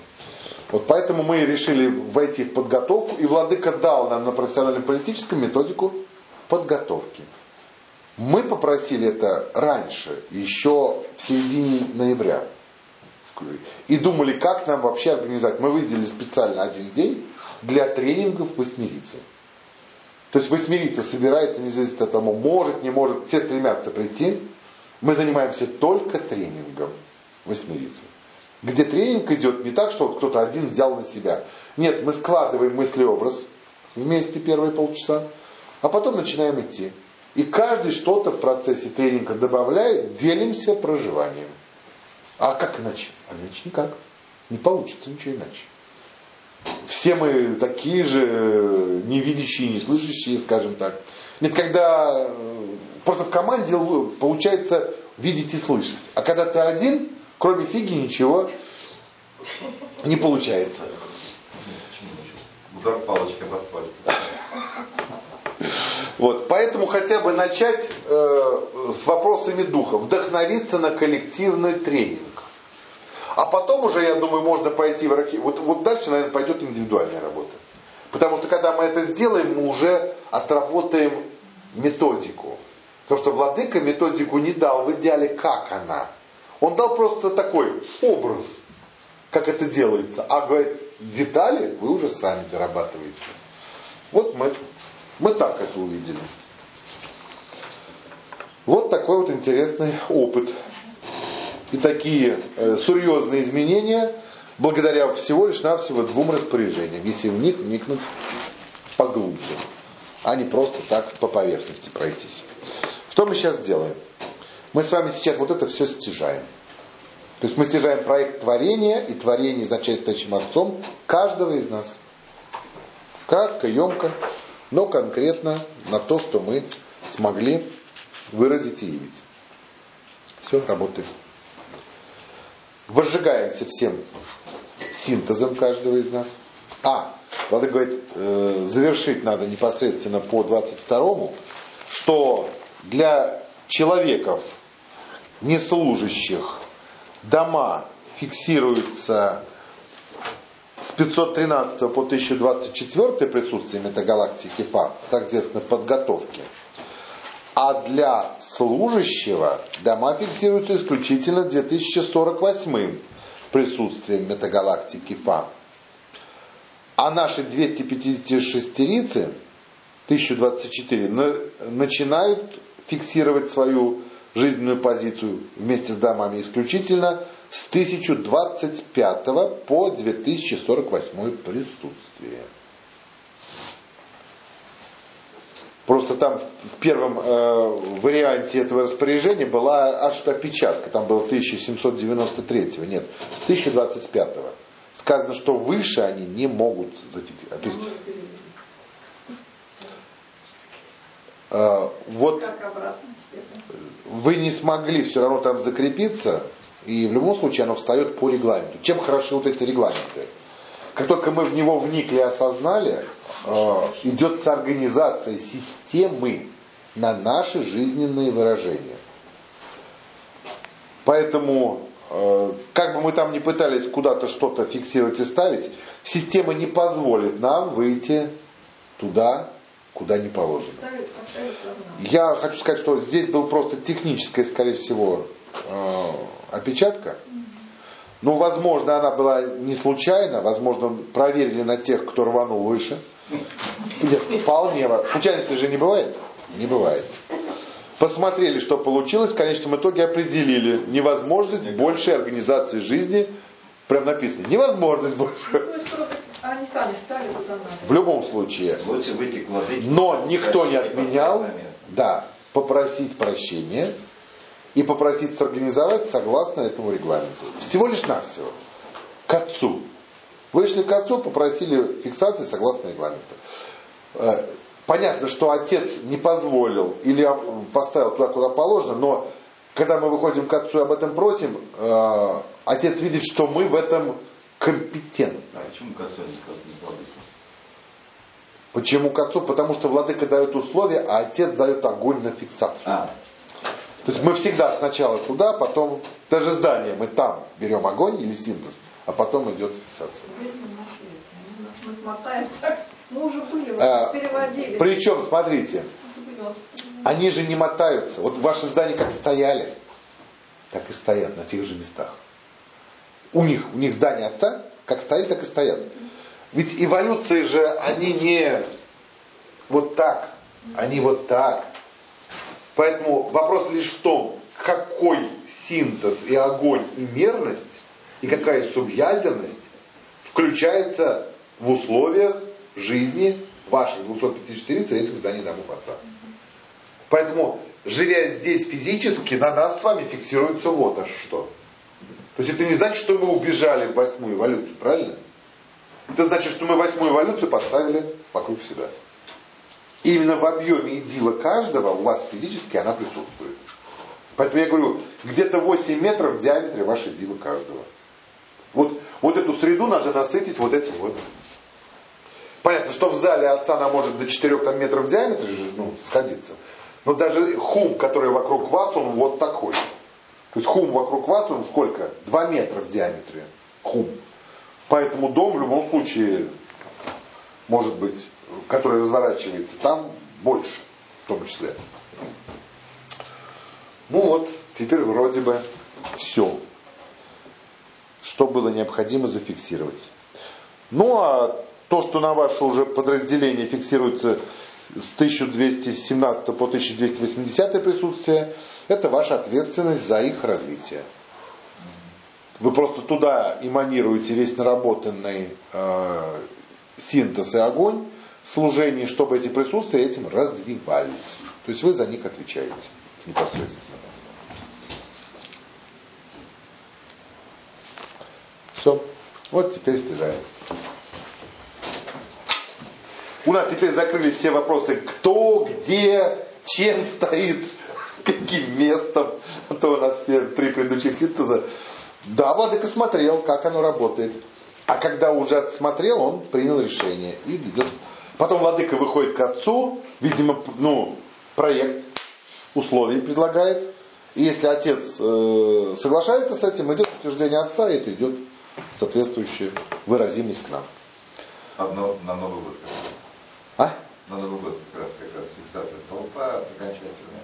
Вот поэтому мы решили войти в подготовку, и владыка дал нам на профессиональном политическом методику подготовки. Мы попросили это раньше, еще в середине ноября. И думали, как нам вообще организовать. Мы выделили специально один день для тренингов восьмерицы. То есть восьмерица собирается, независимо от того, может, не может, все стремятся прийти. Мы занимаемся только тренингом восьмерицы. Где тренинг идет не так, что вот кто-то один взял на себя. Нет, мы складываем мыслеобраз вместе первые полчаса, а потом начинаем идти. И каждый что-то в процессе тренинга добавляет, делимся проживанием. А как иначе? А иначе никак. Не получится ничего иначе. Все мы такие же невидящие, неслышащие, скажем так. Нет, когда просто в команде получается видеть и слышать. А когда ты один, кроме фиги ничего Не получается. Удар палочкой в асфальт. Вот, поэтому хотя бы начать э, с вопросами духа, вдохновиться на коллективный тренинг. А потом уже, я думаю, можно пойти в архив. Вот, вот дальше, наверное, пойдет индивидуальная работа. Потому что когда мы это сделаем, мы уже отработаем методику. Потому что владыка методику не дал в идеале, как она. Он дал просто такой образ, как это делается. А говорит, детали вы уже сами дорабатываете. Вот мы, мы так это увидели. Вот такой вот интересный опыт. И такие э, серьезные изменения благодаря всего лишь навсего двум распоряжениям, если в них вникнуть поглубже, а не просто так по поверхности пройтись. Что мы сейчас делаем? Мы с вами сейчас вот это все стяжаем. То есть мы стяжаем проект творения и творение за начальствующим отцом каждого из нас. Кратко, емко, но конкретно на то, что мы смогли выразить и явить. Все, работаем. Возжигаемся всем синтезом каждого из нас. А, Владыка говорит, э, завершить надо непосредственно по двадцать второму, что для человеков, неслужащих, дома фиксируются с пятьсот тринадцатого по тысяча двадцать четыре присутствие метагалактики Фа, соответственно, подготовки. А для служащего дома фиксируются исключительно две тысячи сорок восьмым присутствием метагалактики Фа. А наши двести пятидесятишестерицы, тысяча двадцать четыре, начинают фиксировать свою жизненную позицию вместе с домами исключительно с тысяча двадцать пятого по две тысячи сорок восьмое присутствие. Просто там в первом э, варианте этого распоряжения была аж опечатка, там было тысяча семьсот девяносто третьего, нет, с тысяча двадцать пятого. Сказано, что выше они не могут зафиксировать. То есть, э, вот вы не смогли все равно там закрепиться, и в любом случае оно встает по регламенту. Чем хороши вот эти регламенты? Как только мы в него вникли и осознали, э, идет соорганизация системы на наши жизненные выражения. Поэтому, э, как бы мы там ни пытались куда-то что-то фиксировать и ставить, система не позволит нам выйти туда, куда не положено. Я хочу сказать, что здесь был просто техническая, скорее всего, э, опечатка. Ну, возможно, она была не случайна, возможно, проверили на тех, кто рванул выше. Нет, вполне. Случайности же не бывает? Не бывает. Посмотрели, что получилось, в конечном итоге определили невозможность большей организации жизни. Прям написано, невозможность больше. Они сами стали куда надо. В любом случае. Лучше выйти к владыке. Но никто не отменял, да, попросить прощения и попросить сорганизовать согласно этому регламенту. Всего лишь навсего. К отцу. Вышли к отцу, попросили фиксации согласно регламенту. Понятно, что отец не позволил или поставил туда, куда положено, но когда мы выходим к отцу и об этом просим, отец видит, что мы в этом компетентны. А почему к отцу не владыка? Почему к отцу? Потому что владыка дает условия, а отец дает огонь на фиксацию. А. То есть мы всегда сначала туда, потом, даже здание, мы там берем огонь или синтез, а потом идет фиксация. Мы уже были, а, переводили. Причем, смотрите, они же не мотаются. Вот ваши здания как стояли, так и стоят на тех же местах. У них, у них здания отца как стояли, так и стоят. Ведь эволюции же, они не вот так, они вот так. Поэтому вопрос лишь в том, какой синтез и огонь и мерность, и какая субъязерность включается в условиях жизни ваших двухсот пятидесяти этих зданий домов отца. Поэтому, живя здесь физически, на нас с вами фиксируется вот аж что. То есть это не значит, что мы убежали в восьмую эволюцию, правильно? Это значит, что мы восьмую эволюцию поставили вокруг себя. И именно в объеме идила каждого у вас физически она присутствует. Поэтому я говорю, где-то восемь метров в диаметре вашей дивы каждого. Вот, вот эту среду надо насытить вот этим вот. Понятно, что в зале отца она может до четырёх там, метров в диаметре же, ну, сходиться. Но даже хум, который вокруг вас, он вот такой. То есть хум вокруг вас, он сколько? Два метра в диаметре. Хум. Поэтому дом в любом случае, может быть, который разворачивается, там больше, в том числе. Ну вот, теперь вроде бы все, что было необходимо зафиксировать. Ну а то, что на ваше уже подразделение фиксируется с тысяча двести семнадцатого по тысяча двести восьмидесятое присутствие, это ваша ответственность за их развитие. Вы просто туда эманируете весь наработанный э, синтез и огонь в служении, чтобы эти присутствия этим развивались. То есть вы за них отвечаете непосредственно. Все. Вот теперь стяжаем. У нас теперь закрылись все вопросы, кто, где, чем стоит, каким местом. А то у нас все три предыдущих синтеза. Да, владыка смотрел, как оно работает. А когда уже отсмотрел, он принял решение. И идет. Потом владыка выходит к отцу, видимо, ну, проект условий предлагает. И если отец э, соглашается с этим, идет утверждение отца, и это идет соответствующая выразимость к нам. Одно на Новый год. А? На Новый год как раз, как раз фиксация толпа окончательная.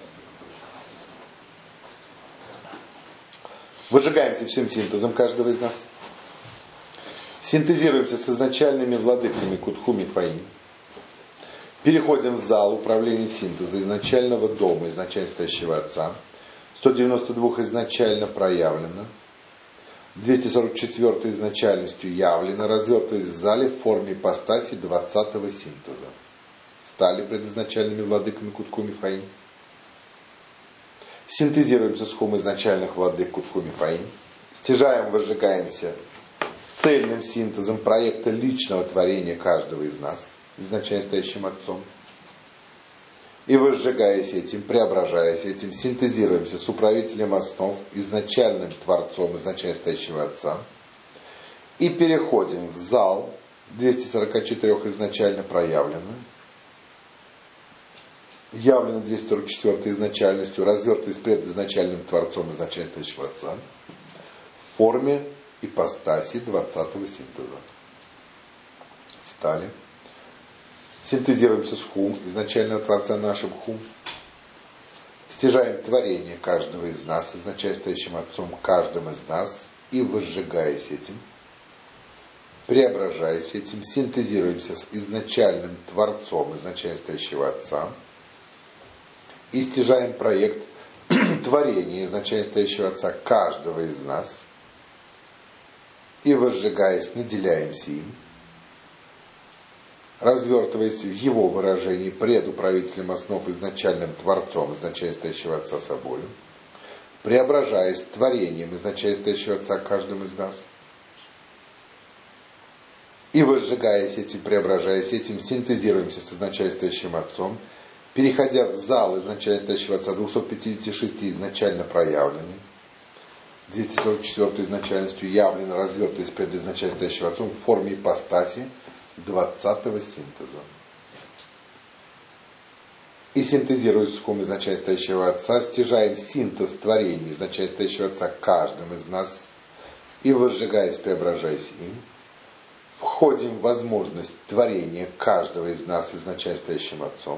Выжигаемся всем синтезом каждого из нас. Синтезируемся с изначальными владыками Кутхуми Фаин. Переходим в зал управления синтеза изначального дома, изначально стоящего отца. сто девяносто два изначально проявлено. двести сорок четыре изначальностью явлено, развертываясь в зале в форме ипостаси двадцатого синтеза. Стали предизначальными владыками Кутхуми Фаин. Синтезируемся с хум изначальных владык Кутхуми Фаин. Стяжаем, возжигаемся цельным синтезом проекта личного творения каждого из нас, изначально стоящим отцом. И возжигаясь этим, преображаясь этим, синтезируемся с управителем основ, изначальным творцом, изначально стоящего отца. И переходим в зал, двести сорок четыре изначально проявлено, явлено двести сорок четыре изначальностью, развертываясь предизначальным творцом, изначально стоящего отца, в форме ипостаси двадцатого синтеза. Стали. Синтезируемся с хум, изначального творца нашим хум. Стяжаем творение каждого из нас, изначально стоящим отцом, каждым из нас, и возжигаясь этим, преображаясь этим, синтезируемся с изначальным творцом, изначально стоящего отца, и стяжаем проект творения, изначально стоящего отца, каждого из нас, и возжигаясь, наделяемся им, развертываясь в его выражении пред управителем основ, изначальным творцом, изначально стоящего отца собою, преображаясь творением, изначально стоящего отца каждым из нас, и возжигаясь этим, преображаясь этим, синтезируемся с изначально стоящим отцом, переходя в зал изначально стоящего отца двухсот пятидесяти шести изначально проявленный, двести сорок четыре изначальностью явлено, развертываясь пред изначально стоящим отцом в форме ипостаси двадцатого синтеза. И синтезируясь с хум изначально стоящего отца, стяжаем синтез творений изначально стоящего отца каждым из нас, и возжигаясь, преображаясь им, входим в возможность творения каждого из нас изначально стоящим отцом,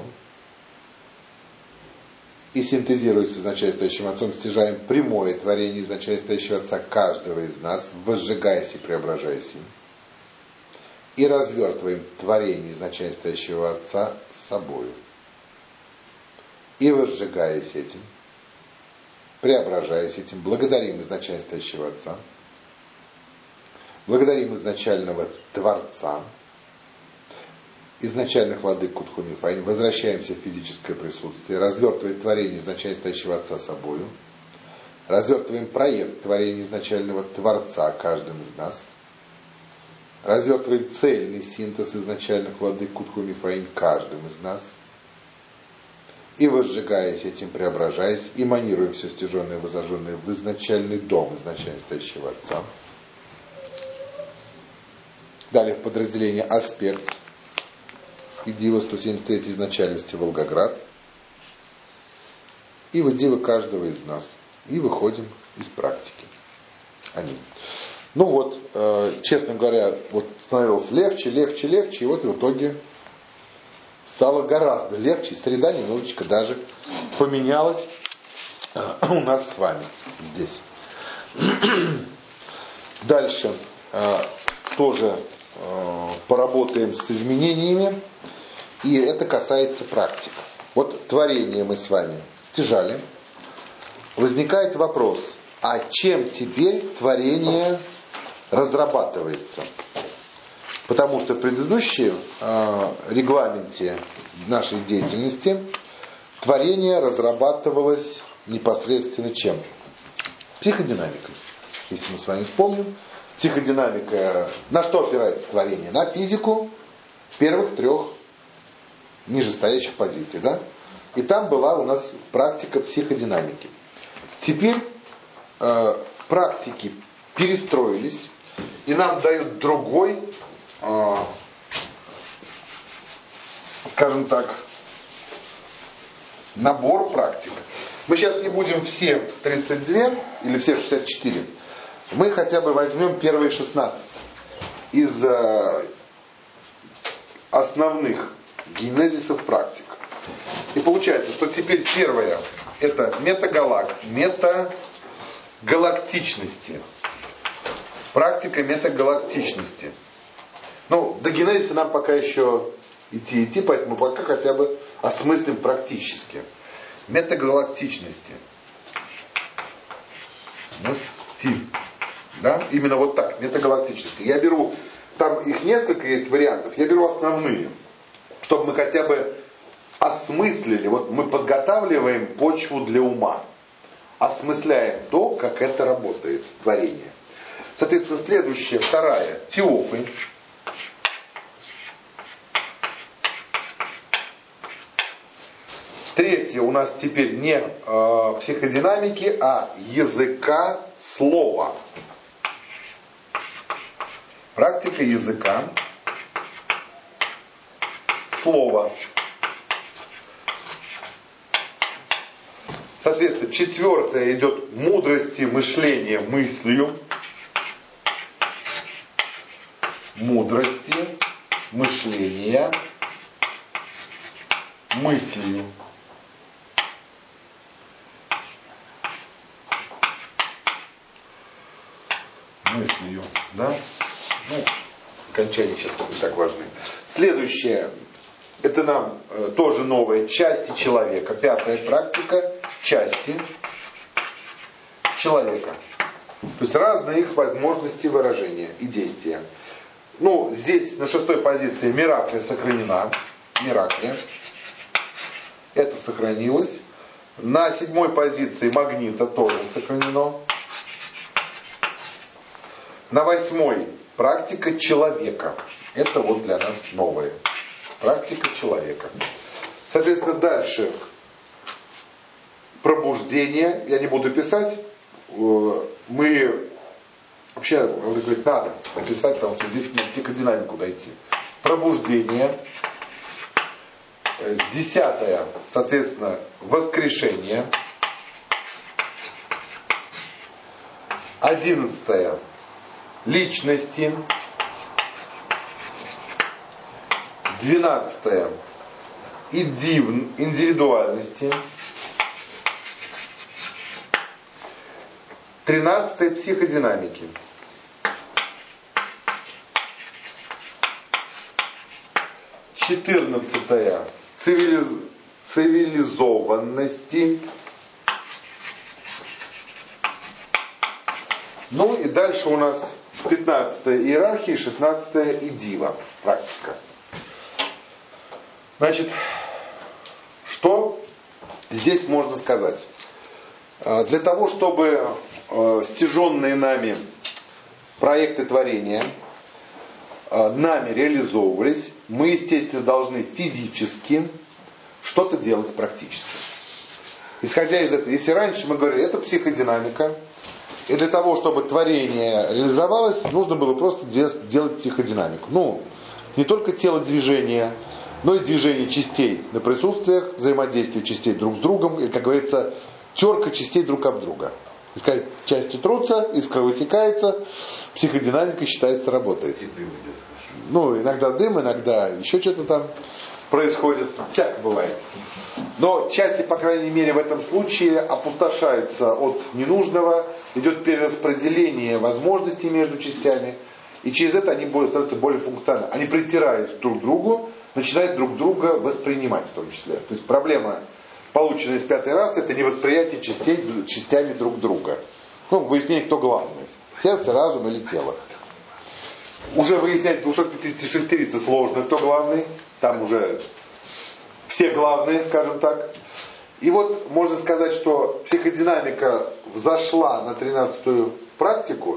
и синтезируясь с изначально стоящим отцом, стяжаем прямое творение изначально стоящего отца каждого из нас, возжигаясь и преображаясь им, и развертываем творение изначально стоящего отца собою. И возжигаясь этим, преображаясь этим, благодарим изначально стоящего отца, благодарим изначального творца, изначальных владык Кутхуми Фаин, возвращаемся в физическое присутствие, развертываем творение изначально стоящего отца собою, развертываем проект творения изначального творца каждым из нас, развертываем цельный синтез изначальных владык Кутхуми Фаин каждым из нас, и возжигаясь этим, преображаясь, эманируем все стяженное и возожженное в изначальный дом изначально стоящего отца, подразделение «Аспект», Идива сто семьдесят третьей изначальности Волгоград, и в Идивы каждого из нас. И выходим из практики. Аминь. Ну вот, э, честно говоря, вот становилось легче, легче, легче, и вот в итоге стало гораздо легче, и среда немножечко даже поменялась э, у нас с вами здесь. Дальше э, тоже э, поработаем с изменениями, и это касается практик. Вот творение мы с вами стяжали. Возникает вопрос, а чем теперь творение разрабатывается? Потому что в предыдущем э, регламенте нашей деятельности творение разрабатывалось непосредственно чем? Психодинамикой. Если мы с вами вспомним, психодинамика на что опирается творение? На физику первых трех нижестоящих позиций, да? И там была у нас практика психодинамики. Теперь э, практики перестроились, и нам дают другой, э, скажем так, набор практик. Мы сейчас не будем все тридцать два или все шестьдесят четыре. Мы хотя бы возьмем первые шестнадцать из э, основных генезисов практик. И получается, что теперь первое это метагалак, метагалактичности. Практика метагалактичности. Ну, до генезиса нам пока еще идти идти, поэтому пока хотя бы осмыслим практически. Метагалактичности. Мысти. Да? Именно вот так, метагалактичности. Я беру, там их несколько есть вариантов, я беру основные, чтобы мы хотя бы осмыслили, вот мы подготавливаем почву для ума, осмысляем то, как это работает, творение. Соответственно, следующая, вторая, теофы. Третье у нас теперь не э, психодинамики, а языка слова. Практика языка слова. Соответственно, четвертое идет мудрости мышления мыслью. Мудрости мышления мыслью. Мыслью, да? Ну, окончания сейчас не так важны. Следующее, это нам э, тоже новое, части человека. Пятая практика, части человека. То есть разные их возможности выражения и действия. Ну, здесь на шестой позиции Мираклия сохранена. Мираклия. Это сохранилось. На седьмой позиции Магнита тоже сохранено. На восьмой практика человека. Это вот для нас новое. Практика человека. Соответственно, дальше пробуждение. Я не буду писать. Мы вообще, надо говорить, надо написать, потому что здесь не психодинамику дойти. Пробуждение. Десятое, соответственно, воскрешение. Одиннадцатое, личности. Двенадцатое, индивидуальности. Тринадцатое, психодинамики. Четырнадцатое, цивилиз... цивилизованности. Ну и дальше у нас пятнадцатое иерархия, шестнадцатое идива, практика. Значит, что здесь можно сказать? Для того, чтобы стяженные нами проекты творения нами реализовывались, мы, естественно, должны физически что-то делать практически. Исходя из этого, если раньше мы говорили, это психодинамика, И для того, чтобы творение реализовалось, нужно было просто делать психодинамику. Ну, не только телодвижение, но и движение частей на присутствиях, взаимодействие частей друг с другом, и, как говорится, терка частей друг об друга. Искать, части трутся, искра высекается, психодинамика, считается, работает. Ну, иногда дым, иногда еще что-то там происходит, всякое бывает. Но части, по крайней мере, в этом случае опустошаются от ненужного, идет перераспределение возможностей между частями, и через это они более, становятся более функциональны. Они, притираясь друг к другу, начинают друг друга воспринимать в том числе. То есть проблема, полученная из пятый раз, это не восприятие частей частями друг друга. Ну, выяснение, кто главный. Сердце, разум или тело. Уже выяснять двухсот пятидесятишестерице сложно, кто главный. Там уже все главные, скажем так. И вот можно сказать, что психодинамика взошла на тринадцатую практику.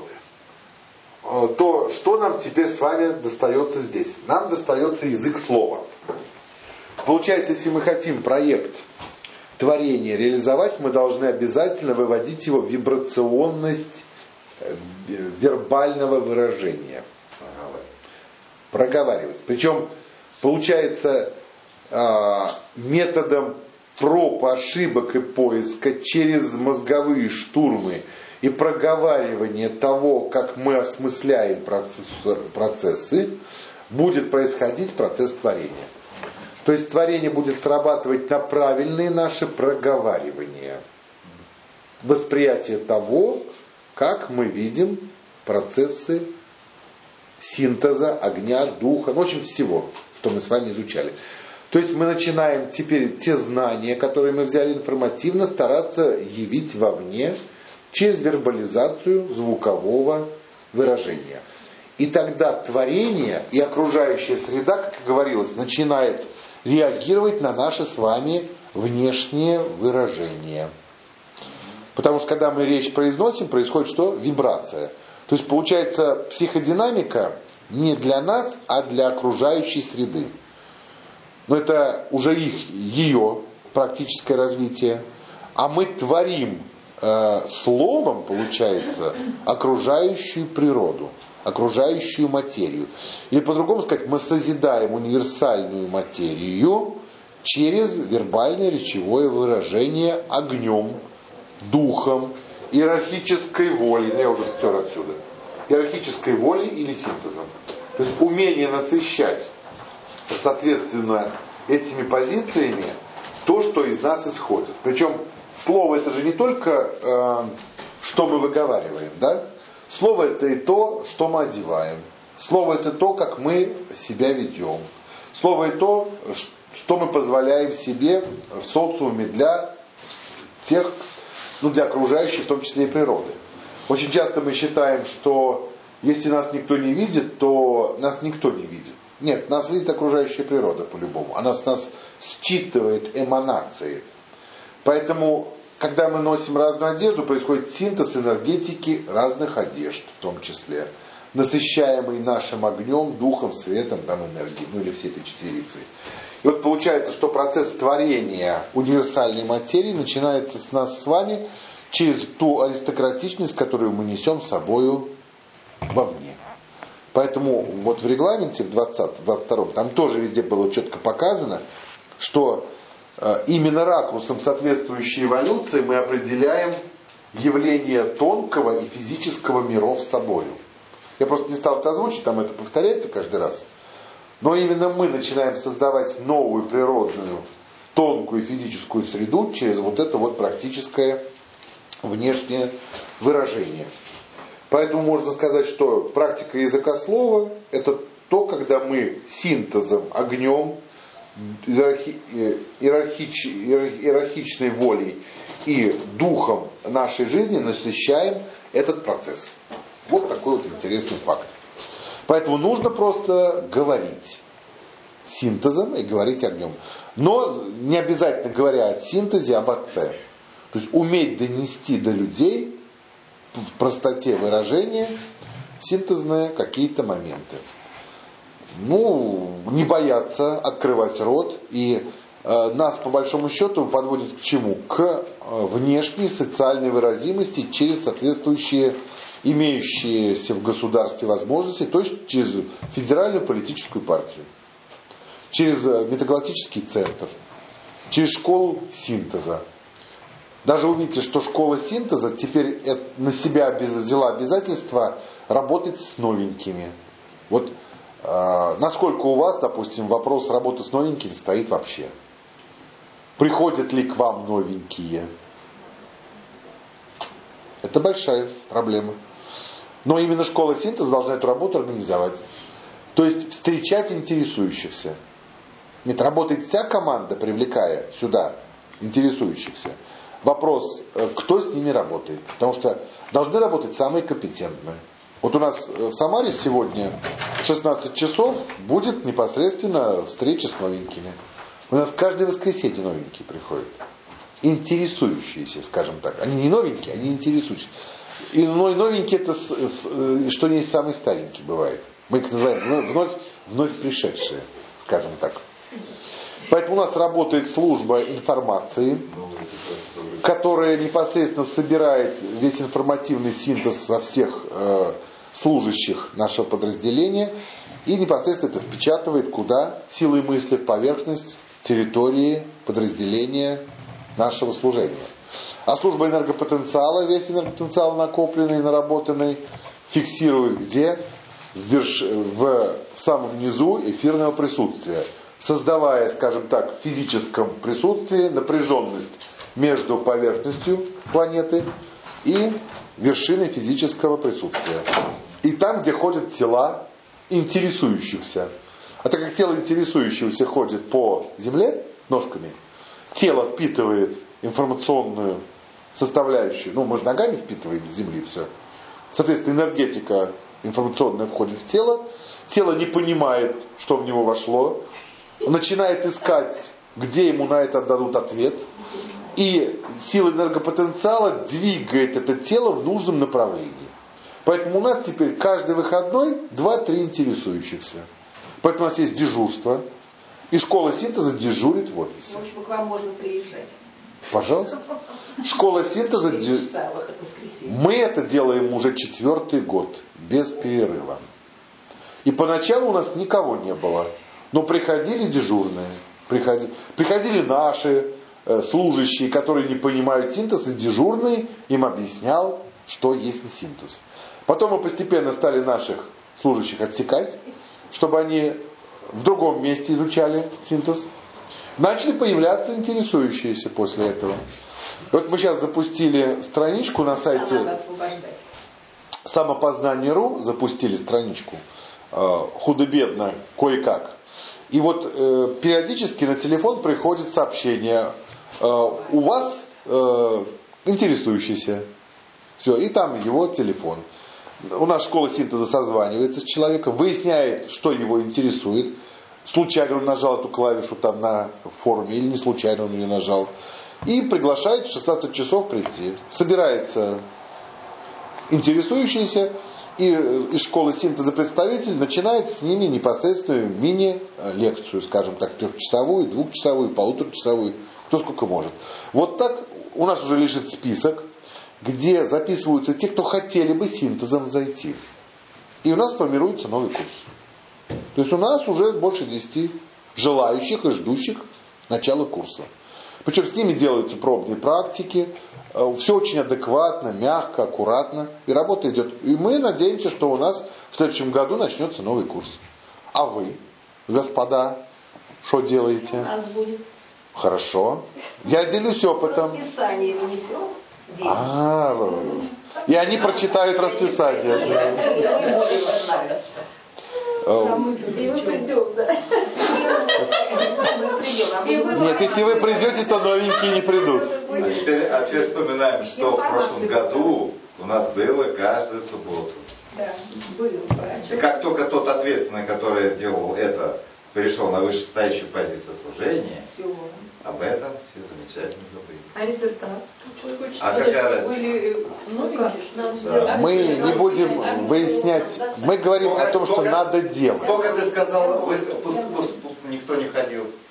То, что нам теперь с вами достается здесь? Нам достается язык слова. Получается, если мы хотим проект творения реализовать, мы должны обязательно выводить его в вибрационность вербального выражения. Проговаривать. Причем, получается, методом проб, ошибок и поиска через мозговые штурмы и проговаривание того, как мы осмысляем процесс, процессы, будет происходить процесс творения. То есть творение будет срабатывать на правильные наши проговаривания. Восприятие того, как мы видим процессы синтеза, огня, духа, ну, в общем, всего, что мы с вами изучали. То есть мы начинаем теперь те знания, которые мы взяли информативно, стараться явить вовне через вербализацию звукового выражения. И тогда творение и окружающая среда, как говорилось, начинает реагировать на наши с вами внешние выражения. Потому что когда мы речь произносим, происходит что? Вибрация. То есть получается психодинамика не для нас, а для окружающей среды. Но это уже их, ее практическое развитие. А мы творим э, словом, получается, окружающую природу, окружающую материю. Или по-другому сказать, мы созидаем универсальную материю через вербальное речевое выражение огнем, духом, иерархической волей, я уже стер отсюда, иерархической волей или синтезом. То есть умение насыщать, соответственно, этими позициями то, что из нас исходит. Причем слово это же не только э, что мы выговариваем, да? Слово это и то, что мы одеваем. Слово это то, как мы себя ведем. Слово это то, что мы позволяем себе в социуме для тех, ну, для окружающей, в том числе и природы. Очень часто мы считаем, что если нас никто не видит, то нас никто не видит. Нет, нас видит окружающая природа по-любому. Она с нас считывает эманации. Поэтому, когда мы носим разную одежду, происходит синтез энергетики разных одежд, в том числе, насыщаемый нашим огнем, духом, светом, там, энергией, ну или всей этой четверицей. И вот получается, что процесс творения универсальной материи начинается с нас с вами через ту аристократичность, которую мы несем с собою вовне. Поэтому вот в регламенте в двадцатом, двадцать втором там тоже везде было четко показано, что э, именно ракурсом соответствующей эволюции мы определяем явление тонкого и физического миров с собою. Я просто не стал это озвучить, там это повторяется каждый раз. Но именно мы начинаем создавать новую природную, тонкую физическую среду через вот это вот практическое внешнее выражение. Поэтому можно сказать, что практика языка слова – это то, когда мы синтезом, огнем, иерархи, иерархич, иерархичной волей и духом нашей жизни насыщаем этот процесс. Вот такой вот интересный факт. Поэтому нужно просто говорить синтезом и говорить огнем. Но не обязательно говоря о синтезе, об отце. То есть уметь донести до людей в простоте выражения синтезные какие-то моменты. Ну, не бояться открывать рот и нас по большому счету подводит к чему? К внешней социальной выразимости через соответствующие имеющиеся в государстве возможности, то есть через федеральную политическую партию, через метагалактический центр, через школу синтеза. Даже увидите, что школа синтеза теперь на себя взяла обязательство работать с новенькими. Вот э, насколько у вас, допустим, вопрос работы с новенькими стоит вообще? Приходят ли к вам новенькие? Это большая проблема. Но именно школа синтеза должна эту работу организовать. То есть встречать интересующихся. Нет, работает вся команда, привлекая сюда интересующихся. Вопрос, кто с ними работает. Потому что должны работать самые компетентные. Вот у нас в Самаре сегодня в шестнадцать часов будет непосредственно встреча с новенькими. У нас каждое воскресенье новенькие приходят. Интересующиеся, скажем так. Они не новенькие, они интересующиеся. И новенькие это что не самый старенький бывает. Мы их называем вновь, вновь пришедшие, скажем так. Поэтому у нас работает служба информации, которая непосредственно собирает весь информативный синтез со всех э, служащих нашего подразделения и непосредственно это впечатывает куда? Силой мысли в поверхность территории подразделения нашего служения. А служба энергопотенциала, весь энергопотенциал накопленный, наработанный, фиксирует где? В, верш... в... в самом низу эфирного присутствия, создавая, скажем так, в физическом присутствии напряженность между поверхностью планеты и вершиной физического присутствия. И там, где ходят тела интересующихся. А так как тело интересующегося ходит по земле ножками, тело впитывает информационную составляющую, ну мы же ногами впитываем с земли все. Соответственно, энергетика информационная входит в тело, тело не понимает, что в него вошло, начинает искать, где ему на это дадут ответ, и сила энергопотенциала двигает это тело в нужном направлении. Поэтому у нас теперь каждый выходной два-три интересующихся. Поэтому у нас есть дежурство, и школа синтеза дежурит в офисе. В общем, к вам можно приезжать. Пожалуйста. Школа синтеза... Мы это делаем уже четвертый год, без перерыва. И поначалу у нас никого не было. Но приходили дежурные, приходили, приходили наши э, служащие, которые не понимают синтез, и дежурный им объяснял, что есть синтез. Потом мы постепенно стали наших служащих отсекать, чтобы они в другом месте изучали синтез. Начали появляться интересующиеся после этого. Вот мы сейчас запустили страничку на сайте самопознание точка ру, запустили страничку э, худо-бедно, кое-как. И вот э, периодически на телефон приходит сообщение, э, у вас э, интересующийся. Все, и там его телефон. У нас школа синтеза созванивается с человеком, выясняет, что его интересует. Случайно он нажал эту клавишу там на форуме или не случайно он ее нажал. И приглашает в шестнадцать часов прийти. Собирается интересующийся, и из школы синтеза представитель начинает с ними непосредственную мини-лекцию, скажем так, трехчасовую, двухчасовую, полуторачасовую, кто сколько может. Вот так у нас уже лежит список, где записываются те, кто хотели бы синтезом зайти. И у нас формируется новый курс. То есть у нас уже больше десяти желающих и ждущих начала курса. Причем с ними делаются пробные практики, все очень адекватно, мягко, аккуратно, и работа идет. И мы надеемся, что у нас в следующем году начнется новый курс. А вы, господа, что делаете? У нас будет. Хорошо. Я делюсь опытом. Расписание внесем. А, и они прочитают расписание. И мы придем, да. Мы придем. Нет, если вы придете, то новенькие не придут. А теперь, а теперь вспоминаем, что в прошлом году у нас было каждую субботу. Да, было. И как только тот ответственный, который сделал это, перешел на вышестоящую позицию служения, Все. об этом все замечательно забыли. А результат? А какая разница? Были новенькие, Нам Да. Мы не будем выяснять, мы говорим о том, что надо делать. Сколько ты сказал, вы, пусть, пусть никто не ходил?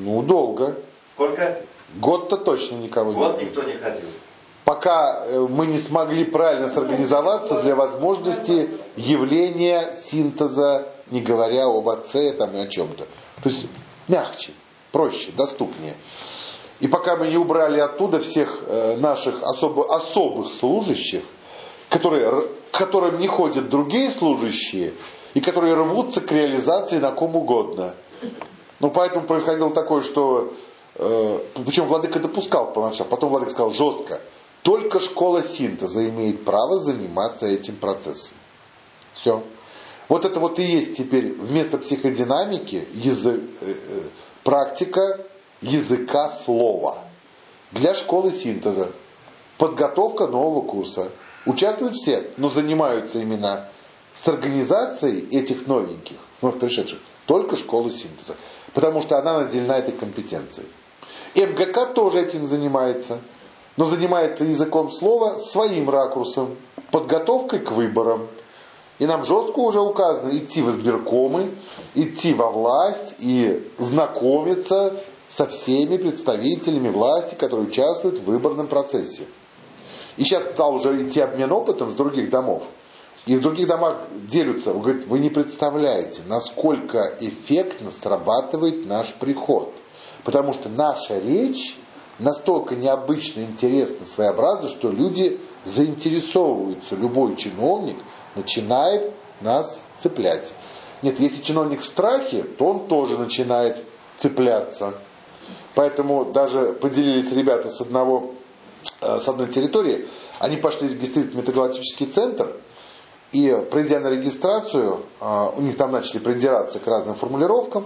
Ну, долго. Сколько? Год-то точно никого не Год было. никто не ходил. Пока мы не смогли правильно сорганизоваться для возможности явления синтеза, не говоря об отце там, и о чем-то. То есть мягче, проще, доступнее. И пока мы не убрали оттуда всех наших особо, особых служащих, которые, к которым не ходят другие служащие, и которые рвутся к реализации на ком угодно. Ну, поэтому происходило такое, что... Э, причем владыка допускал поначалу, потом владыка сказал жестко, только школа синтеза имеет право заниматься этим процессом. Все. Вот это вот и есть теперь вместо психодинамики язык, э, э, практика языка слова для школы синтеза. Подготовка нового курса. Участвуют все, но занимаются именно с организацией этих новеньких, вновь пришедших, только школы синтеза. Потому что она наделена этой компетенцией. эм гэ ка тоже этим занимается, но занимается языком слова своим ракурсом, подготовкой к выборам. И нам жестко уже указано идти в избиркомы, идти во власть и знакомиться со всеми представителями власти, которые участвуют в выборном процессе. И сейчас стал уже идти обмен опытом с других домов. И в других домах делятся. Он говорит, вы не представляете, насколько эффектно срабатывает наш приход. Потому что наша речь настолько необычно, интересна, своеобразна, что люди заинтересовываются. Любой чиновник начинает нас цеплять. Нет, если чиновник в страхе, то он тоже начинает цепляться. Поэтому даже поделились ребята с одного... с одной территории, они пошли регистрировать метагалактический центр, и, пройдя на регистрацию, у них там начали придираться к разным формулировкам,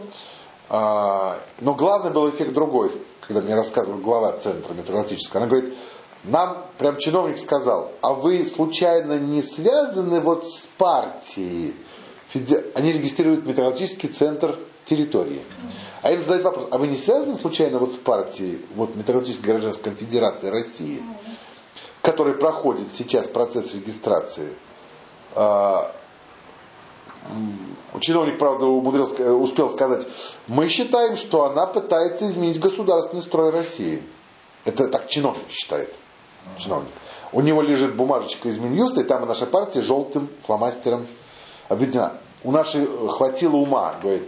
но главный был эффект другой, когда мне рассказывал глава центра метагалактического. Она говорит, нам прям чиновник сказал, а вы случайно не связаны вот с партией? Они регистрируют метагалактический центр территории. А им задают вопрос, а вы не связаны случайно вот с партией, вот Метагалактической гражданской конфедерации России, которая проходит сейчас процесс регистрации? А, чиновник, правда, умудрился, успел сказать, мы считаем, что она пытается изменить государственный строй России. Это так чиновник считает. Чиновник. У него лежит бумажечка из Минюста, и там наша партия желтым фломастером обведена. У нашей хватило ума, говорит,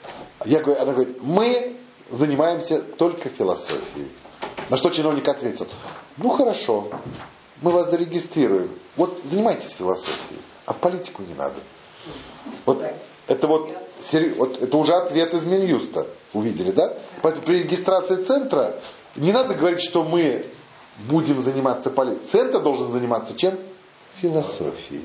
Я говорю, она говорит, мы занимаемся только философией. На что чиновник ответил, ну хорошо, мы вас зарегистрируем. Вот занимайтесь философией, а в политику не надо. Вот это вот, вот это уже ответ из Минюста. Увидели, да? Поэтому при регистрации центра не надо говорить, что мы будем заниматься политикой. Центр должен заниматься чем? Философией.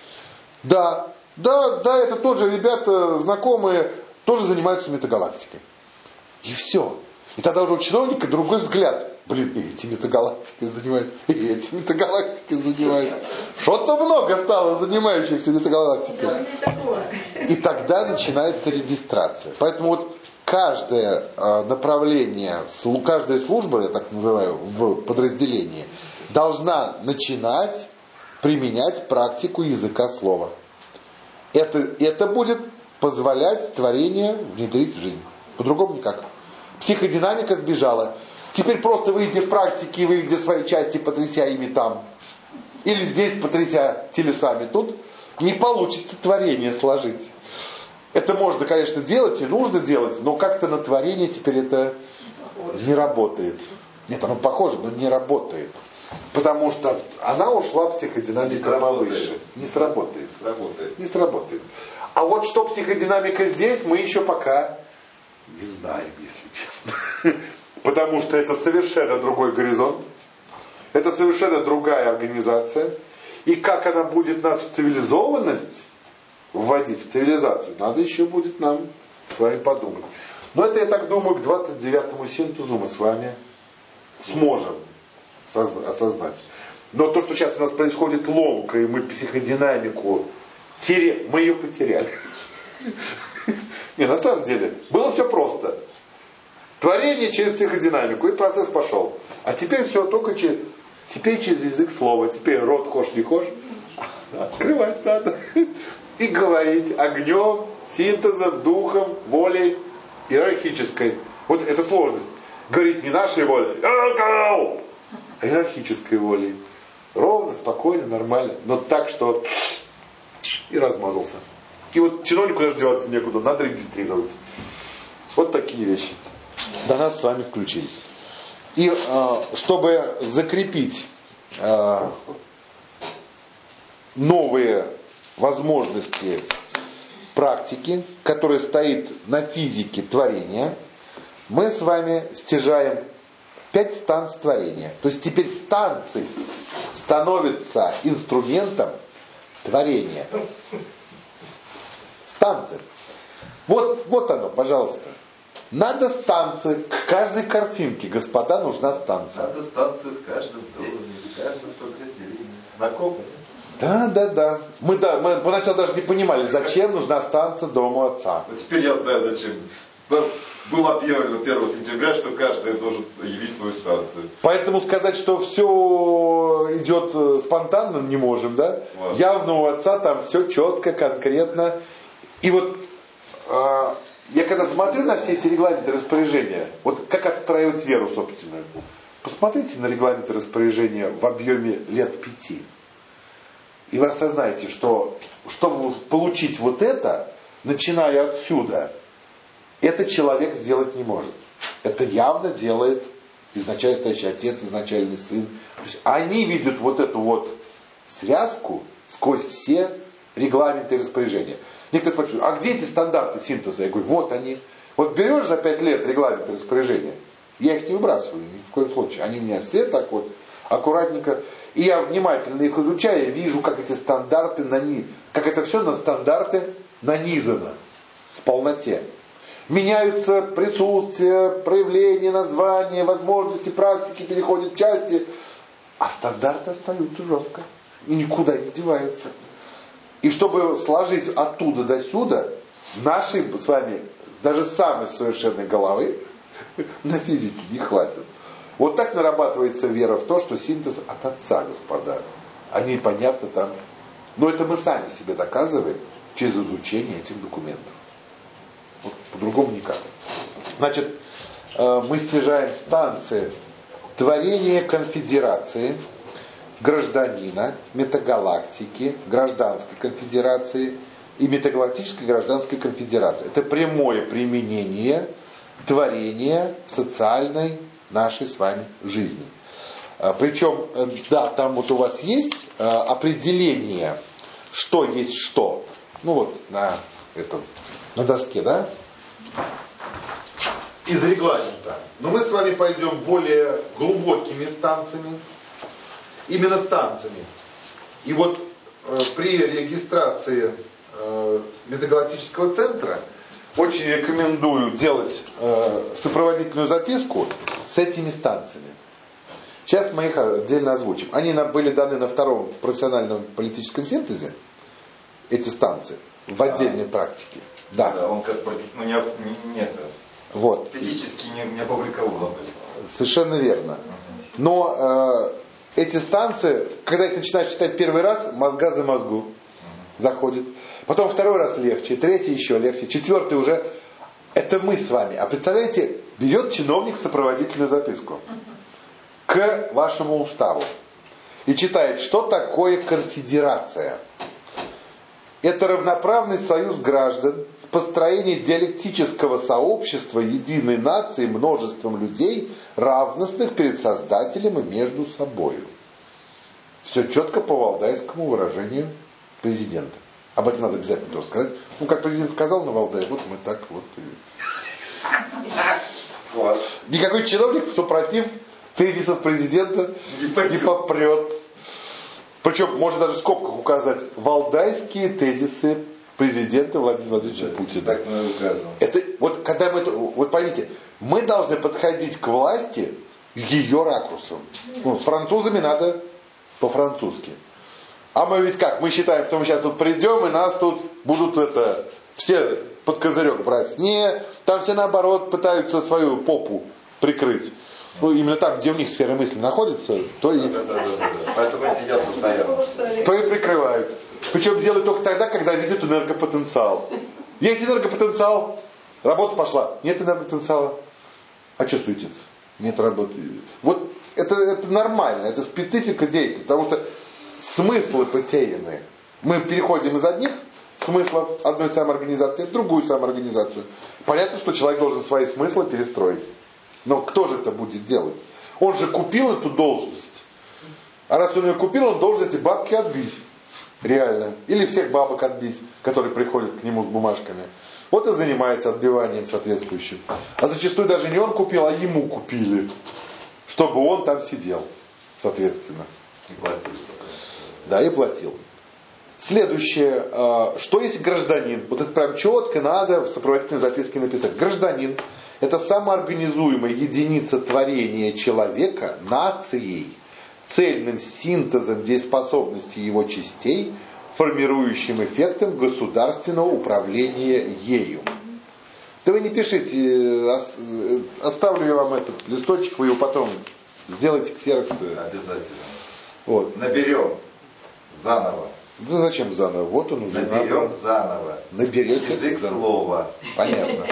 Да, да, да, это тоже ребята, знакомые, тоже занимаются метагалактикой. И все. И тогда уже у чиновника другой взгляд. Блин, и эти метагалактикой занимаются, и эти метагалактикой занимаются. Что-то много стало занимающихся метагалактикой. И тогда начинается регистрация. Поэтому вот каждое направление, каждая служба, я так называю, в подразделении, должна начинать применять практику языка слова. Это, это будет позволять творение внедрить в жизнь. По-другому никак. Психодинамика сбежала. Теперь просто выйди в практике и выведи свои части, потряся ими там. Или здесь, потряся телесами. Тут не получится творение сложить. Это можно, конечно, делать и нужно делать, но как-то на творение теперь это не работает. Нет, оно похоже, но не работает. Потому что она ушла психодинамика повыше. Не сработает. Сработает. Не сработает. А вот что психодинамика здесь, мы еще пока не знаем, если честно. Потому что это совершенно другой горизонт. Это совершенно другая организация. И как она будет нас в цивилизованность вводить, в цивилизацию, надо еще будет нам с вами подумать. Но это, я так думаю, к двадцать девятому синтезу мы с вами сможем осознать. Но то, что сейчас у нас происходит ломка, и мы психодинамику теряем, мы ее потеряли. Не, на самом деле, было все просто. Творение через психодинамику, и процесс пошел. А теперь все только через, теперь через язык слова. Теперь рот хошь не хошь, открывать надо. И говорить огнем, синтезом, духом, волей иерархической. Вот эта сложность. Говорить не нашей волей, а иерархической волей. Ровно, спокойно, нормально. Но так, что и размазался. И вот чиновнику даже деваться некуда, надо регистрироваться. Вот такие вещи. До нас с вами включились. И э, чтобы закрепить э, новые возможности практики, которая стоит на физике творения, мы с вами стяжаем пять станций творения. То есть теперь станции становятся инструментом творения. Станции. Вот, вот оно, пожалуйста. Надо станции. К каждой картинке, господа, нужна станция. Надо станцию в каждом доме, в каждом подразделении. Знакомы? Да, да, да. Мы, да. мы поначалу даже не понимали, зачем нужна станция дома отца. Вот теперь я знаю, зачем. Было объявлено первого сентября, что каждый должен явить свою станцию. Поэтому сказать, что все идет спонтанно, не можем, да? Вот. Явно у отца там все четко, конкретно. И вот э, я когда смотрю на все эти регламенты распоряжения, вот как отстраивать веру собственную, посмотрите на регламенты распоряжения в объеме лет пяти. И вы осознаете, что чтобы получить вот это, начиная отсюда, это человек сделать не может. Это явно делает изначально стоящий отец, изначальный сын. То есть они видят вот эту вот связку сквозь все регламенты и распоряжения. Некоторые спрашивают, а где эти стандарты синтеза? Я говорю, вот они. Вот берешь за пять лет регламенты и распоряжения, я их не выбрасываю ни в коем случае. Они у меня все так вот аккуратненько. И я внимательно их изучаю, я вижу, как эти стандарты нанизаны, как это все на стандарты нанизано в полноте. Меняются присутствия, проявления, названия, возможности, практики, переходят в части. А стандарты остаются жестко. И никуда не деваются. И чтобы сложить оттуда до сюда, нашей с вами даже самой совершенной головы на физике не хватит. Вот так нарабатывается вера в то, что синтез от отца, господа. А не понятно там. Но это мы сами себе доказываем через изучение этих документов. Вот по-другому никак. Значит, мы стяжаем станции творения конфедерации, гражданина, метагалактики, гражданской конфедерации и метагалактической гражданской конфедерации. Это прямое применение творения социальной нашей с вами жизни. Причем, да, там вот у вас есть определение, что есть что. Ну вот на этом, на доске, да? Из регламента. Но мы с вами пойдем более глубокими станциями. Именно станциями. И вот э, при регистрации э, метагалактического центра очень рекомендую делать э, сопроводительную записку с этими станциями. Сейчас мы их отдельно озвучим. Они нам были даны на втором профессиональном политическом синтезе, эти станции, в отдельной а, практике. Да. Да, он как ну, не, не, нет, вот. Физически не, не опубликован. Совершенно верно. Угу. Но э, эти станции, когда их начинаешь читать первый раз, мозга за мозгу угу. заходит. Потом второй раз легче, третий еще легче, четвертый уже. Это мы с вами. А представляете, берет чиновник сопроводительную записку к вашему уставу и читает, что такое конфедерация. Это равноправный союз граждан в построении диалектического сообщества единой нации множеством людей, равностных перед Создателем и между собой. Все четко по валдайскому выражению президента. Об этом надо обязательно тоже сказать. Ну, как президент сказал на Валдае, вот мы так вот и... Никакой чиновник, супротив тезисов президента не попрет. Причем можно даже в скобках указать валдайские тезисы президента Владимира Владимировича да, Путина. Так мы указываем. Это, вот, когда мы, вот поймите, мы должны подходить к власти ее ракурсом. Ну, с французами надо по-французски. А мы ведь как? Мы считаем, что мы сейчас тут придем, и нас тут будут это, все под козырек брать. Не, там все наоборот пытаются свою попу прикрыть. Ну, именно там, где у них сфера мысли находится, то и... Да, да, да, да. Поэтому они сидят постоянно. То и прикрывают. Причем делают только тогда, когда видят энергопотенциал. Есть энергопотенциал, работа пошла. Нет энергопотенциала, А что суетиться? Нет работы. Вот это, это нормально, это специфика деятельности, потому что смыслы потеряны. Мы переходим из одних смыслов одной самоорганизации в другую самоорганизацию. Понятно, что человек должен свои смыслы перестроить. Но кто же это будет делать? Он же купил эту должность. А раз он ее купил, он должен эти бабки отбить. Реально. Или всех бабок отбить, которые приходят к нему с бумажками. Вот и занимается отбиванием соответствующим. А зачастую даже не он купил, а ему купили. Чтобы он там сидел. Соответственно. И платил. Да, и платил. Следующее. Что есть гражданин? Вот это прям четко надо в сопроводительной записке написать. Гражданин – это самоорганизуемая единица творения человека нацией, цельным синтезом дееспособности его частей, формирующим эффектом государственного управления ею. Да вы не пишите, оставлю я вам этот листочек, вы его потом сделайте ксероксы. Обязательно. Вот. Наберем заново. Да зачем заново? Вот он уже. Наберем набран. заново. Наберете Язык заново. слова. Понятно.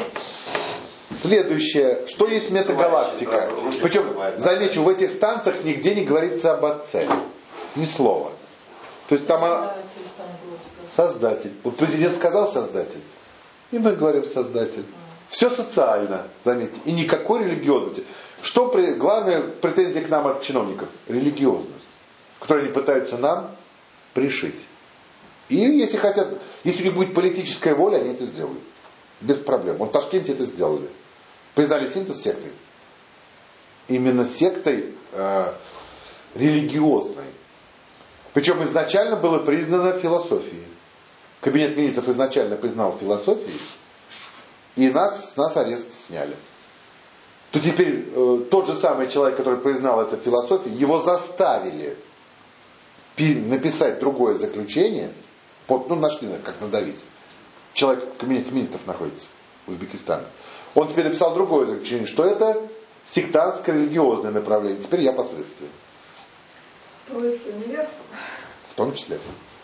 Следующее. Что есть метагалактика? Причем, замечу, в этих станциях нигде не говорится об отце. Ни слова. То есть там она... Создатель. Вот президент сказал создатель. И мы говорим создатель. Все социально, заметьте. И никакой религиозности. Что при... главная претензия к нам от чиновников? Религиозность. Которую они пытаются нам пришить. И если хотят, если у них будет политическая воля, они это сделают. Без проблем. Вот в Ташкенте это сделали. Признали синтез сектой. Именно сектой э, религиозной. Причем изначально было признано философией. Кабинет министров изначально признал философией. И нас, с нас арест сняли. То теперь э, тот же самый человек, который признал это философией, его заставили написать другое заключение. Вот, ну, нашли, как надавить. Человек в кабинете министров находится в Узбекистане. Он теперь написал другое заключение, что это сектантско-религиозное направление. Теперь я последствия. Троицкий универсум. В том числе.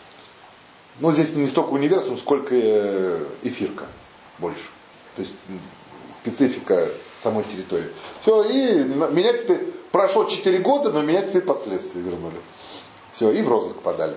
Ну, здесь не столько универсум, сколько эфирка больше. То есть специфика самой территории. Все, и меня теперь... Прошло четыре года, но меня теперь под следствие вернули. Все, и в розыск подали.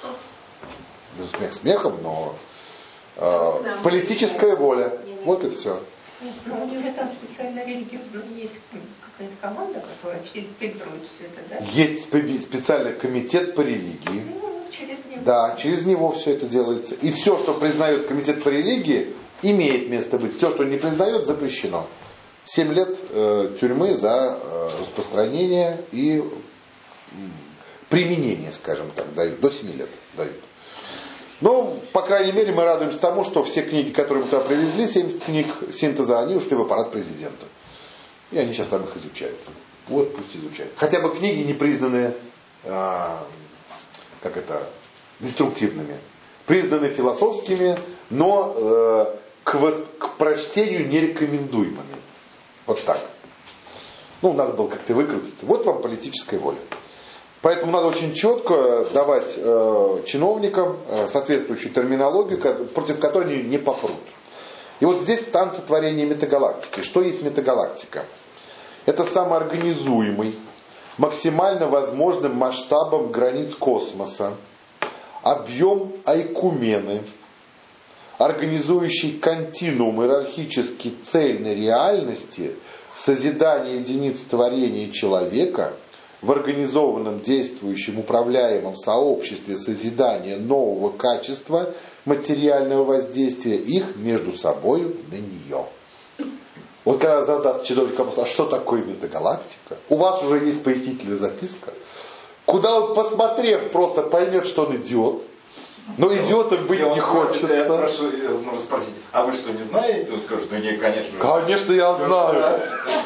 Ну, смех смехом, но э, политическая воля. Вот и все. Но у них же там специально религиозно есть какая-то команда, которая фильтрует все это, да? Есть специальный комитет по религии. Ну, через него. Да, через него все это делается. И все, что признает комитет по религии, имеет место быть. Все, что не признает, запрещено. Семь лет э, тюрьмы за э, распространение и э, применение, скажем так, дают. До семи лет дают. Но, по крайней мере, мы радуемся тому, что все книги, которые мы туда привезли, семьдесят книг синтеза, они ушли в аппарат президента. И они сейчас там их изучают. Вот пусть изучают. Хотя бы книги не признаны, э, как это, деструктивными. Признаны философскими, но э, к, восп... к прочтению нерекомендуемыми. Вот так. Ну, надо было как-то выкрутиться. Вот вам политическая воля. Поэтому надо очень четко давать э, чиновникам э, соответствующую терминологию, против которой они не попрут. И вот здесь станция творения метагалактики. Что есть метагалактика? Это самоорганизуемый, максимально возможным масштабом границ космоса, объем айкумены, организующий континуум иерархически цельной реальности, созидание единиц творения человека в организованном, действующем, управляемом сообществе созидания нового качества материального воздействия их между собою на нее. Вот когда задаст чиновник вопрос, а что такое метагалактика? У вас уже есть пояснительная записка. Куда он, посмотрев, просто поймет, что он идиот. Но идиотом быть не хочется. Я спрошу, можно спросить, а вы что, не знаете? Он скажет, ну не, конечно. Конечно, я знаю.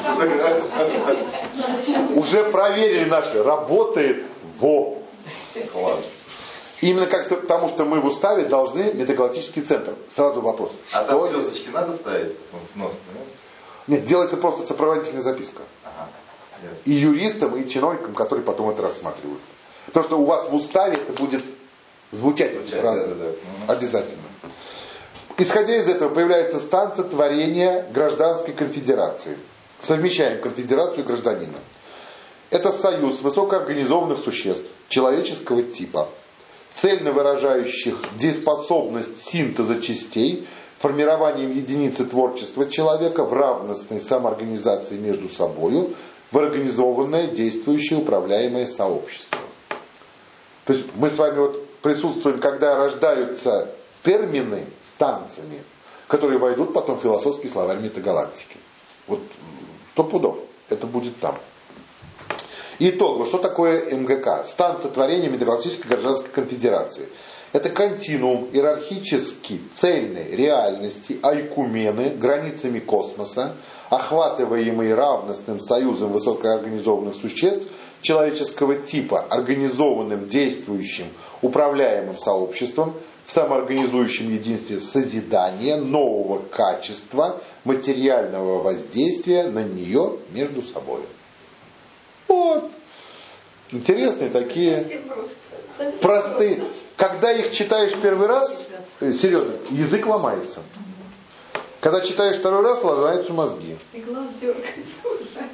Уже проверили наши. Работает во. Ладно. Именно как потому, что мы в уставе должны метагалактический центр. Сразу вопрос. А там звездочки надо ставить? Снос, нет, делается просто сопроводительная записка. Ага. И юристам, и чиновникам, которые потом это рассматривают. Потому что у вас в уставе это будет звучать, эти Звучать, фразы. да, да, да. Обязательно. Исходя из этого появляется станция творения гражданской конфедерации. совмещаем конфедерацию и гражданина. Это союз высокоорганизованных существ человеческого типа, цельно выражающих дееспособность синтеза частей, формированием единицы творчества человека в равностной самоорганизации между собою, в организованное, действующее, управляемое сообщество. То есть мы с вами вот присутствуем, когда рождаются термины с танцами, которые войдут потом в философский словарь метагалактики. Вот сто пудов. Это будет там. Итог. Что такое эм гэ ка? Станция творения Метагалактической гражданской конфедерации. Это континуум иерархически цельной реальности, айкумены, границами космоса, охватываемый равностным союзом высокоорганизованных существ человеческого типа, организованным, действующим, управляемым сообществом, в самоорганизующем единстве созидания нового качества материального воздействия на нее между собой. Вот. Интересные такие простые. Когда их читаешь первый раз, серьезно, язык ломается. Когда читаешь второй раз, ложаются мозги. И глаз дергается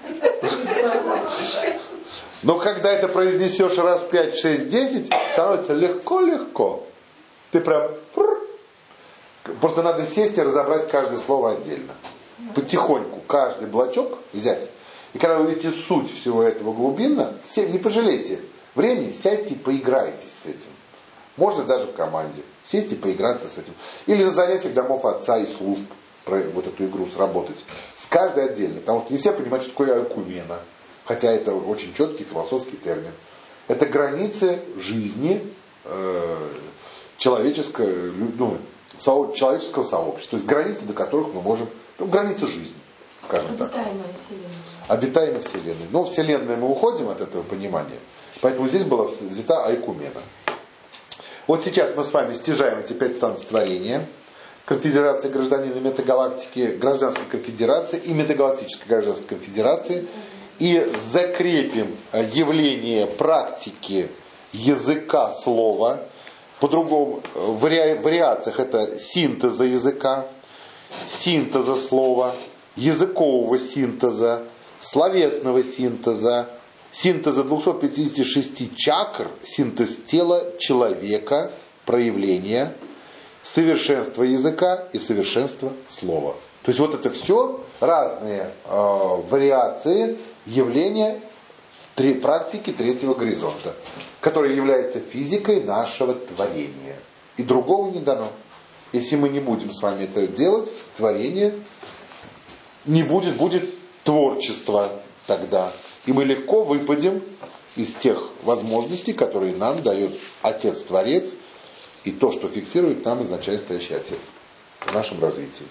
уже. Но когда это произнесешь раз пять, шесть, десять, становится легко-легко. Ты прям... Просто надо сесть и разобрать каждое слово отдельно. Потихоньку каждый блочок взять. И когда вы увидите суть всего этого глубинно, не пожалейте времени, сядьте и поиграйтесь с этим. Можно даже в команде. Сесть и поиграться с этим. Или на занятиях домов отца и служб про вот эту игру сработать. С каждой отдельно. Потому что не все понимают, что такое айкумена. Хотя это очень четкий философский термин. Это границы жизни э, человеческого, ну, со, человеческого сообщества. То есть границы, до которых мы можем... Ну, границы жизни, скажем так. Обитаемая Вселенная. Обитаемая Вселенная. Но в Вселенной мы уходим от этого понимания. Поэтому здесь была взята айкумена. Вот сейчас мы с вами стяжаем эти пять станций творения. Конфедерация гражданина метагалактики, гражданской конфедерации и метагалактической гражданской конфедерации. И закрепим явление практики языка слова. По-другому, в вариациях это синтеза языка, синтеза слова, языкового синтеза, словесного синтеза, синтеза двухсот пятидесяти шести чакр, синтез тела человека, проявления, совершенство языка и совершенство слова. То есть вот это все разные э, вариации явления три, практики третьего горизонта, которая является физикой нашего творения. И другого не дано. Если мы не будем с вами это делать, творение не будет, будет творчество тогда. И мы легко выпадем из тех возможностей, которые нам дает Отец-Творец, и то, что фиксирует нам изначально стоящий Отец в нашем развитии.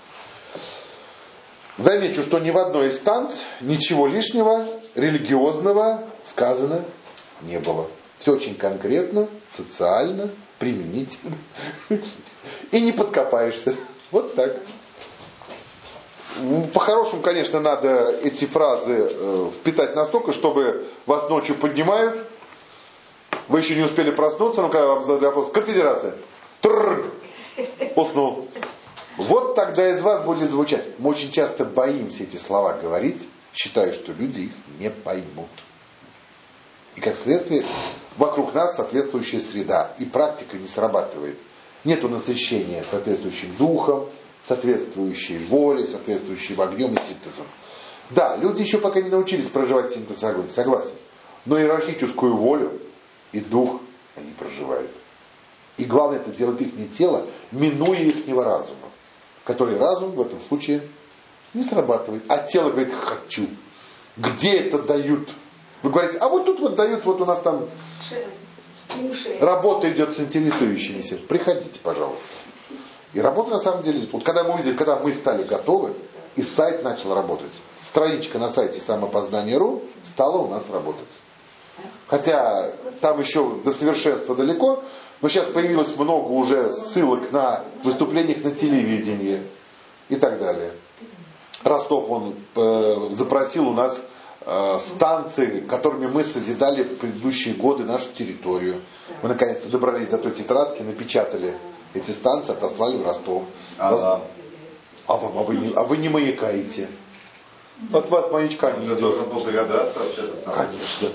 Замечу, что ни в одной из станций ничего лишнего, религиозного сказано не было. Все очень конкретно, социально, применительно. И не подкопаешься. Вот так. По-хорошему, конечно, надо эти фразы впитать настолько, чтобы вас ночью поднимают, вы еще не успели проснуться, но когда вам задали вопрос, конфедерация, трррр, уснул. Вот тогда из вас будет звучать. Мы очень часто боимся эти слова говорить, считая, что люди их не поймут. И как следствие, вокруг нас соответствующая среда, и практика не срабатывает. Нету насыщения соответствующим духом, соответствующей волей, соответствующей огнем и синтезом. Да, люди еще пока не научились проживать синтез огонь, согласен. Но иерархическую волю и дух они проживают. И главное, это делать их не тело, минуя ихнего разума, который разум в этом случае не срабатывает. А тело говорит, хочу. Где это дают? Вы говорите, а вот тут вот дают, вот у нас там работа идет с интересующимися. Приходите, пожалуйста. И работа на самом деле, вот когда мы увидели, когда мы стали готовы, и сайт начал работать, страничка на сайте самопознание точка ру стала у нас работать. Хотя там еще до совершенства далеко, но сейчас появилось много уже ссылок на выступлениях на телевидении и так далее. Ростов, он э, запросил у нас э, станции, которыми мы созидали в предыдущие годы нашу территорию. Мы наконец-то добрались до той тетрадки, напечатали эти станции, отослали в Ростов. А, а, вы, а, вы, не, а вы не маякаете. От вас маячка не Я идет. должен был догадаться вообще-то сам. Конечно.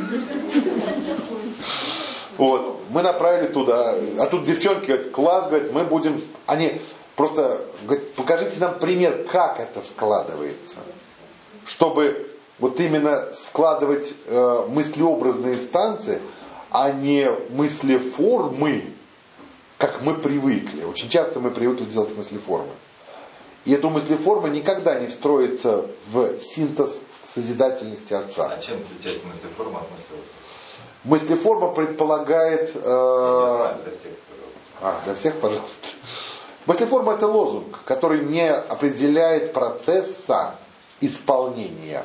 Вот, мы направили туда, а тут девчонки говорят, класс, говорят, мы будем, они просто говорят, покажите нам пример, как это складывается, чтобы вот именно складывать э, мыслеобразные станции, а не мыслеформы, как мы привыкли. Очень часто мы привыкли делать мыслеформы. И эту мыслеформу никогда не встроится в синтез созидательности Отца. А чем отличается мыслеформа от мыслеобраза? Мыслеформа предполагает... Э... Я не знаю, для всех, А, для всех, пожалуйста. Мыслеформа это лозунг, который не определяет процесса исполнения.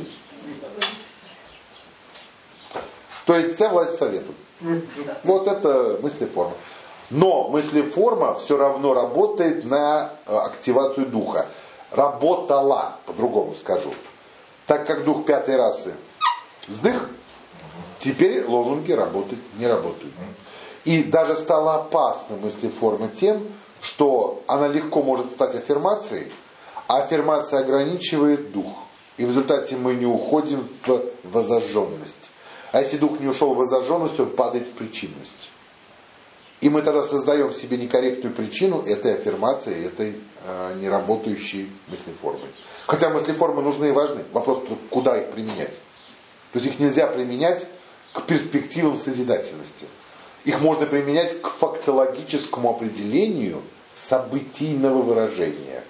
То есть вся власть советом. Вот это мыслеформа. Но мыслеформа все равно работает на активацию духа. Работала, по-другому скажу. Так как дух пятой расы сдых, теперь лозунги работать не работают. И даже стала опасна мыслеформа тем, что она легко может стать аффирмацией, а аффирмация ограничивает дух. И в результате мы не уходим в возожженность. А если дух не ушел в возожженность, он падает в причинность. И мы тогда создаем в себе некорректную причину этой аффирмации, этой э, неработающей мыслеформы. Хотя мыслеформы нужны и важны. Вопрос, куда их применять. То есть их нельзя применять к перспективам созидательности. Их можно применять к фактологическому определению событийного выражения.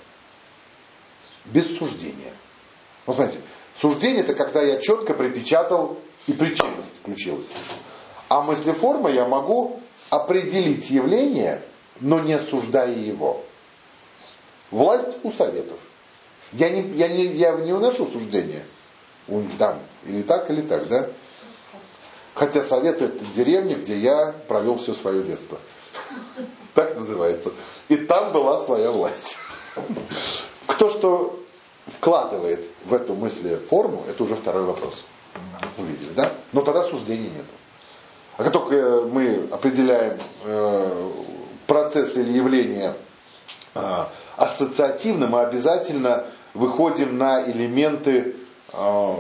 Без суждения. Ну, знаете, суждение это когда я четко припечатал и причинность включилась. А мыслеформа я могу определить явление, но не осуждая его. Власть у советов. Я не, я не, я не уношу суждения. Там, или так, или так, да? Хотя совет это деревня, где я провел все свое детство. Так называется. И там была своя власть. Кто что вкладывает в эту мыслеформу, это уже второй вопрос. Увидели, да? Но тогда суждений нет. А как только мы определяем э, процесс или явление э, ассоциативно, мы обязательно выходим на элементы э,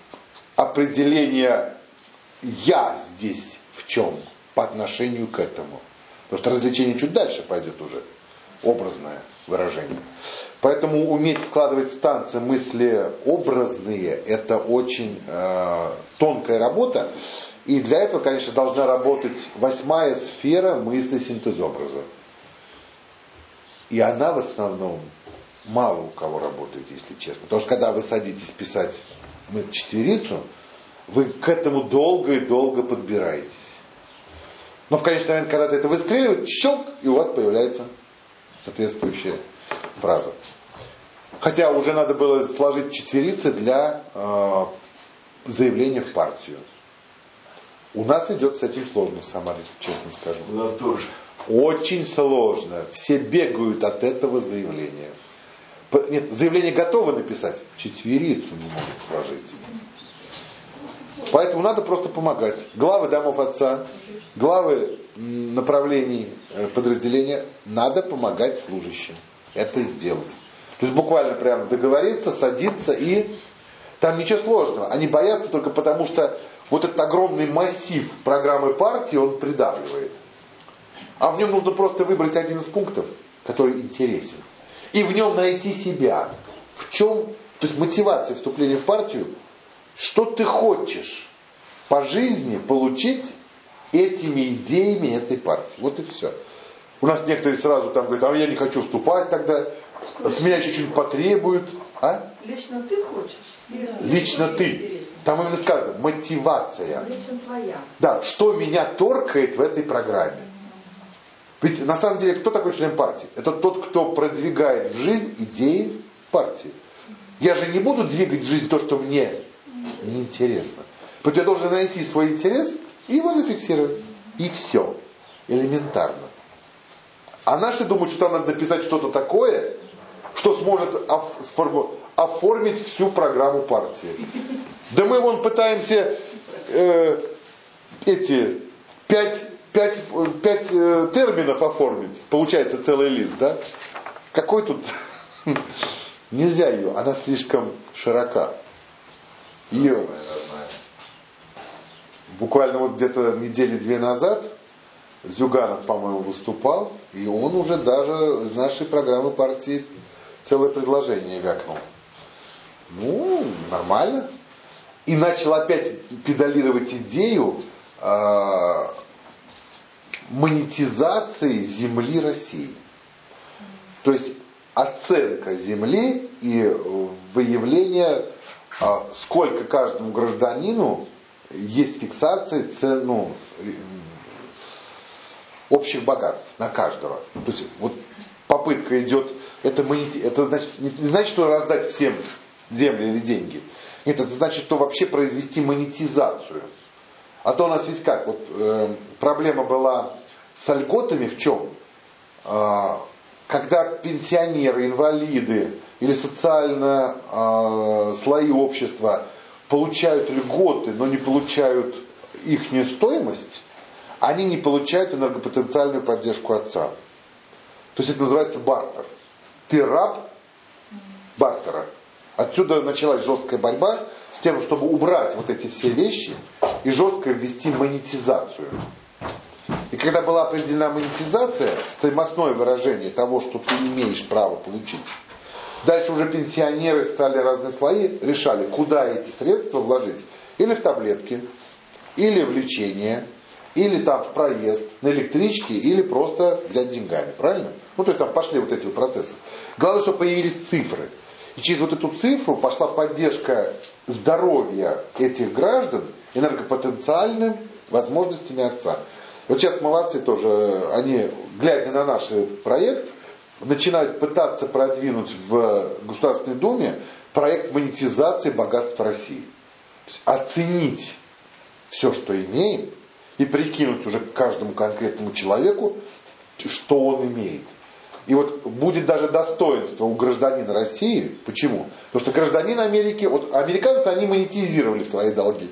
определения «я» здесь в чем по отношению к этому. Потому что развлечение чуть дальше пойдет уже. Образное выражение. Поэтому уметь складывать станции мысли образные, это очень э, тонкая работа. И для этого, конечно, должна работать восьмая сфера мысли синтезобраза. И она в основном мало у кого работает, если честно. Потому что когда вы садитесь писать четверицу, вы к этому долго и долго подбираетесь. Но в конечный момент, когда это выстреливает, щелк, и у вас появляется соответствующая фраза. Хотя уже надо было сложить четверицы для э, заявления в партию. У нас идет с этим сложно в Самаре, честно скажу. У нас тоже. Очень сложно. Все бегают от этого заявления. Нет, заявление готово написать, четверицу не могут сложить. Поэтому надо просто помогать. Главы домов отца, главы направлений подразделения, надо помогать служащим это сделать. То есть буквально прямо договориться, садиться и... Там ничего сложного. Они боятся только потому, что вот этот огромный массив программы партии, он придавливает. А в нем нужно просто выбрать один из пунктов, который интересен. И в нем найти себя. В чем... То есть мотивация вступления в партию. Что ты хочешь по жизни получить этими идеями этой партии. Вот и все. У нас некоторые сразу там говорят, а я не хочу вступать тогда, с меня еще что-нибудь потребуют. А? Лично ты хочешь? Или Лично ты. интересно? Там именно сказано, мотивация. Лично твоя. Да, что меня торкает в этой программе. Ведь на самом деле, кто такой член партии? Это тот, кто продвигает в жизнь идеи партии. Я же не буду двигать в жизнь то, что мне неинтересно. Поэтому я должен найти свой интерес и его зафиксировать. И все. Элементарно. А наши думают, что там надо написать что-то такое, что сможет оформить всю программу партии. Да мы вон пытаемся э, эти пять, пять, пять э, терминов оформить. Получается целый лист, да? Какой тут... Нельзя ее, она слишком широка. Ее буквально вот где-то недели две назад Зюганов, по-моему, выступал, и он уже даже из нашей программы партии целое предложение вякнул. Ну, нормально. И начал опять педалировать идею э, монетизации земли России. То есть оценка земли и выявление, э, сколько каждому гражданину есть фиксация цен, ну, общих богатств на каждого. То есть вот попытка идет, это, монети, это значит, не значит, что раздать всем земли или деньги. Нет, это значит, что вообще произвести монетизацию. А то у нас ведь как, вот э, проблема была с льготами в чем? Э, когда пенсионеры, инвалиды или социальные э, слои общества получают льготы, но не получают ихнюю стоимость, они не получают энергопотенциальную поддержку отца. То есть это называется бартер. Ты раб бартера. Отсюда началась жесткая борьба с тем, чтобы убрать вот эти все вещи и жестко ввести монетизацию. И когда была определена монетизация, стоимостное выражение того, что ты имеешь право получить, дальше уже пенсионеры, социальные разные слои решали, куда эти средства вложить. Или в таблетки, или в лечение, или там в проезд, на электричке, или просто взять деньгами. Правильно? Ну, то есть там пошли вот эти вот процессы. Главное, что появились цифры. И через вот эту цифру пошла поддержка здоровья этих граждан энергопотенциальными возможностями отца. Вот сейчас молодцы тоже, они, глядя на наш проект, начинают пытаться продвинуть в Государственной Думе проект монетизации богатства России. То есть оценить все, что имеем, и прикинуть уже к каждому конкретному человеку, что он имеет. И вот будет даже достоинство у гражданина России. Почему? Потому что гражданин Америки, вот американцы, они монетизировали свои долги.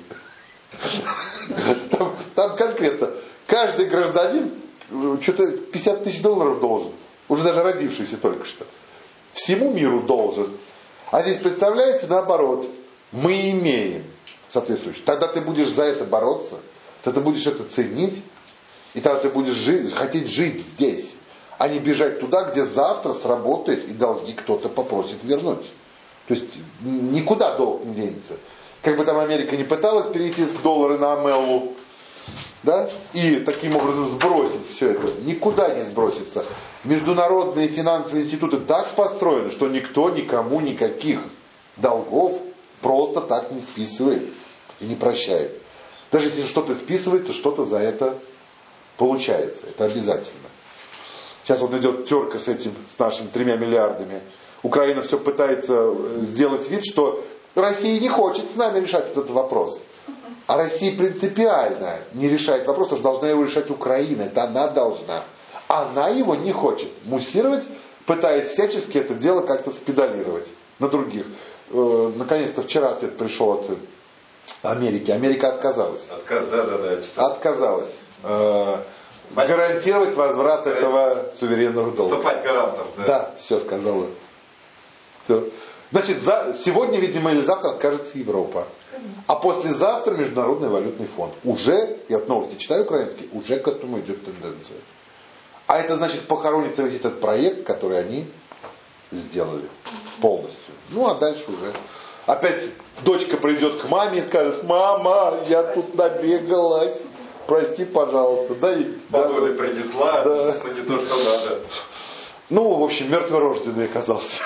Там, там конкретно каждый гражданин что-то пятьдесят тысяч долларов должен. Уже даже родившийся только что. Всему миру должен. А здесь, представляете, наоборот. Мы имеем соответствующее. Тогда ты будешь за это бороться. Тогда ты будешь это ценить. И тогда ты будешь жить, хотеть жить здесь. А не бежать туда, где завтра сработает и долги кто-то попросит вернуть. То есть никуда долг не денется. Как бы там Америка не пыталась перейти с доллара на Амеллу, да, и таким образом сбросить все это, никуда не сбросится. Международные финансовые институты так построены, что никто никому никаких долгов просто так не списывает и не прощает. Даже если что-то списывает, то что-то за это получается. Это обязательно. Сейчас вот идет терка с этим, с нашими тремя миллиардами. Украина все пытается сделать вид, что Россия не хочет с нами решать этот вопрос. А Россия принципиально не решает вопрос, потому что должна его решать Украина. Это она должна. Она его не хочет муссировать, пытаясь всячески это дело как-то спедалировать на других. Наконец-то вчера ответ пришел от Америки. Америка отказалась. Отказ, да, да, да. Отказалась. Гарантировать возврат этого суверенного долга. Вступать гарантом, да. Да, все сказала. Все. Значит, за, сегодня, видимо, или завтра откажется Европа. А послезавтра Международный валютный фонд. Уже, я вот новости читаю украинские, уже к этому идет тенденция. А это значит похоронится весь этот проект, который они сделали полностью. Ну, а дальше уже. Опять дочка придет к маме и скажет: мама, я тут набегалась. Прости, пожалуйста. Да, и погода принесла, да. Но не то, что надо. Ну, в общем, мертворожденный оказался.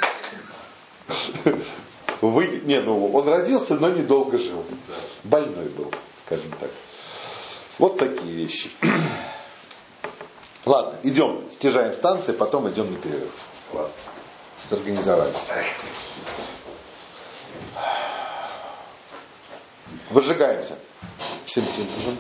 Вы... Не, ну, он родился, но недолго жил. Больной был, скажем так. Вот такие вещи. Ладно, идем, стяжаем станции, потом идем на перерыв. Класс. Сорганизовались. Выжигаемся всем синтезом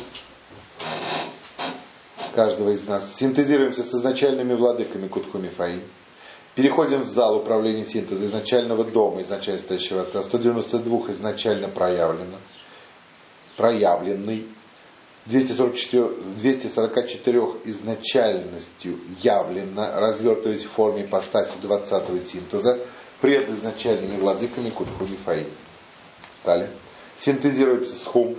каждого из нас. Синтезируемся с изначальными владыками Кутху-Мифаи. Переходим в зал управления синтеза изначального дома, изначально стоящего отца. сто девяносто два изначально проявлено. Проявленный. двести сорок четыре, двести сорок четыре изначальностью явлено, развертываясь в форме ипостаси двадцатого синтеза, предизначальными владыками Кутху Мифаи. Стали. Синтезируется с Хум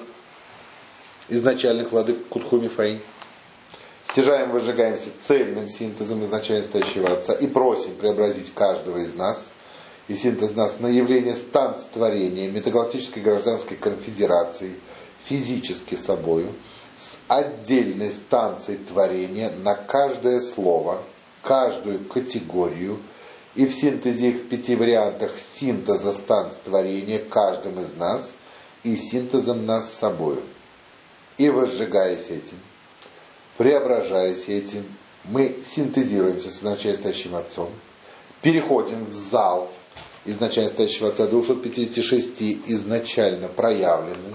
изначальных владык Кутху Мифаи. Стяжаем, выжигаемся цельным синтезом изначально стоящего Отца и просим преобразить каждого из нас и синтез нас на явление станц творения Метагалактической гражданской конфедерации физически собою с отдельной станцией творения на каждое слово, каждую категорию и в синтезе их в пяти вариантах синтеза станц творения каждым из нас и синтезом нас с собою. И возжигаясь этим, преображаясь этим, мы синтезируемся с изначально стоящим Отцом, переходим в зал изначально стоящего Отца двухсот пятидесяти шести изначально проявленный,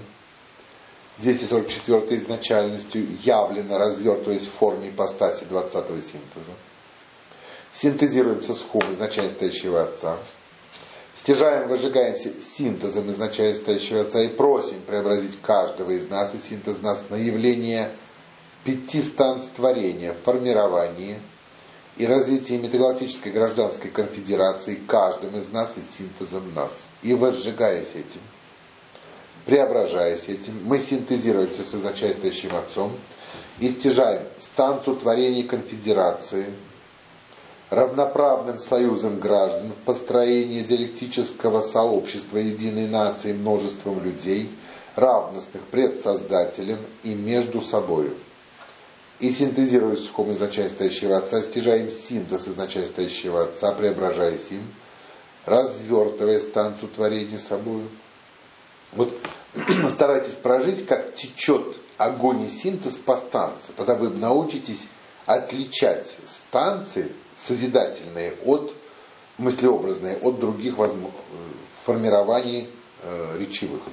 двести сорок четвёртой изначальностью явлено, развертываясь в форме ипостаси двадцатого синтеза. Синтезируемся с Хум изначально стоящего Отца, стяжаем, выжигаемся синтезом изначально стоящего Отца и просим преобразить каждого из нас и синтез нас на явление пяти станц творения в формировании и развитии Метагалактической гражданской конфедерации каждым из нас и синтезом нас. И возжигаясь этим, преображаясь этим, мы синтезируемся с изначально стоящим Отцом и стяжаем станцию творений конфедерации равноправным союзом граждан в построении диалектического сообщества единой нации множеством людей, равностных пред Создателем и между собою. И синтезируясь с Хум изначально стоящего Отца, стяжаем синтез изначально стоящего Отца, преображаясь им, развертывая станцию творения собою. Вот старайтесь прожить, как течет огонь и синтез по станции. Тогда вы научитесь отличать станции созидательные от мыслеобразные, от других возможно, формирований э, речевых.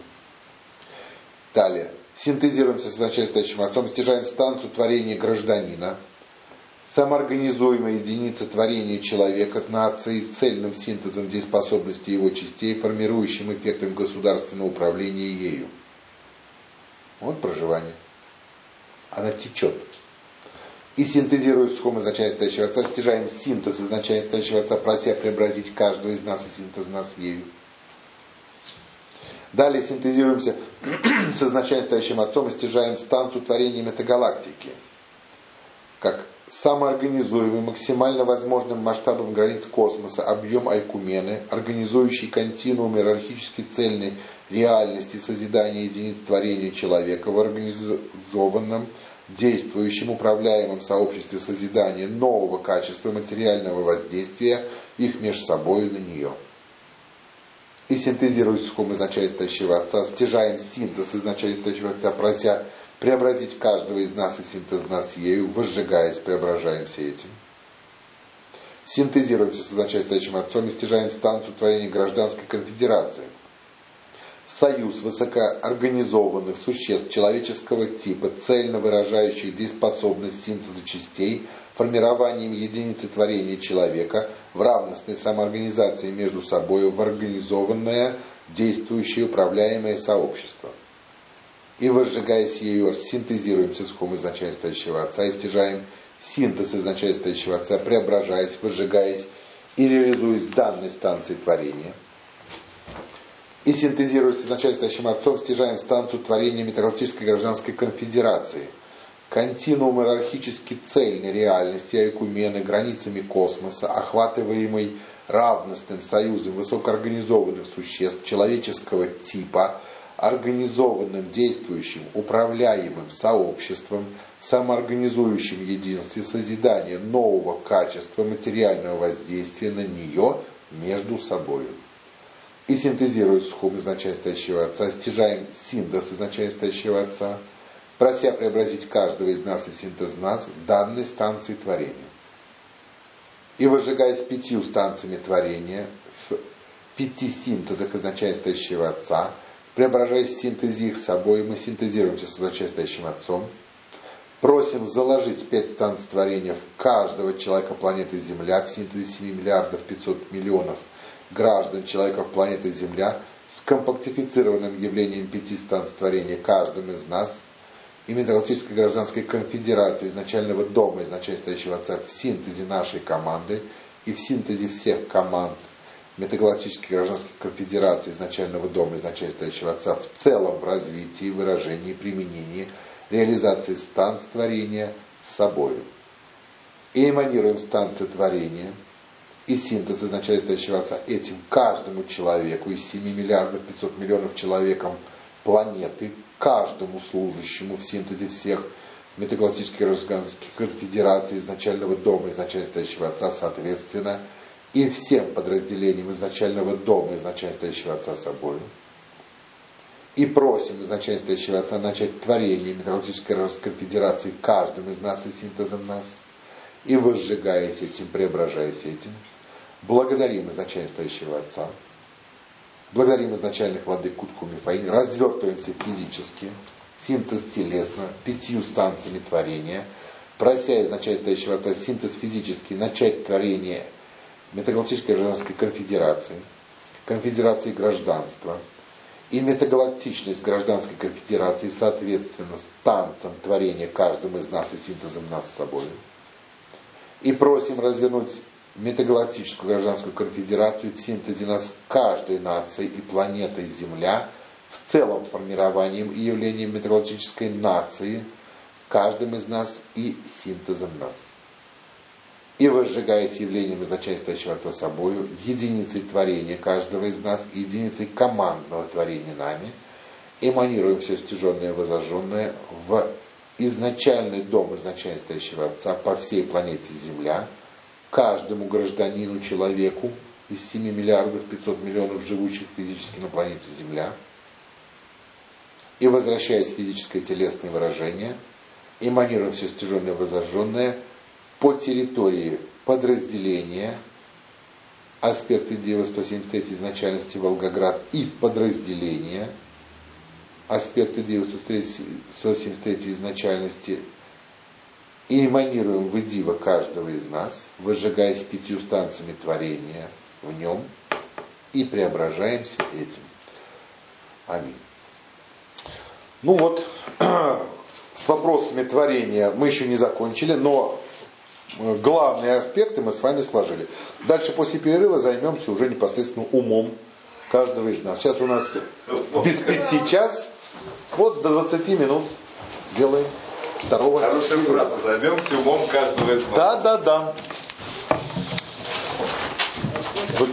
Далее. Синтезируемся с изначально стоящим Отцом, стяжаем станцию творения гражданина, самоорганизуемая единица творения человека, нации, цельным синтезом дееспособности его частей, формирующим эффектом государственного управления ею. Вот проживание. Она течет. И синтезируясь с Хум изначально стоящего Отца, стяжаем синтез изначально стоящего Отца, прося преобразить каждого из нас и синтез нас ею. Далее синтезируемся с изначально стоящим Отцом и стяжаем станцию творения метагалактики, как самоорганизуемый максимально возможным масштабом границ космоса объем айкумены, организующий континуум иерархически цельной реальности созидания единиц творения человека в организованном, действующем, управляемом сообществе созидания нового качества материального воздействия их между собой на нее. И синтезируясь с Хум изначально стоящего Отца, стяжаем синтез изначально стоящего Отца, прося преобразить каждого из нас и синтез нас ею, возжигаясь, преображаемся этим. Синтезируемся с изначально стоящим Отцом и стяжаем станцию творения гражданской конфедерации. Союз высокоорганизованных существ человеческого типа, цельно выражающих дееспособность синтеза частей, формированием единицы творения человека в равностной самоорганизации между собой в организованное, действующее, управляемое сообщество. И возжигаясь ею, синтезируемся с Хум изначально стоящего Отца и стяжаем синтез изначально стоящего Отца, преображаясь, возжигаясь и реализуясь данной станции творения. И синтезируясь с изначально стоящим Отцом, стяжаем станцию творения Метагалактической гражданской конфедерации, континуум иерархически цельной реальности айкумены границами космоса, охватываемый равностным союзом высокоорганизованных существ человеческого типа, организованным, действующим, управляемым сообществом, самоорганизующим единстве созидания нового качества материального воздействия на нее между собой. И синтезируясь с Хум изначально стоящего Отца, стяжаем синтез изначально стоящего Отца, прося преобразить каждого из нас и синтез нас данной станции творения. И возжигаясь пятью станциями творения в пяти синтезах изначально стоящего Отца, преображаясь в синтезе их собой, мы синтезируемся с изначально стоящим Отцом, просим заложить пять станций творения в каждого человека планеты Земля в синтезе семи миллиардов пятьсот миллионов граждан человеков планеты Земля с компактифицированным явлением пяти станций творения каждым из нас и Метагалактической гражданской конфедерации изначального дома изначально стоящего Отца в синтезе нашей команды и в синтезе всех команд метагалактических гражданских конфедераций изначального дома, изначально стоящего Отца в целом в развитии, выражении, применении, реализации станц творения с собою. И эманируем станции творения и синтез изначально стоящего Отца этим каждому человеку из семи миллиардов пятьсот миллионов человекам планеты, каждому служащему в синтезе всех метагалактических гражданских конфедераций изначального дома, изначально стоящего Отца, соответственно, и всем подразделениям изначального дома, изначально стоящего Отца собою. И просим изначально стоящего Отца начать творение метагалактической конфедерации каждым из нас и синтезом нас, и возжигаясь этим, преображаясь этим. Благодарим изначально стоящего Отца, благодарим изначальных владык Кутку Мифаин, развертываемся физически, синтез телесно, пятью станциями творения, прося изначально стоящего Отца синтез физический, начать творение метагалактической гражданской конфедерации, конфедерации гражданства и метагалактичность гражданской конфедерации, соответственно, с танцем творения каждым из нас и синтезом нас с собой. И просим развернуть метагалактическую гражданскую конфедерацию в синтезе нас каждой нацией и планетой Земля, в целом формированием и явлением метагалактической нации, каждым из нас и синтезом нас. И возжигаясь явлением изначально стоящего Отца собою, единицей творения каждого из нас, единицей командного творения нами, эманируем все стяженное и возожженное в изначальный дом изначально стоящего Отца по всей планете Земля, каждому гражданину, человеку из семи миллиардов пятьсот миллионов живущих физически на планете Земля, и возвращаясь в физическое телесное выражение, эманируем все стяженное и возожженное по территории подразделения аспекты Девы сто семьдесят третьей изначальности Волгоград и в подразделение аспекты Девы сто семьдесят третьей изначальности и эманируем в Дива каждого из нас, возжигаясь пятью станциями творения в нем и преображаемся этим. Аминь. Ну вот, с вопросами творения мы еще не закончили, но главные аспекты мы с вами сложили. Дальше после перерыва займемся уже непосредственно умом каждого из нас. Сейчас у нас без пяти час, вот до двадцати минут делаем второго. Хорошая фраза, займемся умом каждого из нас. Да, да, да.